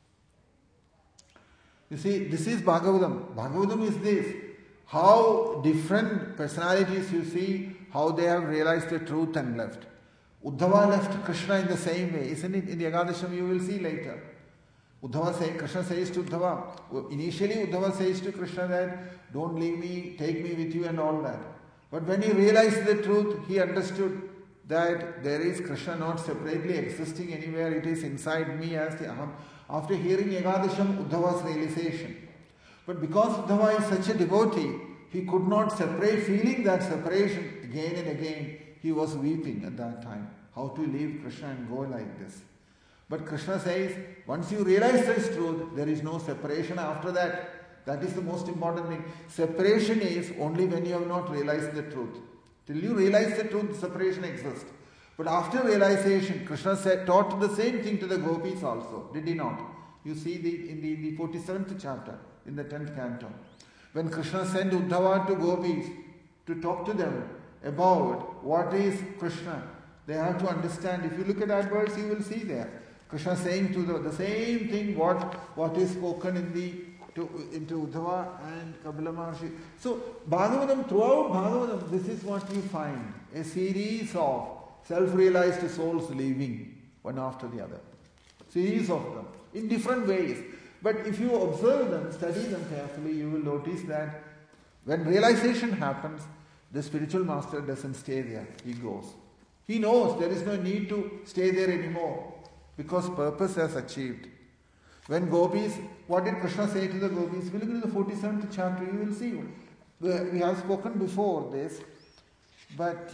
You see, this is Bhagavatam. Bhagavatam is this. How different personalities you see, how they have realized the truth and left. Uddhava left Krishna in the same way. Isn't it? In the Ekadasham you will see later. Krishna says to Uddhava, initially Uddhava says to Krishna that, don't leave me, take me with you and all that. But when he realized the truth, he understood that there is Krishna not separately existing anywhere, it is inside me as the Aham. After hearing Ekadasham, Uddhava's realization. But because Uddhava is such a devotee, he could not separate, feeling that separation again and again, he was weeping at that time. How to leave Krishna and go like this. But Krishna says, once you realize this truth, there is no separation after that. That is the most important thing. Separation is only when you have not realized the truth. Till you realize the truth, separation exists. But after realization, Krishna taught the same thing to the gopis also. Did he not? You see in the 47th chapter, in the 10th canto. When Krishna sent Uddhava to gopis to talk to them about what is Krishna, they have to understand. If you look at that verse, you will see there. Krishna saying to the same thing what is spoken into Uddhava and Kapila Maharshi. So Bhagavatam, throughout Bhagavatam, this is what you find. A series of self-realized souls leaving one after the other. Series of them in different ways. But if you observe them, study them carefully, you will notice that when realization happens, the spiritual master doesn't stay there. He goes. He knows there is no need to stay there anymore because purpose has achieved. When gopis, what did Krishna say to the gopis? If you look into the 47th chapter, you will see. We have spoken before this, but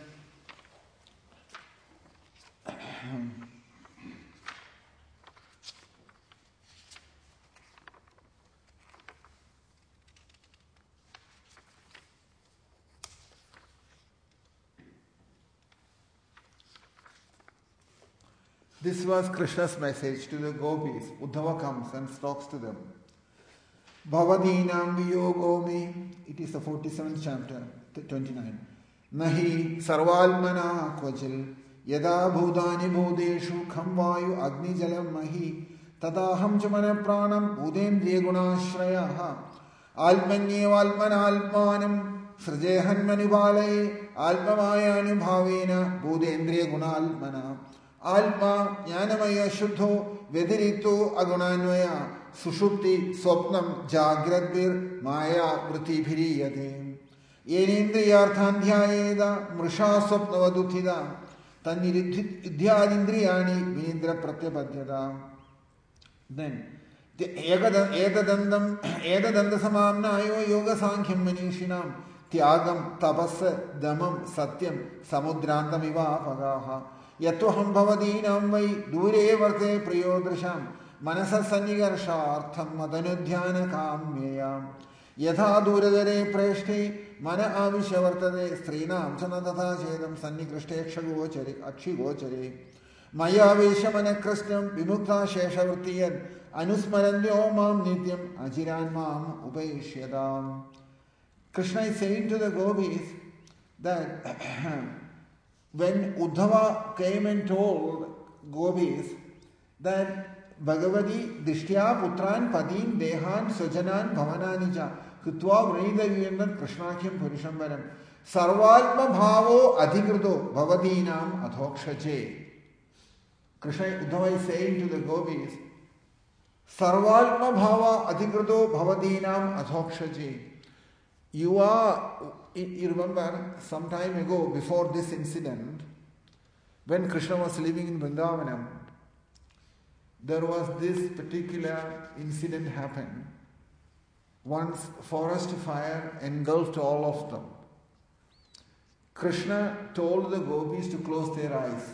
this was Krishna's message to the gopis. Uddhava comes and talks to them. Bhavadinam viyogo me. It is the 47th chapter, 29. Nahi sarvalmana kvajil yada bhudani bhudeshu kham vayu agni jalam mahi तदाहं च मनः प्राणं भूतेन्द्रियगुणाश्रयः आत्मन्येवात्मनात्मानं सृजेहन्मनुपालये आत्ममायानुभावेन भूतेन्द्रियगुणात्मना आत्मा ज्ञानमय शुद्धो व्यतिरिक्तो अगुणान्वय सुषुप्ति स्वप्नं जाग्रद्भिर्माया वृत्तिभिरीयते येनेन्द्रियार्थान् ध्यायेद मृषा स्वप्नवदुत्थिता तन्निरुद्ध्यादिन्द्रियाणि विनिद्रप्रत्यपद्यता. Then एतदन्तसमाम्नायो योगसाङ्ख्यं मनीषिणां त्यागं tapas दमं सत्यं समुद्रान्तमिवापगाः यत्त्वहं भवदीनां वै दूरे वर्ते प्रियोदृशां मनसः सन्निकर्षार्थं मदनुध्यानकाम्यया यथा दूरदरे प्रेष्ठे मन आविश्य वर्तते स्त्रीणां च न तथा चेदं सन्निकृष्टे अक्षिगोचरे मयावेश मनःकृष्णं विमुक्ता शेषवृत्तियन् अनुस्मरन्त्यो मां नित्यम् अचिरान् माम् उपैष्यताम्. Krishna is saying to the gopis that when Uddhava came and told gopis that Bhagavati Dishtya Putran Padin Dehan Sujanan Bhavananija Kutva Vrida Yuyandan Krishnakhyam Purishambaram Sarvalpa Bhavo Adhikrito Bhavadinam Adhokshache. Krishna Uddhava is saying to the gopis, Sarvalpa Bhava Adhikrito Bhavadinam Adhokshache. You remember some time ago, before this incident, when Krishna was living in Vrindavanam, there was this particular incident happened. Once forest fire engulfed all of them. Krishna told the gopis to close their eyes.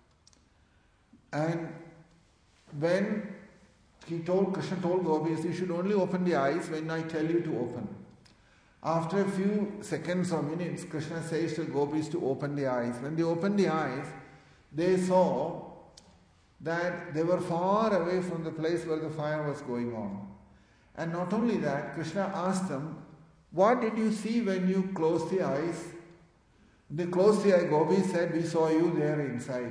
And when Krishna told gopis, you should only open the eyes when I tell you to open. After a few seconds or minutes, Krishna says to gopis to open the eyes. When they opened the eyes, they saw that they were far away from the place where the fire was going on. And not only that, Krishna asked them, what did you see when you closed the eyes? They closed the eye. Gopis said, we saw you there inside.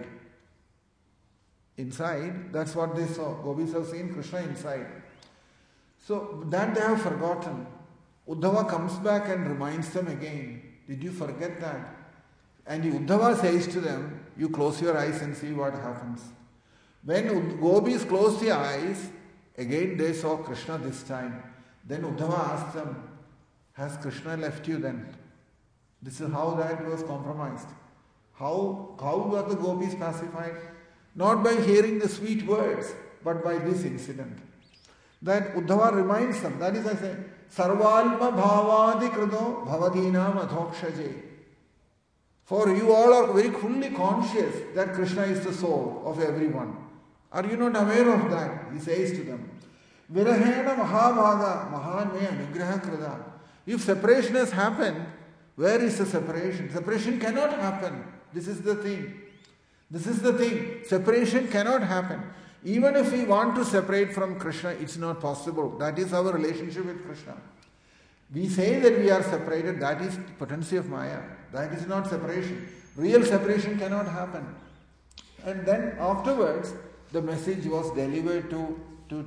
Inside, that's what they saw. Gopis have seen Krishna inside. So that they have forgotten. Uddhava comes back and reminds them again, did you forget that? And Uddhava says to them, you close your eyes and see what happens. When gopis closed the eyes, again they saw Krishna this time. Then Uddhava asked them, has Krishna left you then? This is how that was compromised. How were the gopis pacified? Not by hearing the sweet words, but by this incident. That Uddhava reminds them, that is I say, Sarvalpa bhavadi krito bhavadinam adhokshaje. For you all are very fully conscious that Krishna is the soul of everyone. Are you not aware of that? He says to them, Virahena mahabhaga mahanme anugraha krida. If separation has happened, where is the separation? Separation cannot happen. This is the thing. Separation cannot happen. Even if we want to separate from Krishna, it's not possible. That is our relationship with Krishna. We say that we are separated, that is potency of Maya. That is not separation. Real separation cannot happen. And then afterwards, the message was delivered to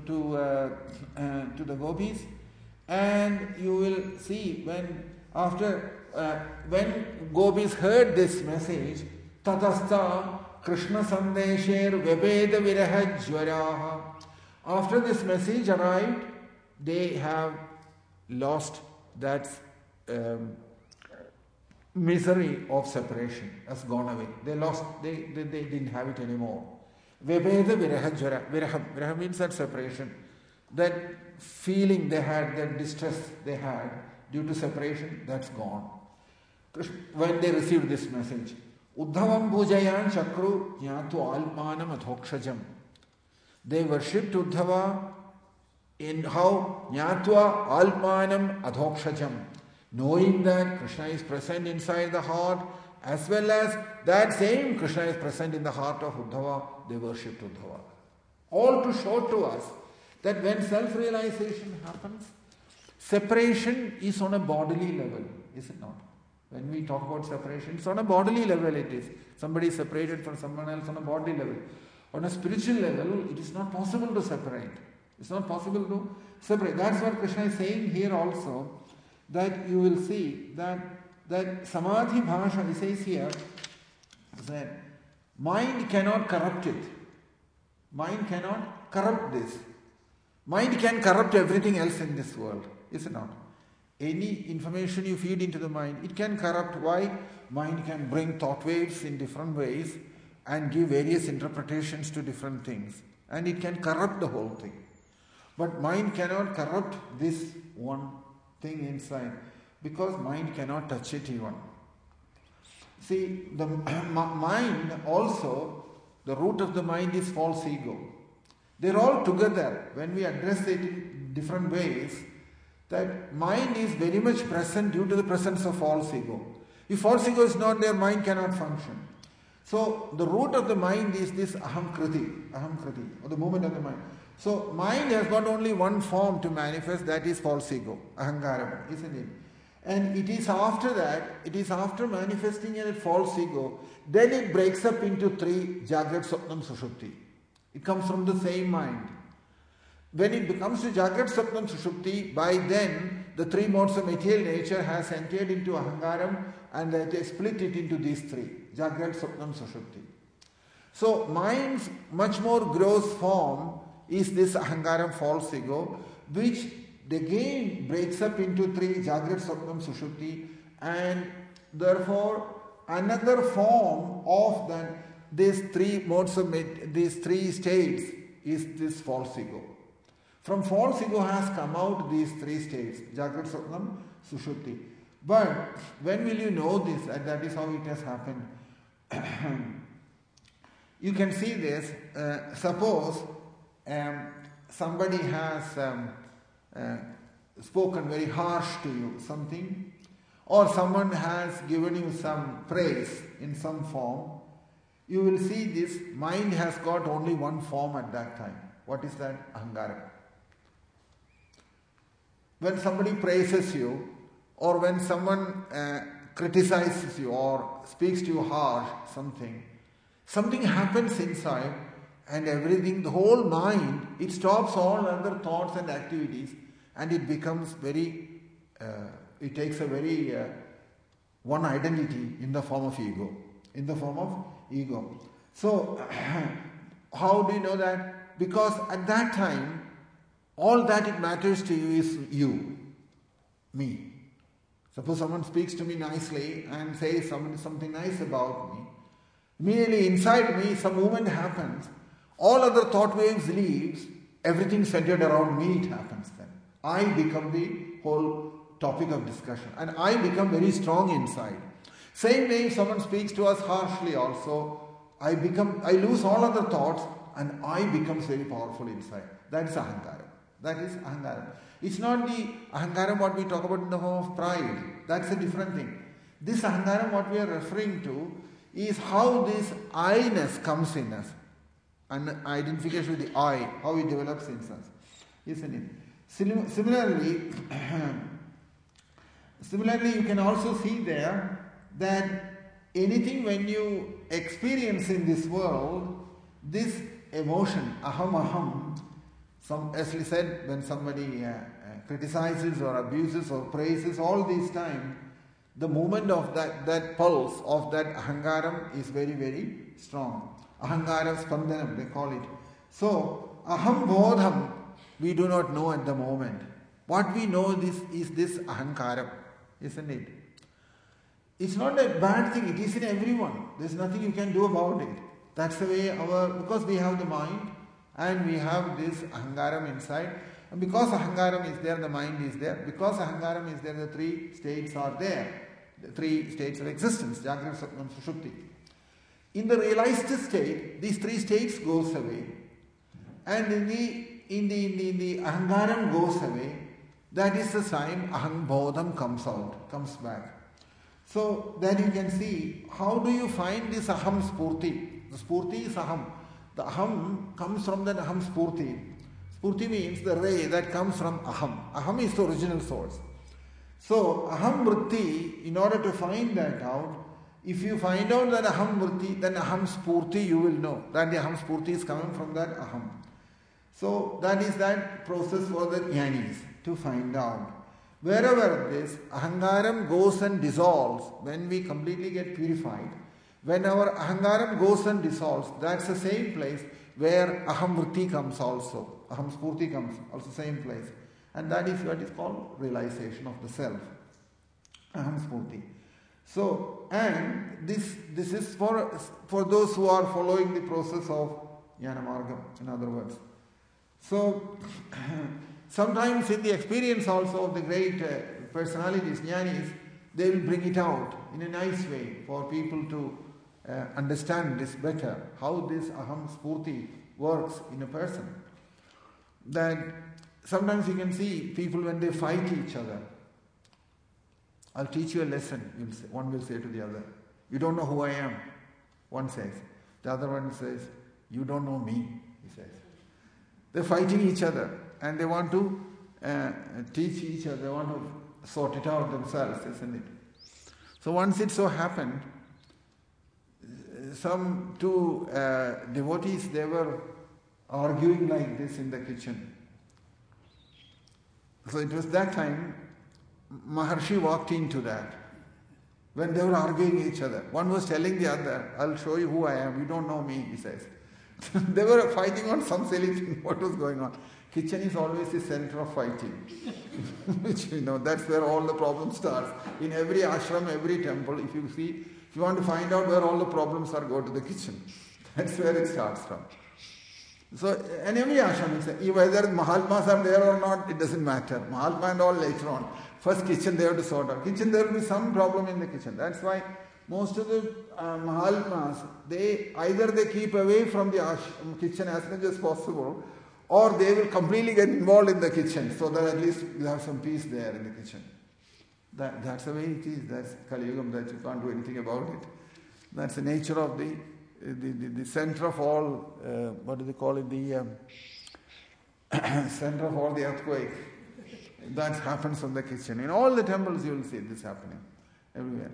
the gopis. And you will see when gopis heard this message, Tatastha Krishna Sandesher Vebeda Virahajwaraha. After this message arrived, they have lost that misery of separation, has gone away. They didn't have it anymore. Vebeda Virahajwara. Viraha means that separation. That feeling they had, that distress they had due to separation, that's gone. When they received this message, Uddhavam Pujayan Chakru Jnatu Alpanam Adhokshajam. They worshipped Uddhava in how Jnatva Alpanam Adhokshajam, knowing that Krishna is present inside the heart, as well as that same Krishna is present in the heart of Uddhava, they worshipped Uddhava. All to show to us that when self-realization happens, separation is on a bodily level, is it not? When we talk about separation, it's on a bodily level it is. Somebody is separated from someone else on a bodily level. On a spiritual level, it is not possible to separate. It's not possible to separate. That's what Krishna is saying here also, that you will see that Samadhi Bhasha, he says here, that mind cannot corrupt it. Mind cannot corrupt this. Mind can corrupt everything else in this world, is it not? Any information you feed into the mind, it can corrupt. Why? Mind can bring thought waves in different ways and give various interpretations to different things. And it can corrupt the whole thing. But mind cannot corrupt this one thing inside, because mind cannot touch it even. See, the mind also, the root of the mind is false ego. They're all together. When we address it in different ways, that mind is very much present due to the presence of false ego. If false ego is not there, mind cannot function. So the root of the mind is this ahamkriti, or the movement of the mind. So mind has got only one form to manifest, that is false ego, ahankaram, isn't it? And it is after that, it is after manifesting a false ego, then it breaks up into three, Jagrat, Swapnam, Sushupti. It comes from the same mind. When it becomes to Jagrat, Swapnam, Sushupti, by then the three modes of material nature has entered into ahankaram, and they split it into these three, Jagrat, Swapnam, Sushupti. So mind's much more gross form is this ahankaram, false ego, which again breaks up into three, Jagrat, Swapnam, Sushupti, and therefore another form of that, these three modes of these three states is this false ego. From false ego has come out these three states, Jagrat, Swapnam, Sushupti. But when will you know this? And that is how it has happened. You can see this. Suppose somebody has spoken very harsh to you, something, or someone has given you some praise in some form. You will see this mind has got only one form at that time. What is that? Ahankaram. When somebody praises you, or when someone criticizes you or speaks to you harsh, something happens inside, and everything, the whole mind, it stops all other thoughts and activities, and it becomes very, it takes a very one identity in the form of ego. So, how do you know that? Because at that time, all that it matters to you is you, me. Suppose someone speaks to me nicely and says something nice about me. Immediately inside me, some movement happens. All other thought waves leaves. Everything centered around me, it happens then. I become the whole topic of discussion. And I become very strong inside. Same way, if someone speaks to us harshly also, I lose all other thoughts and I become very powerful inside. That is ahankaram. It's not the ahankaram what we talk about in the form of pride. That's a different thing. This ahankaram what we are referring to is how this I-ness comes in us. And identification with the I, how it develops in us. Isn't it? Similarly, you can also see there that anything when you experience in this world, this emotion, aham, as we said, when somebody criticizes or abuses or praises, all these time, the movement of that pulse of that ahankaram is very, very strong. Ahankara spandanam, they call it. So, aham bodham, we do not know at the moment. What we know is this ahankaram, isn't it? It's not a bad thing, it is in everyone. There's nothing you can do about it. That's the way because we have the mind and we have this ahankaram inside. And because ahankaram is there, the mind is there. Because ahankaram is there, the three states are there. The three states of existence, Jagrat, Swapnam, Sushupti. In the realized state, these three states goes away. And in the ahankaram goes away. That is the sign aham bodham comes back. So then you can see, how do you find this aham spurti? The spurti is aham. The aham comes from that aham spurti. Spurti means the ray that comes from aham. Aham is the original source. So aham vritti, in order to find that out, if you find out that aham vritti, then aham spurti, you will know that the aham spurti is coming from that aham. So that is that process for the jnanis to find out. Wherever this ahangaram goes and dissolves, when we completely get purified, when our ahangaram goes and dissolves, that's the same place where aham vritti comes also. Aham spurti comes also same place. And that is what is called realization of the self. Aham spurti. So, and this is for those who are following the process of jnana margam, in other words. So, sometimes in the experience also of the great personalities, jnanis, they will bring it out in a nice way for people to understand this better, how this aham spurti works in a person. That sometimes you can see people when they fight each other. I'll teach you a lesson, one will say to the other. You don't know who I am, one says. The other one says, you don't know me, he says. They're fighting each other and they want to teach each other, they want to sort it out themselves, isn't it? So once it so happened, some two devotees, they were arguing like this in the kitchen. So it was that time Maharshi walked into that. When they were arguing each other, one was telling the other, I'll show you who I am, you don't know me, he says. They were fighting on some silly thing, what was going on. Kitchen is always the center of fighting. Which that's where all the problems start. In every ashram, every temple, if you want to find out where all the problems are, go to the kitchen. That's where it starts from. So, in every ashram, whether Mahatmas are there or not, it doesn't matter. Mahatma and all later on. First kitchen they have to sort out. Kitchen, there will be some problem in the kitchen. That's why most of the Mahatmas, they keep away from the kitchen as much as possible, or they will completely get involved in the kitchen, so that at least you have some peace there in the kitchen. That's the way it is. That's Kali Yugam, that you can't do anything about it. That's the nature of the center of all, what do they call it, the center of all the earthquake. That happens from the kitchen. In all the temples you will see this happening, everywhere.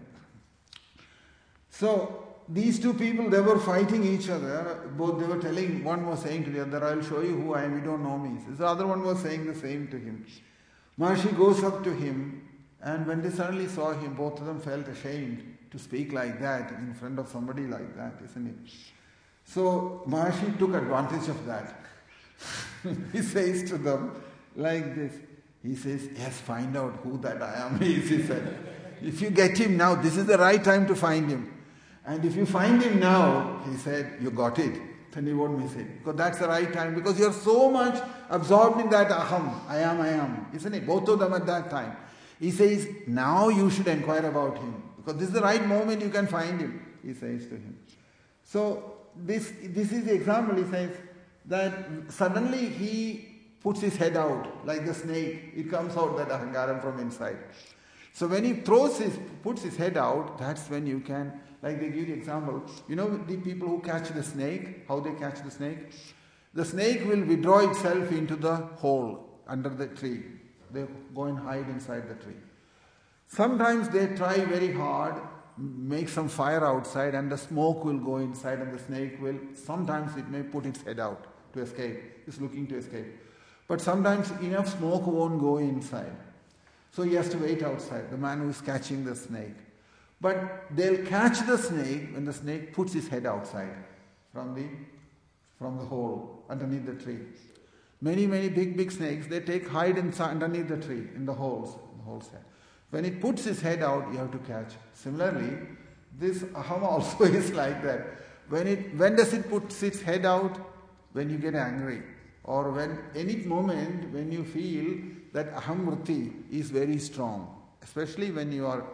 So, these two people, they were fighting each other. Both they were telling, one was saying to the other, I'll show you who I am, you don't know me. The other one was saying the same to him. Maharshi goes up to him, and when they suddenly saw him, both of them felt ashamed to speak like that in front of somebody like that, isn't it? So Maharshi took advantage of that. He says to them like this. He says, yes, find out who that I am is, he said. If you get him now, this is the right time to find him. And if you find him now, he said, you got it. Then he won't miss it. Because that's the right time. Because you're so much absorbed in that aham, I am, isn't it? Both of them at that time. He says, now you should inquire about him. Because this is the right moment you can find him, he says to him. So, this is the example. He says that suddenly he puts his head out like the snake. It comes out, that ahangaram from inside. So when he puts his head out, that's when you can, like they give the example, the people who catch the snake, how they catch the snake? The snake will withdraw itself into the hole under the tree. They go and hide inside the tree. Sometimes they try very hard, make some fire outside, and the smoke will go inside, and the snake will, sometimes it may put its head out to escape. It's looking to escape. But sometimes enough smoke won't go inside. So he has to wait outside, the man who is catching the snake. But they'll catch the snake when the snake puts his head outside from the hole underneath the tree. Many big snakes, they hide inside underneath the tree, in the holes. When it puts its head out, you have to catch. Similarly, this aham also is like that. When does it put its head out? When you get angry. Or when any moment when you feel that aham vritti is very strong. Especially when you are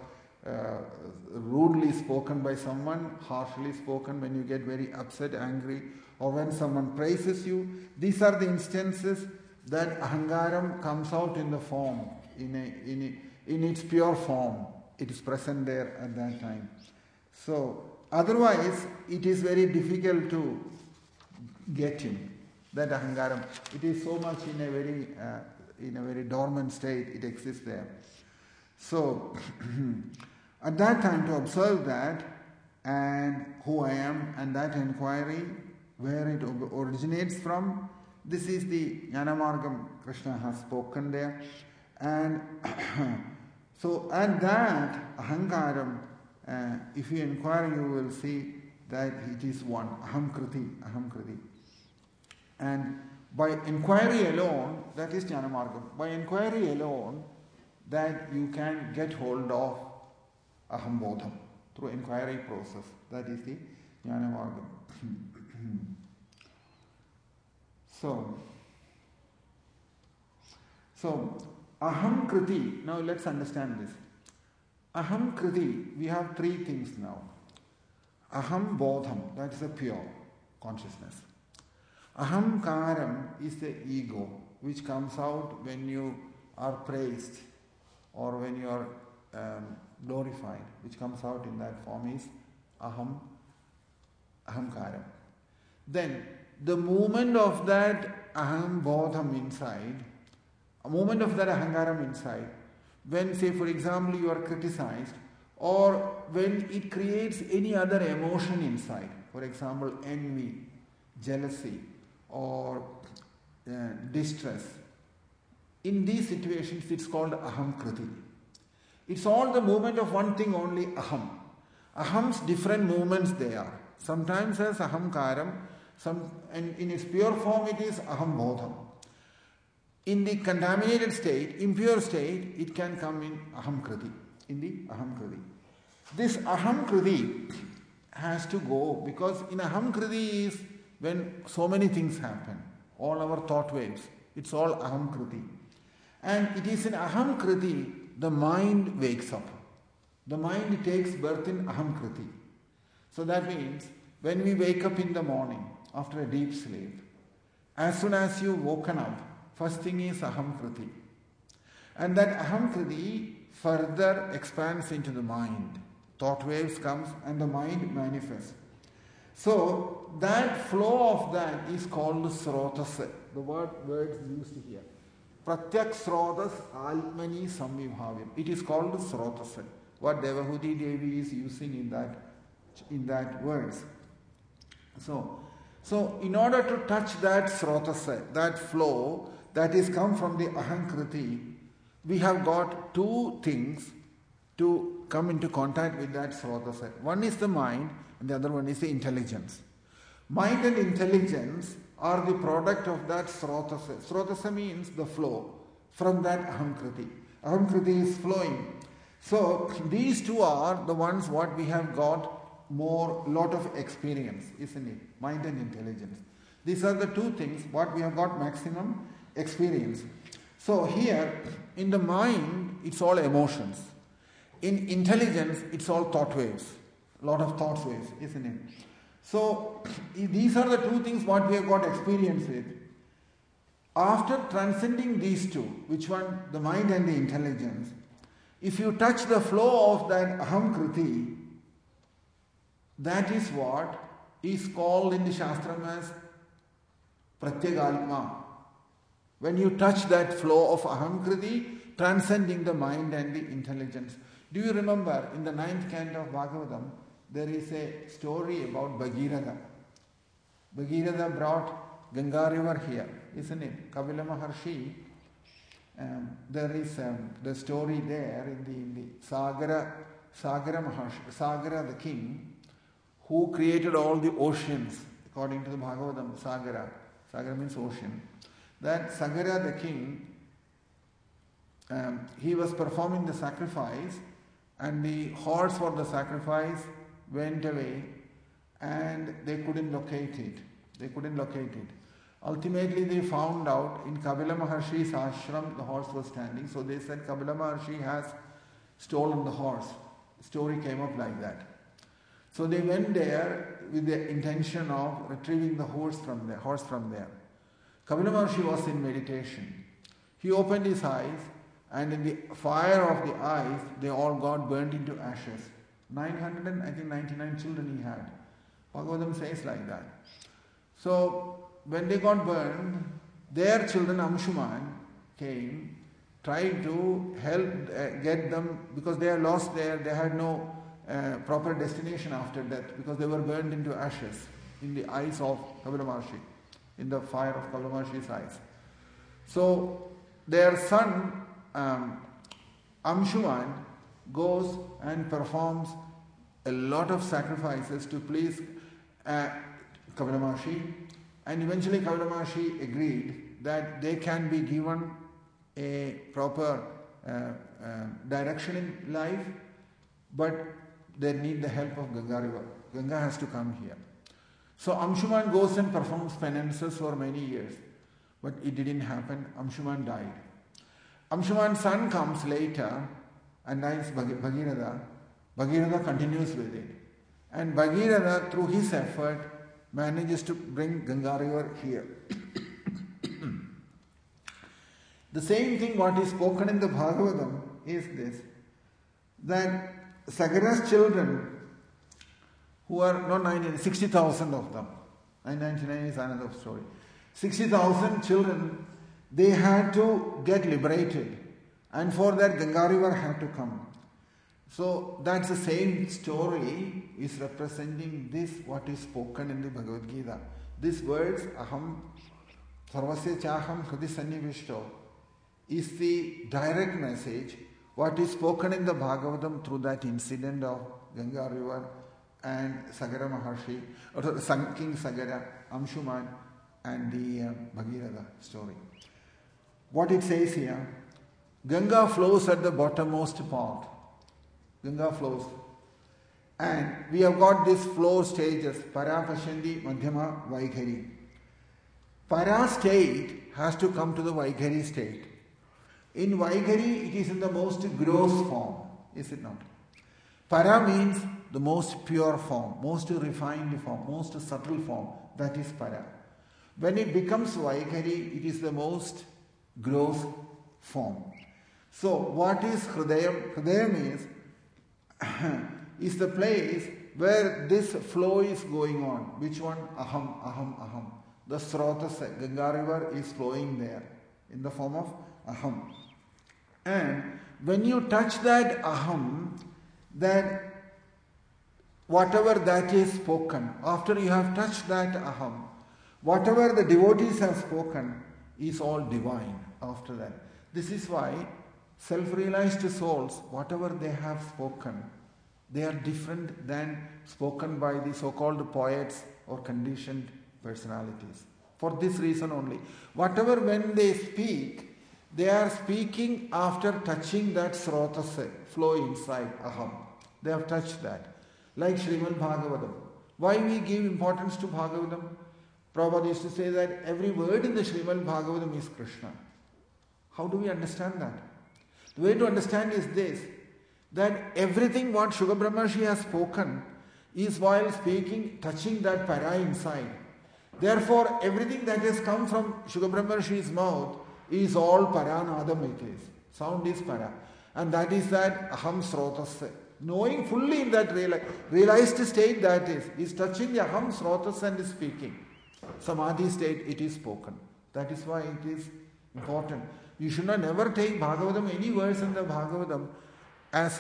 rudely spoken by someone, harshly spoken, when you get very upset, angry, or when someone praises you. These are the instances that ahangaram comes out in the form, in its pure form. It is present there at that time. So, otherwise, it is very difficult to get him, that ahangaram. It is so much in a very dormant state, it exists there. So, at that time, to observe that, and who I am, and that inquiry, where it originates from. This is the Jnanamargam Krishna has spoken there. And so, and that ahankaram, if you inquire, you will see that it is one, ahamkriti. And by inquiry alone, that is Jnanamargam. By inquiry alone, that you can get hold of ahambodham through inquiry process. That is the Jnanamargam. So aham kriti, now let's understand this. Aham kriti, we have three things now. Aham bodham, that is a pure consciousness. Ahamkaram is the ego, which comes out when you are praised or when you are glorified, which comes out in that form is ahamkaram. Then the movement of that aham bodham inside, a movement of that ahankaram inside, when, say for example, you are criticized, or when it creates any other emotion inside, for example, envy, jealousy, or distress. In these situations, it's called aham kriti. It's all the movement of one thing only, aham. Aham's different movements they are. Sometimes as ahamkaram, and in its pure form it is aham bodham. In the contaminated state, impure state, it can come in aham kriti, in the aham kriti. This aham kriti has to go, because in aham kriti is when so many things happen, all our thought waves, it's all aham kriti. And it is in aham kriti the mind wakes up. The mind takes birth in aham kriti. So that means when we wake up in the morning after a deep sleep, as soon as you've woken up, first thing is aham kriti. And that aham kriti further expands into the mind. Thought waves comes and the mind manifests. So that flow of that is called srotasa. The words used here. Pratyak srotas almani samvibhavyam. It is called srotasa. What Devahuti Devi is using in that words. So in order to touch that srotasa, that flow that is come from the ahankriti, we have got two things to come into contact with that srotasa. One is the mind and the other one is the intelligence. Mind and intelligence are the product of that srotasa. Srotasa means the flow from that ahamkriti. Ahamkriti is flowing. So these two are the ones what we have got lot of experience, isn't it? Mind and intelligence. These are the two things what we have got maximum experience. So here in the mind it's all emotions. In intelligence it's all thought waves. A lot of thought waves, isn't it? So these are the two things what we have got experience with. After transcending these two, which one? The mind and the intelligence. If you touch the flow of that aham kriti, that is what is called in the Shastram as pratyagalma. When you touch that flow of aham kriti, transcending the mind and the intelligence. Do you remember in the 9th canto of Bhagavatam, there is a story about Bhagiratha. Bhagiratha brought Ganga river here, isn't it? Kapila Maharshi, there is the story there in the Sagara Maharshi, Sagara the king, who created all the oceans, according to the Bhagavatam, Sagara. Sagara means ocean. That Sagara the king, he was performing the sacrifice, and the horse for the sacrifice went away and they couldn't locate it. Ultimately they found out in Kapila Maharshi's ashram the horse was standing, so they said Kapila Maharshi has stolen the horse. The story came up like that. So they went there with the intention of retrieving the horse from there. Kapila Maharshi was in meditation. He opened his eyes, and in the fire of the eyes, they all got burnt into ashes. 999 children he had. Bhagavatam says like that. So when they got burned, their children, Amshuman, came, tried to help get them, because they are lost there, they had no proper destination after death, because they were burned into ashes in the eyes of Kapila Maharshi, in the fire of Kapila Maharshi's eyes. So their son Amshuman goes and performs a lot of sacrifices to please Kapila Maharshi, and eventually Kapila Maharshi agreed that they can be given a proper direction in life, but they need the help of Ganga river. Ganga has to come here. So Amshuman goes and performs penances for many years, but it didn't happen. Amshuman died. Amshuman's son comes later, and that is Bhagirath. Bhagirath continues with it. And Bhagirath, through his effort, manages to bring Ganga river here. The same thing what is spoken in the Bhagavatam is this, that Sagara's children, who are not 60,000 of them, 999 is another story, 60,000 children, they had to get liberated, and for that Ganga river had to come. So that's the same story is representing this, what is spoken in the Bhagavad Gita. These words, aham sarvasya chaham hridi sannivishto, is the direct message what is spoken in the Bhagavatam through that incident of Ganga river and Sagara Maharshi, or King Sagara, Amshuman, and the Bhagirath story. What it says here, Ganga flows at the bottommost part. Ganga flows. And we have got these flow stages, Para, Pashandi, Madhyama, Vaikhari. Para state has to come to the Vaikhari state. In Vaikhari, it is in the most gross form, is it not? Para means the most pure form, most refined form, most subtle form. That is Para. When it becomes Vaikhari, it is the most gross form. So, what is Hridayam? Hridayam is the place where this flow is going on. Which one? Aham, aham, aham. The Srotasa, Ganga river is flowing there in the form of aham. And when you touch that aham, that whatever that is spoken, after you have touched that aham, whatever the devotees have spoken is all divine after that. This is why self-realized souls, whatever they have spoken, they are different than spoken by the so-called poets or conditioned personalities. For this reason only. Whatever when they speak, they are speaking after touching that srotasa, flow inside aham. They have touched that. Like Srimad Bhagavatam. Why we give importance to Bhagavatam? Prabhupada used to say that every word in the Srimad Bhagavatam is Krishna. How do we understand that? The way to understand is this, that everything what Shuka Brahmarshi has spoken is while speaking, touching that para inside. Therefore, everything that has come from Shuka Brahmarshi's mouth is all paranadam it is. Sound is para. And that is that aham srotasya. Knowing fully in that realized state that is touching the aham srotasya and is speaking. Samadhi state it is spoken. That is why it is important. You should not never take Bhagavatam, any verse in the Bhagavatam as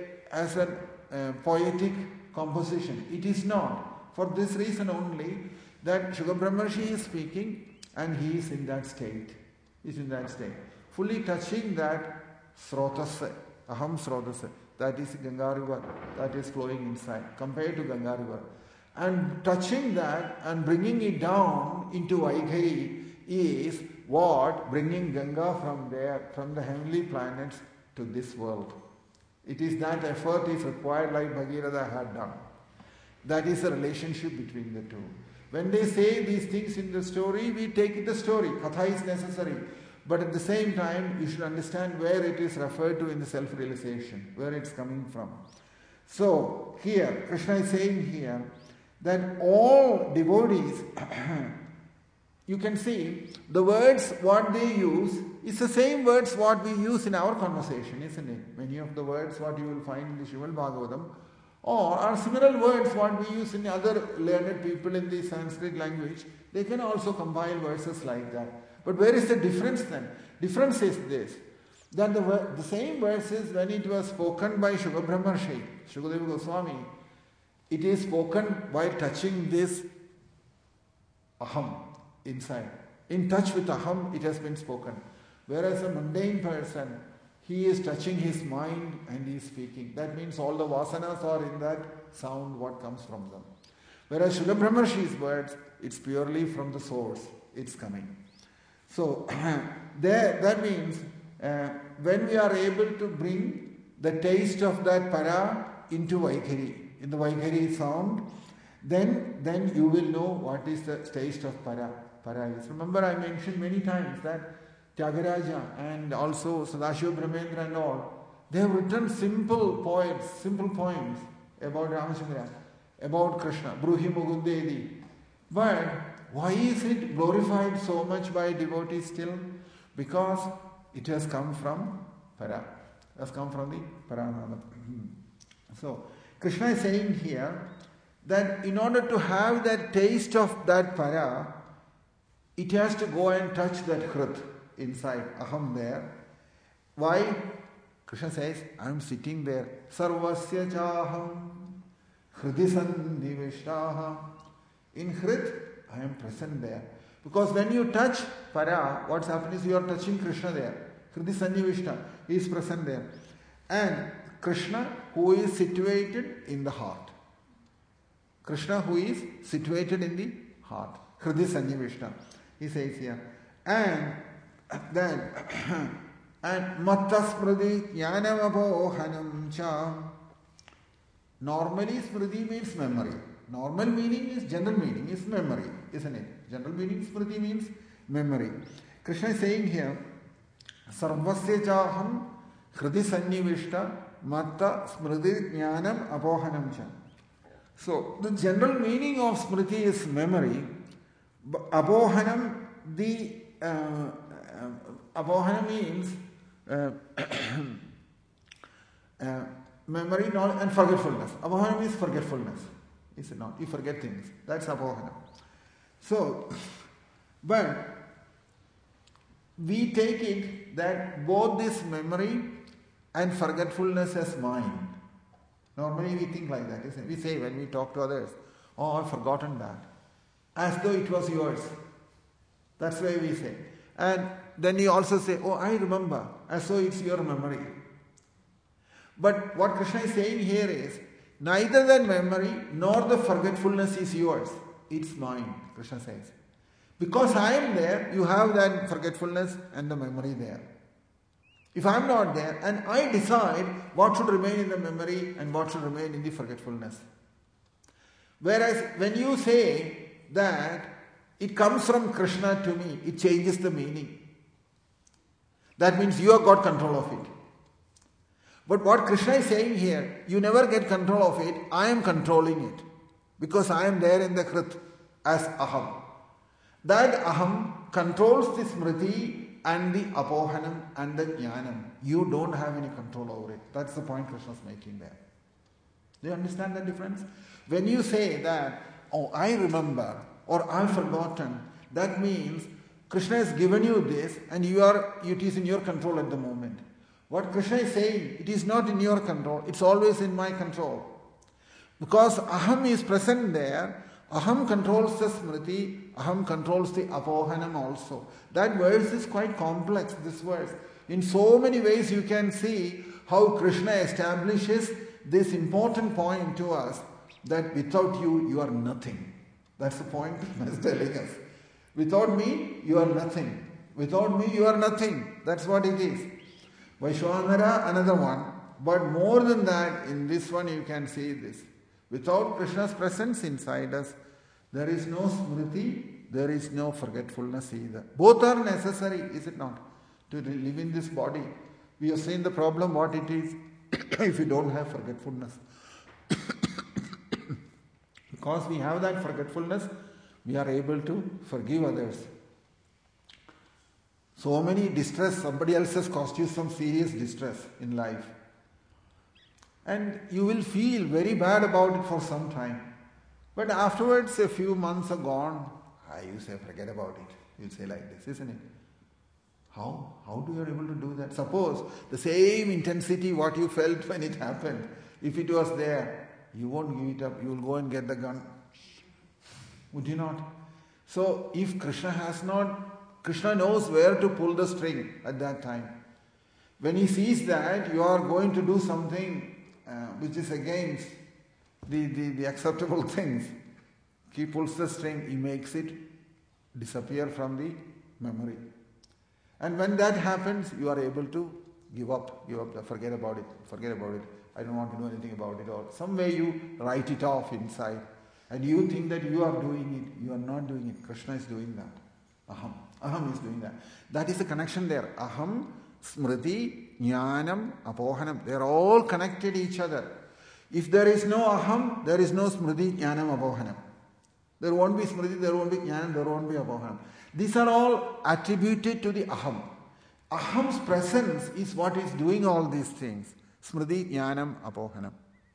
a poetic composition. It is not. For this reason only, that Shuka Brahmarshi is speaking and he is in that state. Is in that state. Fully touching that srotasa, aham srotasa, that is Ganga river, that is flowing inside, compared to Ganga river. And touching that and bringing it down into Vaikhari is what? Bringing Ganga from there, from the heavenly planets to this world. It is that effort is required like Bhagirath had done. That is the relationship between the two. When they say these things in the story, we take it the story. Katha is necessary. But at the same time, you should understand where it is referred to in the self-realization, where it's coming from. So, here, Krishna is saying here that all devotees, you can see the words what they use is the same words what we use in our conversation, isn't it? Many of the words what you will find in the Srimad Bhagavatam or are similar words what we use in other learned people in the Sanskrit language. They can also compile verses like that. But where is the difference then? Difference is this, that the same verses when it was spoken by Shuka Brahmarshi, Shukadeva Goswami, it is spoken while touching this aham inside. In touch with aham, it has been spoken. Whereas a mundane person, he is touching his mind and he is speaking. That means all the vasanas are in that sound, what comes from them. Whereas Shuddha Brahmarshi's words, it's purely from the source, it's coming. So, that means when we are able to bring the taste of that para into Vaikhari, in the Vaikhari sound, then you will know what is the taste of para is. Remember, I mentioned many times that Tyagaraja and also Sadashiva Brahmendra and all, they have written simple poems about Ramachandra, about Krishna, Bruhi Mugundedi. But why is it glorified so much by devotees still? Because it has come from para. It has come from the Paranama. So, Krishna is saying here that in order to have that taste of that para, it has to go and touch that hrit inside, aham there. Why? Krishna says, I am sitting there. Sarvasya chaham hridi sannivishtaha. In hrit, I am present there. Because when you touch para, what's happening is you are touching Krishna there. Hridi sannivishta, he is present there. And Krishna who is situated in the heart. Krishna who is situated in the heart. Hridi sannivishta. He says here. And then, and matta smriti jnanam apohanam cha. Normally smriti means memory. Normal meaning is, general meaning is memory, isn't it? General meaning smriti means memory. Krishna is saying here, sarvasya chaham hridi sannivishta matta smriti jnanam apohanam cha. So, the general meaning of smriti is memory. Apohanam, the apohanam means memory, knowledge and forgetfulness. Apohanam is forgetfulness. Is it not? You forget things. That's apohanam. So, but we take it that both this memory and forgetfulness as mine. Normally we think like that, isn't it? We say when we talk to others, oh, I've forgotten that. As though it was yours. That's why we say. And then you also say, oh, I remember, as though it's your memory. But what Krishna is saying here is, neither the memory nor the forgetfulness is yours. It's mine, Krishna says. Because I am there, you have that forgetfulness and the memory there. If I am not there, and I decide what should remain in the memory and what should remain in the forgetfulness. Whereas when you say that it comes from Krishna to me, it changes the meaning. That means you have got control of it. But what Krishna is saying here, you never get control of it, I am controlling it. Because I am there in the Krit as Aham. That Aham controls the Smriti and the Apohanam and the Jnanam. You don't have any control over it. That's the point Krishna is making there. Do you understand the difference? When you say that, oh, I remember or I've forgotten, that means Krishna has given you this and it is in your control at the moment. What Krishna is saying, it is not in your control, it's always in my control. Because Aham is present there, Aham controls the Smriti, Aham controls the Apohanam also. That verse is quite complex, this verse. In so many ways you can see how Krishna establishes this important point to us, that without you, you are nothing. That's the point Krishna is telling us. Without me, you are nothing. Without me, you are nothing. That's what it is. Vaishwanara, another one. But more than that, in this one you can see this. Without Krishna's presence inside us, there is no smriti, there is no forgetfulness either. Both are necessary, is it not? To live in this body. We have seen the problem, what it is, if you don't have forgetfulness. Because we have that forgetfulness, we are able to forgive others. So many distress, somebody else has caused you some serious distress in life. And you will feel very bad about it for some time. But afterwards, a few months are gone, you say, forget about it. You'll say like this, isn't it? How do you are able to do that? Suppose the same intensity what you felt when it happened, If it was there, you won't give it up. You will go and get the gun. Would you not? So if Krishna knows where to pull the string at that time. When he sees that you are going to do something which is against the acceptable things, he pulls the string, he makes it disappear from the memory. And when that happens, you are able to give up, forget about it. I don't want to know anything about it. Or some way you write it off inside. And you think that you are doing it. You are not doing it. Krishna is doing that. Aham is doing that. That is the connection there. Aham, smriti, jnanam, apohanam. They are all connected each other. If there is no aham, there is no smriti, jnanam, apohanam. There won't be smriti, there won't be jnanam, there won't be apohanam. These are all attributed to the aham. Aham's presence is what is doing all these things. Smriti, jnanam, apohanam.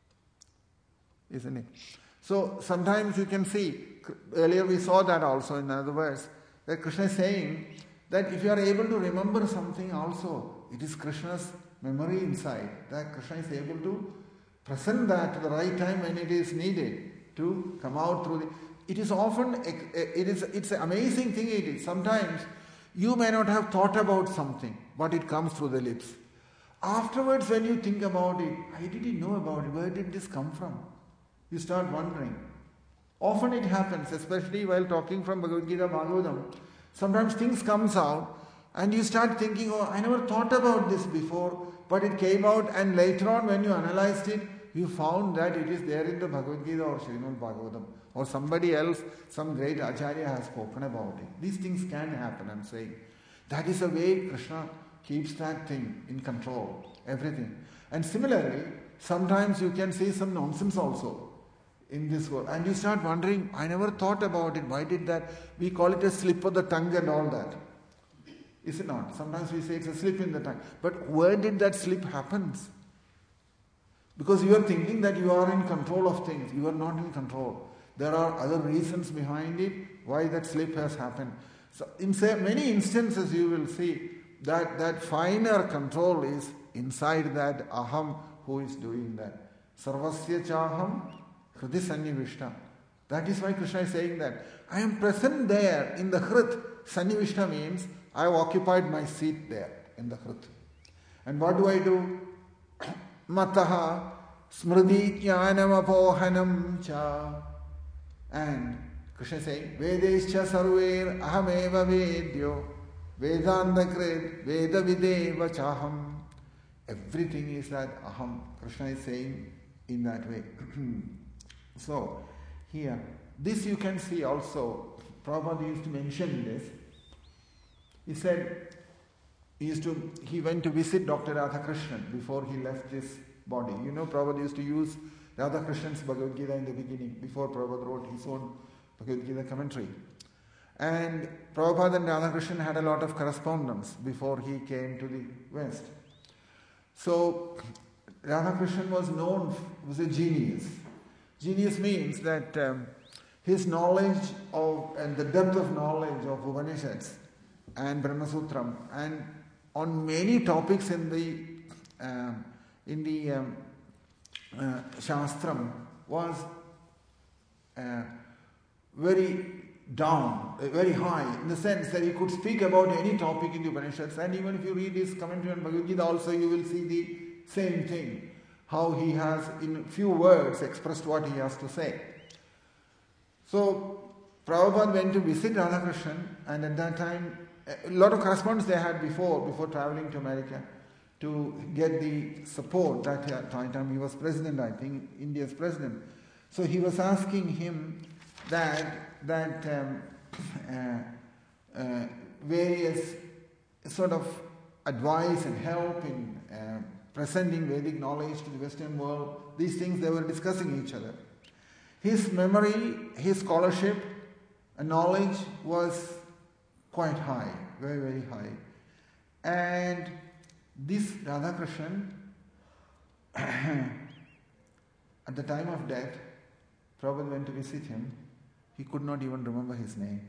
Isn't it? So sometimes you can see, earlier we saw that also in another verse, that Krishna is saying that if you are able to remember something also, it is Krishna's memory inside, that Krishna is able to present that at the right time when it is needed to come out through the... It is often, it's an amazing thing it is. Sometimes you may not have thought about something, but it comes through the lips. Afterwards when you think about it, I didn't know about it, where did this come from? You start wondering. Often it happens, especially while talking from Bhagavad Gita, Bhagavatam. Sometimes things comes out and you start thinking, oh, I never thought about this before, but it came out, and later on when you analyzed it, you found that it is there in the Bhagavad Gita or Srimad Bhagavatam, or somebody else, some great Acharya has spoken about it. These things can happen, I'm saying. That is the way Krishna keeps that thing in control, everything. And similarly, sometimes you can say some nonsense also in this world, and you start wondering, I never thought about it, why did that? We call it a slip of the tongue and all that. Is it not? Sometimes we say it's a slip in the tongue. But where did that slip happen? Because you are thinking that you are in control of things. You are not in control. There are other reasons behind it, why that slip has happened. So in many instances you will see that finer control is inside that aham who is doing that. Sarvasya chaham hridi sannivishta. That is why Krishna is saying that. I am present there in the hrit. Sannivishta means I have occupied my seat there in the hrit. And what do? Mataha smriti jnanam apohanam cha. And Krishna is saying, Vedescha sarver ahameva vedyo vedanta krit veda videva chaham. Everything is that aham. Krishna is saying in that way. So, here, this you can see also. Prabhupada used to mention this. He said, he went to visit Dr. Radhakrishnan before he left this body. You know, Prabhupada used to use Radhakrishnan's Bhagavad Gita in the beginning, before Prabhupada wrote his own Bhagavad Gita commentary. And Prabhupada and Radhakrishnan had a lot of correspondence before he came to the West. So, Radhakrishnan was a genius. Genius means that his knowledge of, and the depth of knowledge of Upanishads and Brahma Sutram, and on many topics in the Shastram was very down, very high, in the sense that he could speak about any topic in the Upanishads. And even if you read his commentary on Bhagavad Gita also, you will see the same thing. How he has, in few words, expressed what he has to say. So, Prabhupada went to visit Radhakrishnan, and at that time, a lot of correspondence they had before traveling to America, to get the support. That time he was president, I think, India's president. So he was asking him that various sort of advice and help in presenting Vedic knowledge to the Western world. These things they were discussing each other. His memory, his scholarship and knowledge was quite high, very, very high. And this Radhakrishnan, at the time of death, Prabhupada went to visit him. He could not even remember his name.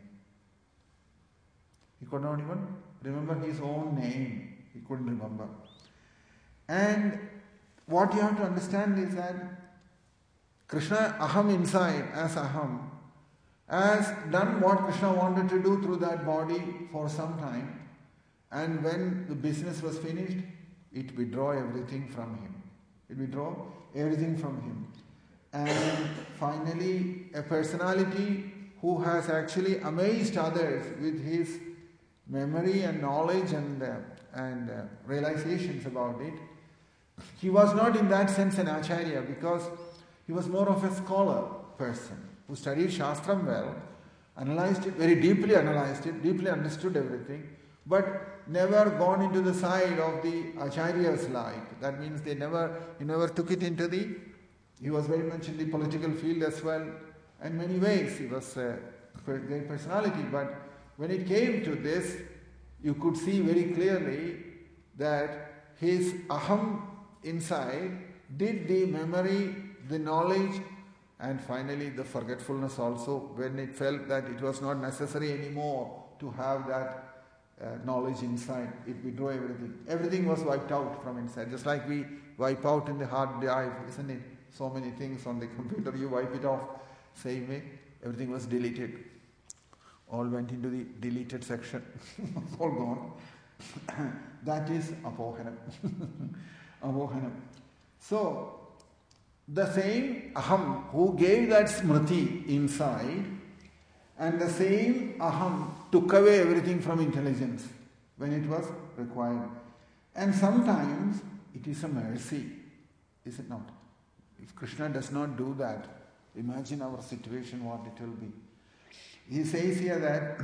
He could not even remember his own name. He couldn't remember. And what you have to understand is that Krishna, Aham inside, as Aham, has done what Krishna wanted to do through that body for some time, and when the business was finished, it withdraw everything from him. It withdraw everything from him. And finally, a personality who has actually amazed others with his memory and knowledge and realizations about it. He was not in that sense an acharya, because he was more of a scholar person who studied Shastram well, analyzed it, very deeply analyzed it, deeply understood everything, but never gone into the side of the acharyas like. That means he never took it into he was very much in the political field as well. In many ways, he was a great personality, but when it came to this, you could see very clearly that his aham inside did the memory, the knowledge, and finally the forgetfulness also, when it felt that it was not necessary anymore to have that knowledge inside. It withdrew everything. Everything was wiped out from inside, just like we wipe out in the hard drive, isn't it? So many things on the computer, you wipe it off. Same way, everything was deleted. All went into the deleted section. All gone. That is apohanam. Apohanam. So, the same aham who gave that smriti inside, and the same aham took away everything from intelligence when it was required. And sometimes it is a mercy, is it not? If Krishna does not do that, imagine our situation, what it will be. He says here that,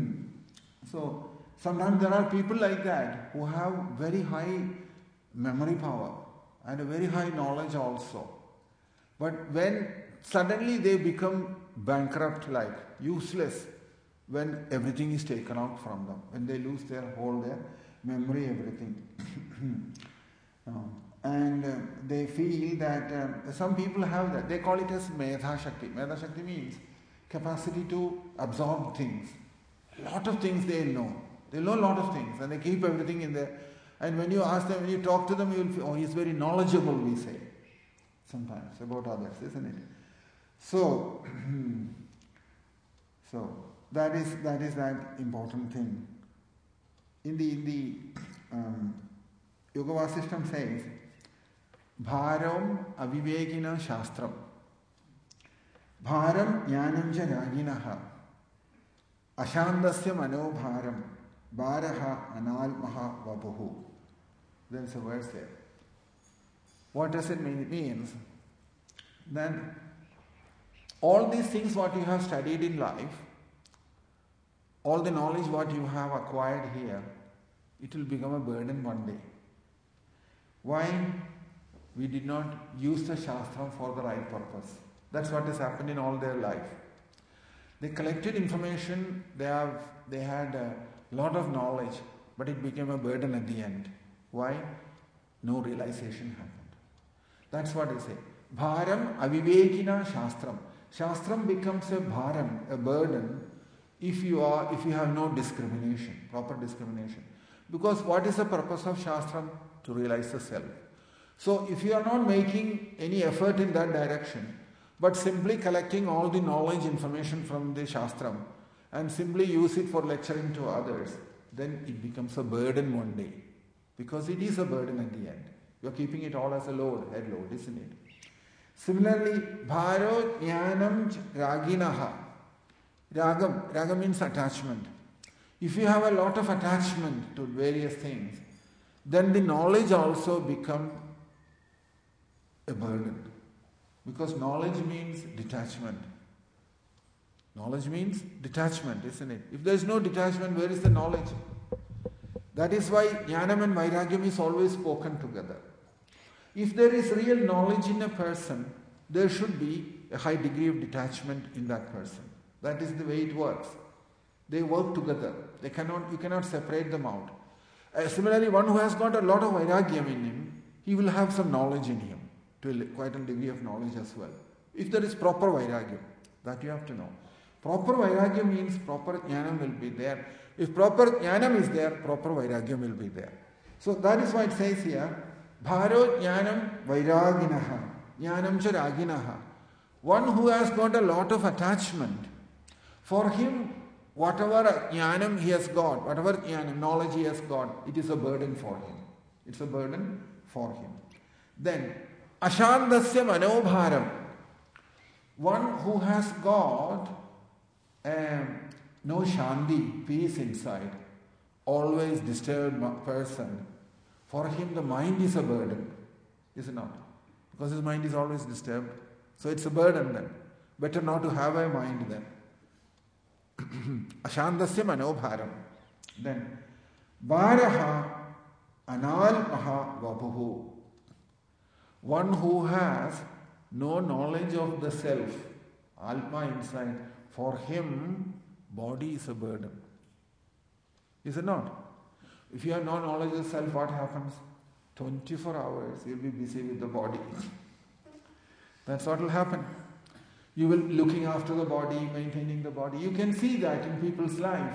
so sometimes there are people like that who have very high memory power and a very high knowledge also. But when suddenly they become bankrupt, like useless, when everything is taken out from them, when they lose their memory, everything. And they feel that some people have that. They call it as Medha Shakti. Medha Shakti means capacity to absorb things. A lot of things they know. They know a lot of things and they keep everything in there. And when you ask them, when you talk to them, you will feel, oh, he's very knowledgeable, we say. Sometimes about others, isn't it? So, that is that important thing. In the Yoga Vasishtam says, Bharam avivekina shastram, Bharam jnanamja raginaha, Ashandasya manobharam, Bharaha analmaha vapuhu. There's a verse there. What does it mean? It means then all these things what you have studied in life, all the knowledge what you have acquired here, it will become a burden one day. Why? We did not use the Shastram for the right purpose. That's what has happened in all their life. They collected information, they had a lot of knowledge, but it became a burden at the end. Why? No realization happened. That's what I say. Bharam avivekina shastram. Shastram becomes a bharam, a burden, if you have no discrimination, proper discrimination. Because what is the purpose of Shastram? To realize the self. So if you are not making any effort in that direction, but simply collecting all the knowledge, information from the Shastram and simply use it for lecturing to others, then it becomes a burden one day. Because it is a burden at the end. You are keeping it all as a load, head load, isn't it? Similarly, bharo jnanam raginaha. Raga means attachment. If you have a lot of attachment to various things, then the knowledge also becomes a burden. Because knowledge means detachment. Knowledge means detachment, isn't it? If there is no detachment, where is the knowledge? That is why Jnanam and Vairagyam is always spoken together. If there is real knowledge in a person, there should be a high degree of detachment in that person. That is the way it works. They work together. You cannot separate them out. Similarly, one who has got a lot of Vairagyam in him, he will have some knowledge in him, to quite a degree of knowledge as well. If there is proper Vairagyam, that you have to know. Proper Vairagyam means proper Jnanam will be there. If proper Jnanam is there, proper Vairagyam will be there. So that is why it says here, Bharo jnanam vairaginaha, jnanam cha raginaha. One who has got a lot of attachment, for him, whatever jnanam he has got, whatever jnanam, knowledge he has got, it is a burden for him. It's a burden for him. Then, ashandasya manobharam. One who has got no shanti, peace inside, always disturbed person, for him the mind is a burden, is it not? Because his mind is always disturbed. So it's a burden then. Better not to have a mind then. Ashandasya manobharam. Then, Bharaha analmaha vapuhu. One who has no knowledge of the self, Alma inside, for him, body is a burden. Is it not? If you have no knowledge of self, what happens? 24 hours, you'll be busy with the body. That's what will happen. You will be looking after the body, maintaining the body. You can see that in people's life.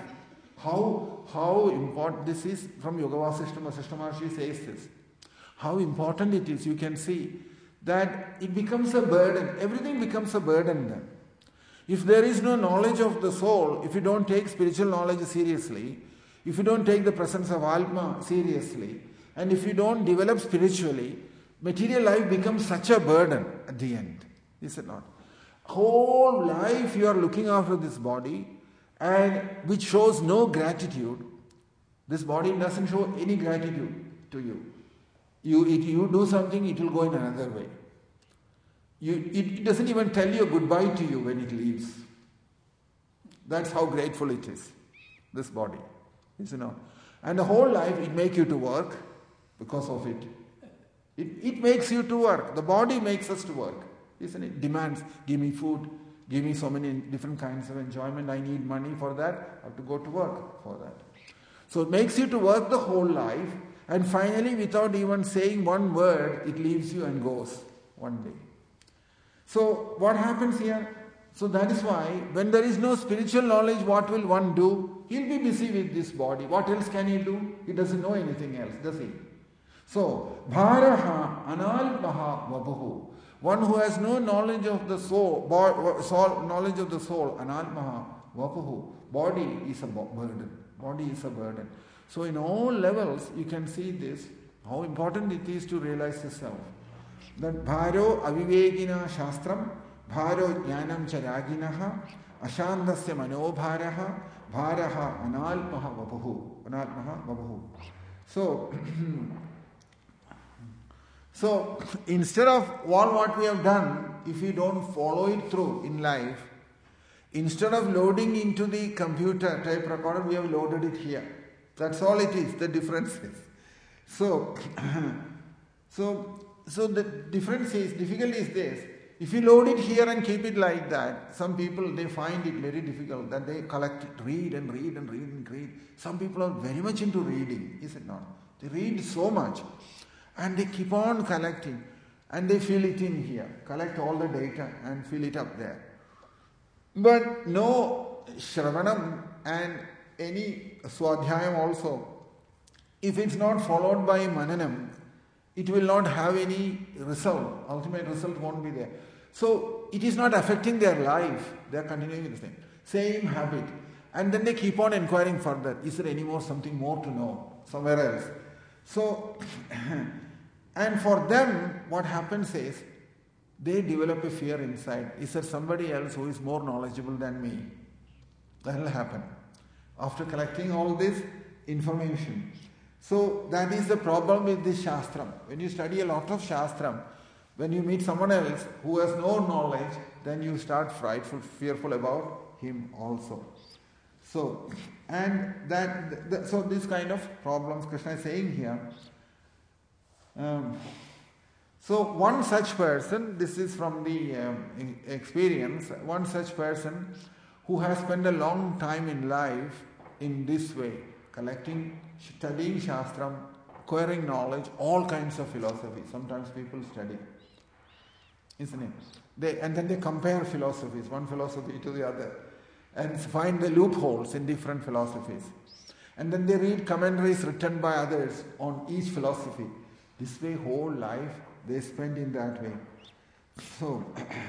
How important this is. From Yoga Vasishtha Maharshi says this. How important it is, you can see that it becomes a burden. Everything becomes a burden then. If there is no knowledge of the soul, if you don't take spiritual knowledge seriously, if you don't take the presence of Alma seriously, and if you don't develop spiritually, material life becomes such a burden at the end. Is it not? Whole life you are looking after this body, and which shows no gratitude. This body doesn't show any gratitude to you. You do something, it will go in another way. It doesn't even tell you goodbye to you when it leaves. That's how grateful it is, this body. Is it not? And the whole life it makes you to work because of it. It makes you to work. The body makes us to work. Isn't it? Demands, give me food, give me so many different kinds of enjoyment. I need money for that. I have to go to work for that. So it makes you to work the whole life. And finally, without even saying one word, it leaves you and goes one day. So what happens here? So that is why when there is no spiritual knowledge, what will one do? He'll be busy with this body. What else can he do? He doesn't know anything else, does he? So, Bharaha analmaha vabuhu. One who has no knowledge of the soul, knowledge of the soul, analmaha vabuhu. Body is a burden. Body is a burden. So in all levels, you can see this, how important it is to realize the self. That bharo avivegina shastram, bharo jnanam cha raginaha, ashandasya manobharaha, bharaha analmaha vapuhu. So instead of all what we have done, if we don't follow it through in life, instead of loading into the computer tape recorder, we have loaded it here. That's all it is, the difference is. So the difference is, difficulty is this. If you load it here and keep it like that, some people, they find it very difficult that they collect it, read and read and read and read. Some people are very much into reading, is it not? They read so much and they keep on collecting and they fill it in here, collect all the data and fill it up there. But no Shravanam and any Swadhyayam also, if it's not followed by Mananam, it will not have any result. Ultimate result won't be there. So it is not affecting their life. They are continuing the same habit. And then they keep on inquiring further. Is there any more, something more to know somewhere else? So, and for them, what happens is, they develop a fear inside. Is there somebody else who is more knowledgeable than me? That will happen. After collecting all this information. So that is the problem with this Shastram. When you study a lot of Shastram, when you meet someone else who has no knowledge, then you start fearful about him also. So, and so this kind of problems Krishna is saying here. So one such person, this is from the experience, one such person who has spent a long time in life in this way, collecting, studying Shastram, acquiring knowledge, all kinds of philosophy. Sometimes people study, isn't it? And then they compare philosophies, one philosophy to the other, and find the loopholes in different philosophies. And then they read commentaries written by others on each philosophy. This way, whole life they spend in that way. So,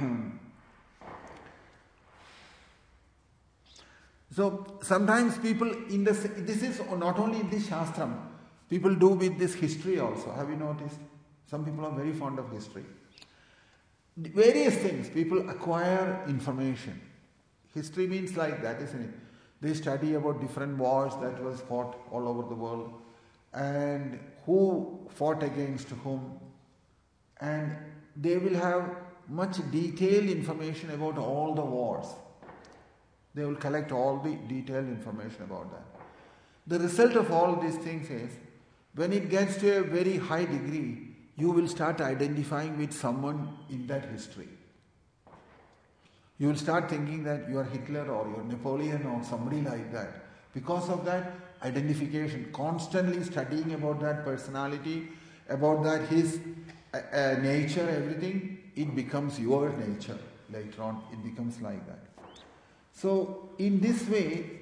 so sometimes people this is not only in this Shastram, people do with this history also. Have you noticed? Some people are very fond of history. Various things, people acquire information. History means like that, isn't it? They study about different wars that was fought all over the world and who fought against whom, and they will have much detailed information about all the wars. They will collect all the detailed information about that. The result of all these things is, when it gets to a very high degree, you will start identifying with someone in that history. You will start thinking that you are Hitler or you are Napoleon or somebody like that. Because of that identification, constantly studying about that personality, about that his nature, everything, it becomes your nature. Later on, it becomes like that. So, in this way,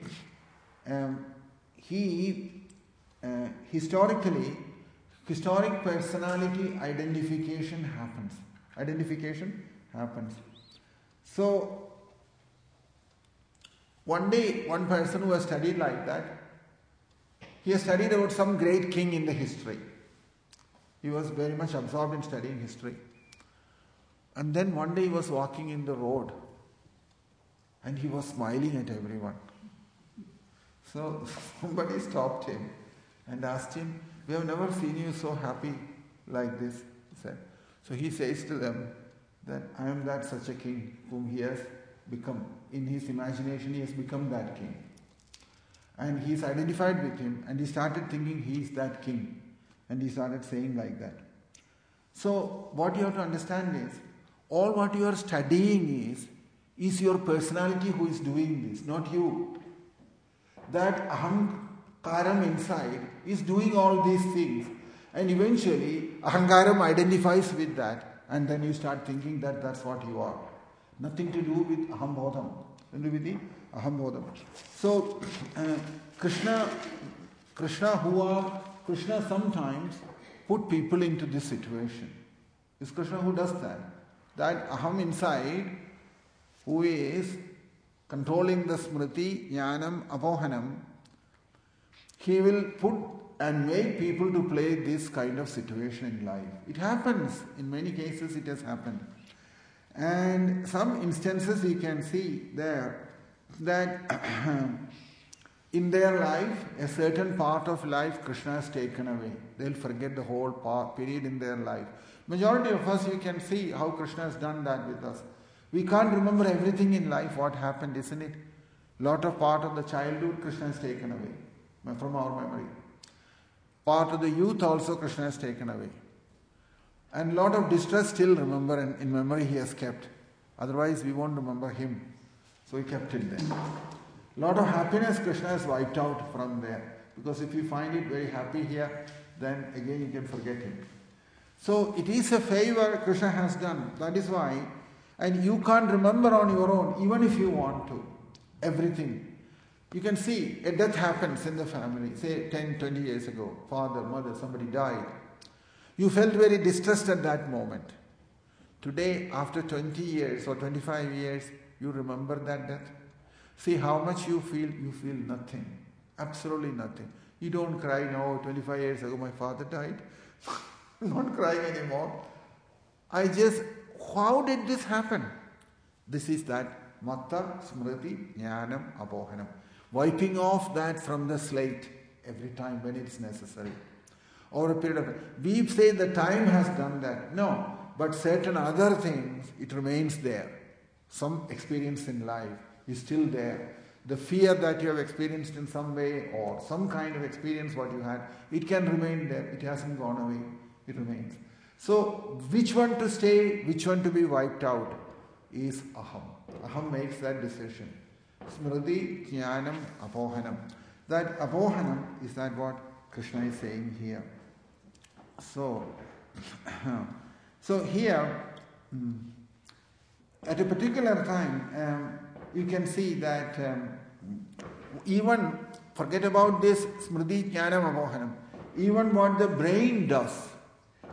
historic personality identification happens. So, one day, one person who has studied like that, he has studied about some great king in the history. He was very much absorbed in studying history. And then one day he was walking in the road and he was smiling at everyone. So somebody stopped him and asked him, "We have never seen you so happy like this," he said. So he says to them that I am that such a king whom he has become. In his imagination he has become that king. And he is identified with him and he started thinking he is that king. And he started saying like that. So what you have to understand is, all what you are studying is your personality who is doing this, not you. That ahankaram inside is doing all these things, and eventually ahankaram identifies with that, and then you start thinking that that's what you are. Nothing to do with ahambodham, nothing to do with the ahambodham. So Krishna sometimes put people into this situation. It's Krishna who does that. That aham inside, who is controlling the smriti, jnanam, apohanam, he will put and make people to play this kind of situation in life. It happens. In many cases it has happened. And some instances you can see there that in their life, a certain part of life Krishna has taken away. They'll forget the whole period in their life. Majority of us, you can see how Krishna has done that with us. We can't remember everything in life, what happened, isn't it? Lot of part of the childhood Krishna has taken away from our memory. Part of the youth also Krishna has taken away. And lot of distress still remember, and in memory he has kept. Otherwise we won't remember him. So he kept it there. Lot of happiness Krishna has wiped out from there. Because if you find it very happy here, then again you can forget him. So it is a favor Krishna has done. That is why, and you can't remember on your own, even if you want to, everything. You can see a death happens in the family, say 10, 20 years ago, father, mother, somebody died. You felt very distressed at that moment. Today, after 20 years or 25 years, you remember that death. See how much you feel nothing. Absolutely nothing. You don't cry now, 25 years ago my father died. I'm not crying anymore. How did this happen? This is that Matta, Smriti, Jnanam, Apohanam. Wiping off that from the slate every time when it's necessary. Over a period of time. We say the time has done that. No, but certain other things, it remains there. Some experience in life is still there. The fear that you have experienced in some way or some kind of experience what you had, it can remain there. It hasn't gone away. It remains. So, which one to stay, which one to be wiped out is aham. Aham makes that decision. Smriti, jnanam, apohanam. That apohanam is that what Krishna is saying here. So here, at a particular time, you can see that even, forget about this smriti, jnanam, apohanam, even what the brain does,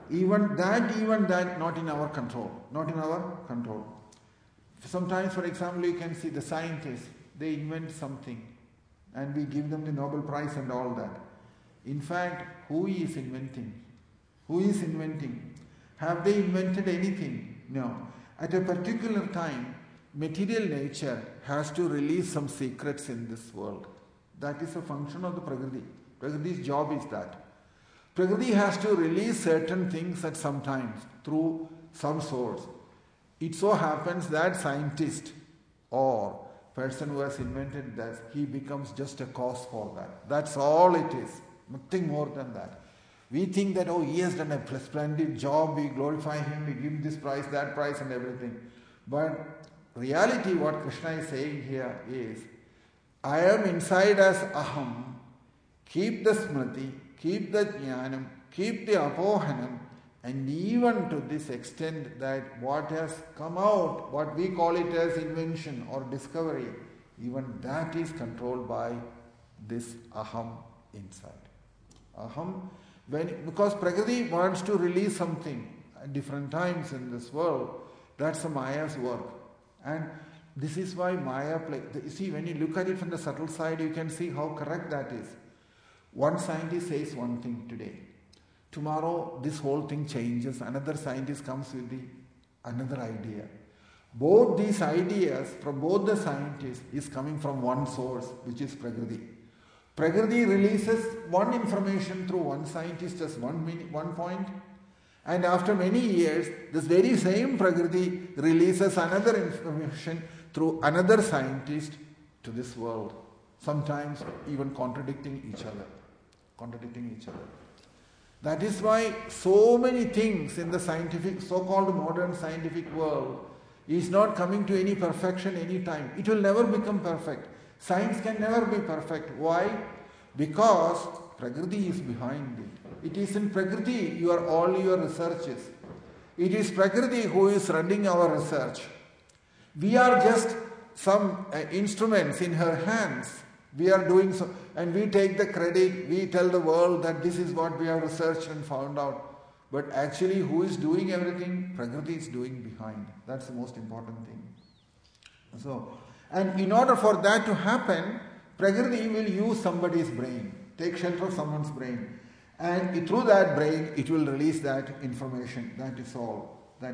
Even that, not in our control. Not in our control. Sometimes, for example, you can see the scientists, they invent something and we give them the Nobel Prize and all that. In fact, who is inventing? Who is inventing? Have they invented anything? No. At a particular time, material nature has to release some secrets in this world. That is a function of the Prakriti. Prakriti's job is that. Prakriti has to release certain things at some times through some source. It so happens that scientist or person who has invented that, he becomes just a cause for that. That's all it is. Nothing more than that. We think that, oh, he has done a splendid job, we glorify him, we give him this prize, that prize and everything. But reality, what Krishna is saying here is, I am inside as Aham. Keep the Smriti, keep the Jnanam, keep the Apohanam, and even to this extent that what has come out, what we call it as invention or discovery, even that is controlled by this Aham inside. Aham, because Prakriti wants to release something at different times in this world, that's the Maya's work. And this is why Maya you see, when you look at it from the subtle side, you can see how correct that is. One scientist says one thing today. Tomorrow, this whole thing changes. Another scientist comes with another idea. Both these ideas from both the scientists is coming from one source, which is Prakriti. Prakriti releases one information through one scientist as one point, and after many years, this very same Prakriti releases another information through another scientist to this world, sometimes even contradicting each other. That is why so many things in the scientific, so-called modern scientific world is not coming to any perfection any time. It will never become perfect. Science can never be perfect. Why? Because Prakriti is behind it. It is in Prakriti all your researches. It is Prakriti who is running our research. We are just some instruments in her hands. We are doing so, and we take the credit, we tell the world that this is what we have researched and found out. But actually, who is doing everything? Prakriti is doing behind. That's the most important thing. So, and in order for that to happen, Prakriti will use somebody's brain, take shelter of someone's brain. And through that brain, it will release that information. That is all.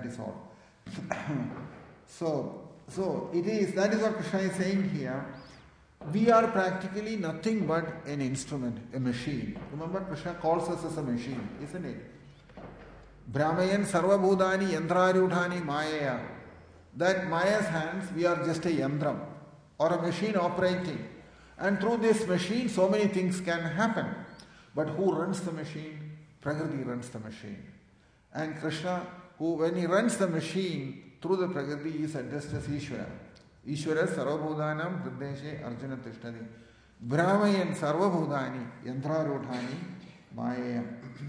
So it is, that is what Krishna is saying here. We are practically nothing but an instrument, a machine. Remember, Krishna calls us as a machine, isn't it? Brahmayan sarva bhudani yantrarudhani mayaya. That Maya's hands, we are just a yandram or a machine operating. And through this machine, so many things can happen. But who runs the machine? Prakriti runs the machine. And Krishna, when he runs the machine through the Prakriti, is addressed as Ishvara. Ishvara sarvabhudanam hrideshe arjuna tishtadi. Brahmayan sarvabhudani yantrarudhani mayaya.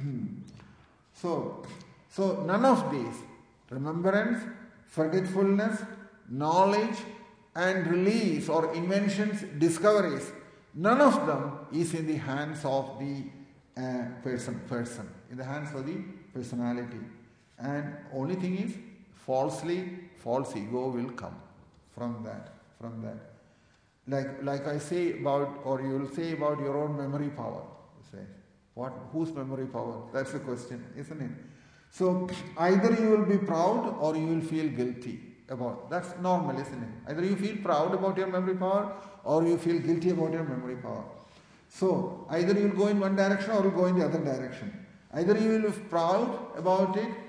So none of these, remembrance, forgetfulness, knowledge and release or inventions, discoveries, none of them is in the hands of the person, in the hands of the personality. And only thing is, false ego will come from that. Like I say about, or you will say about your own memory power. You say, whose memory power? That's the question, isn't it? So either you will be proud or you will feel guilty about. That's normal, isn't it? Either you feel proud about your memory power or you feel guilty about your memory power. So either you will go in one direction or you will go in the other direction. Either you will be proud about it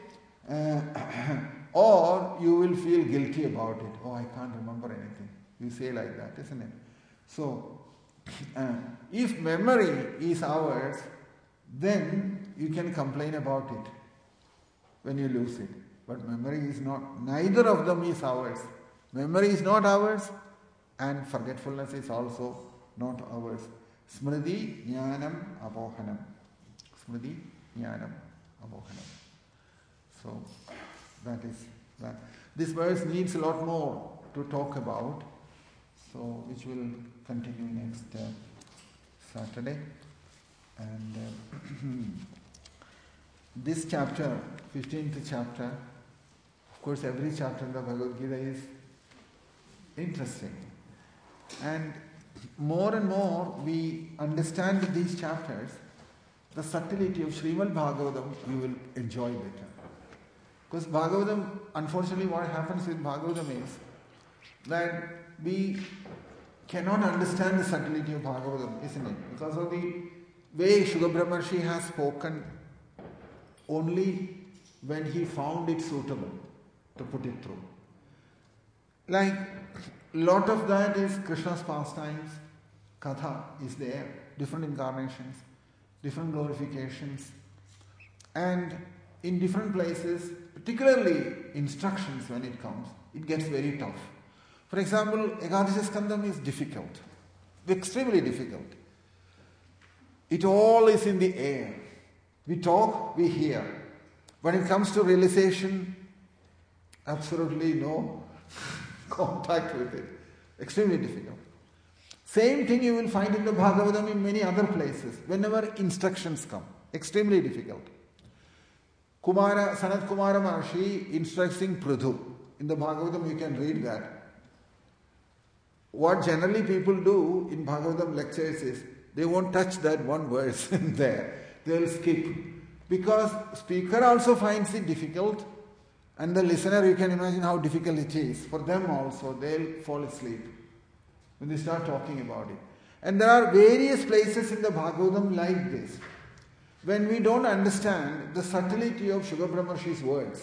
or you will feel guilty about it. Oh, I can't remember anything. You say like that, isn't it? So if memory is ours, then you can complain about it when you lose it. But memory is not, neither of them is ours. Memory is not ours and forgetfulness is also not ours. Smriti jnanam apohanam. Smriti jnanam apohanam. So that is that. This verse needs a lot more to talk about, so which will continue next Saturday. And this chapter, 15th chapter, of course every chapter in the Bhagavad Gita is interesting. And more we understand these chapters, the subtlety of Srimad Bhagavatam we will enjoy better. Because Bhagavatam, unfortunately what happens with Bhagavatam is that we cannot understand the subtlety of Bhagavatam, isn't it? Because of the way Shukra Brahmarshi has spoken only when he found it suitable to put it through. Like, lot of that is Krishna's pastimes, Katha is there, different incarnations, different glorifications, and in different places, particularly instructions when it comes, it gets very tough. For example, Ekadasha Skandam is difficult, extremely difficult. It all is in the air. We talk, we hear. When it comes to realization, absolutely no contact with it. Extremely difficult. Same thing you will find in the Bhagavatam in many other places. Whenever instructions come, extremely difficult. Sanat Kumara Maharshi instructing Prithu. In the Bhagavatam you can read that. What generally people do in Bhagavatam lectures is, they won't touch that one verse in there. They'll skip. Because speaker also finds it difficult, and the listener, you can imagine how difficult it is. For them also, they'll fall asleep when they start talking about it. And there are various places in the Bhagavatam like this. When we don't understand the subtlety of Shukra Brahmarshi's words,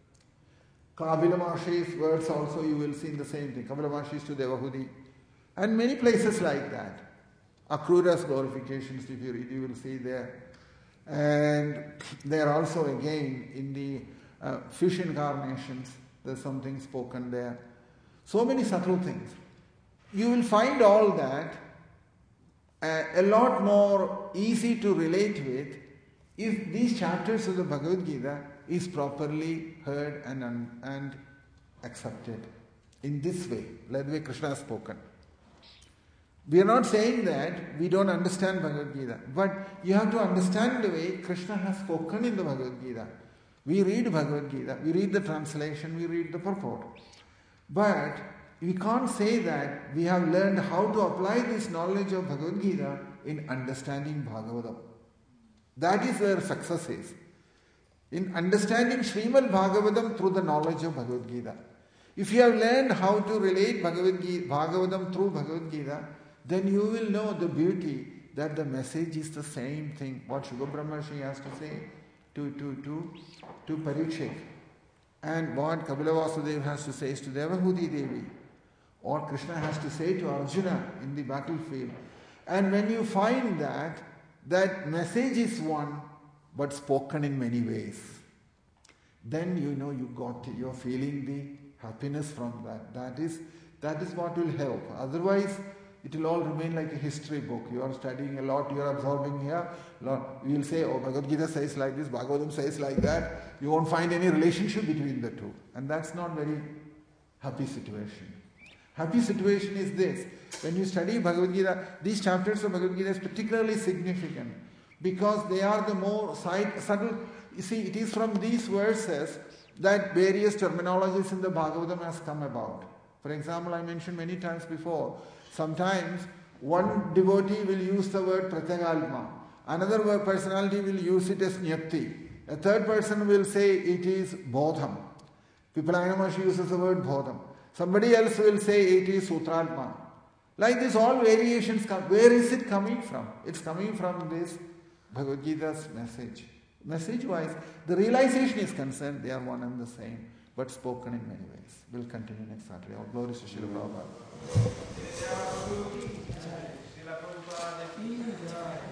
Kapila Maharshi's words also you will see in the same thing. Kapila Maharshi's to Devahudi. And many places like that. Akrura's glorifications, if you read, you will see there. And there also again in the fish incarnations, there's something spoken there. So many subtle things. You will find all that a lot more easy to relate with if these chapters of the Bhagavad Gita is properly heard and accepted in this way, like the way Krishna has spoken. We are not saying that we don't understand Bhagavad Gita, but you have to understand the way Krishna has spoken in the Bhagavad Gita. We read Bhagavad Gita, we read the translation, we read the purport. But we can't say that we have learned how to apply this knowledge of Bhagavad Gita in understanding Bhagavatam. That is where success is. In understanding Srimad Bhagavatam through the knowledge of Bhagavad Gita. If you have learned how to relate Bhagavatam through Bhagavad Gita, then you will know the beauty that the message is the same thing. What Shukra Brahmarshi has to say to Parikshit, and what Kapila Vasudeva has to say to Devahudi Devi, or Krishna has to say to Arjuna in the battlefield. And when you find that message is one, but spoken in many ways, then you know you're feeling the happiness from that. That is what will help. Otherwise, it will all remain like a history book. You are studying a lot, you are absorbing here. You will say, oh, Bhagavad Gita says like this, Bhagavatam says like that. You won't find any relationship between the two. And that's not very happy situation. Happy situation is this. When you study Bhagavad Gita, these chapters of Bhagavad Gita is particularly significant because they are the more subtle. You see, it is from these verses that various terminologies in the Bhagavatam has come about. For example, I mentioned many times before, sometimes one devotee will use the word Pratyagalma, another personality will use it as Nyati, a third person will say it is Bodham. Pipalayana Maharshi uses the word Bodham. Somebody else will say it is Sutratma. Like this, all variations come. Where is it coming from? It's coming from this Bhagavad Gita's message. Message-wise, the realization is concerned, they are one and the same, but spoken in many ways. We'll continue next Saturday. All glory to Srila Prabhupada.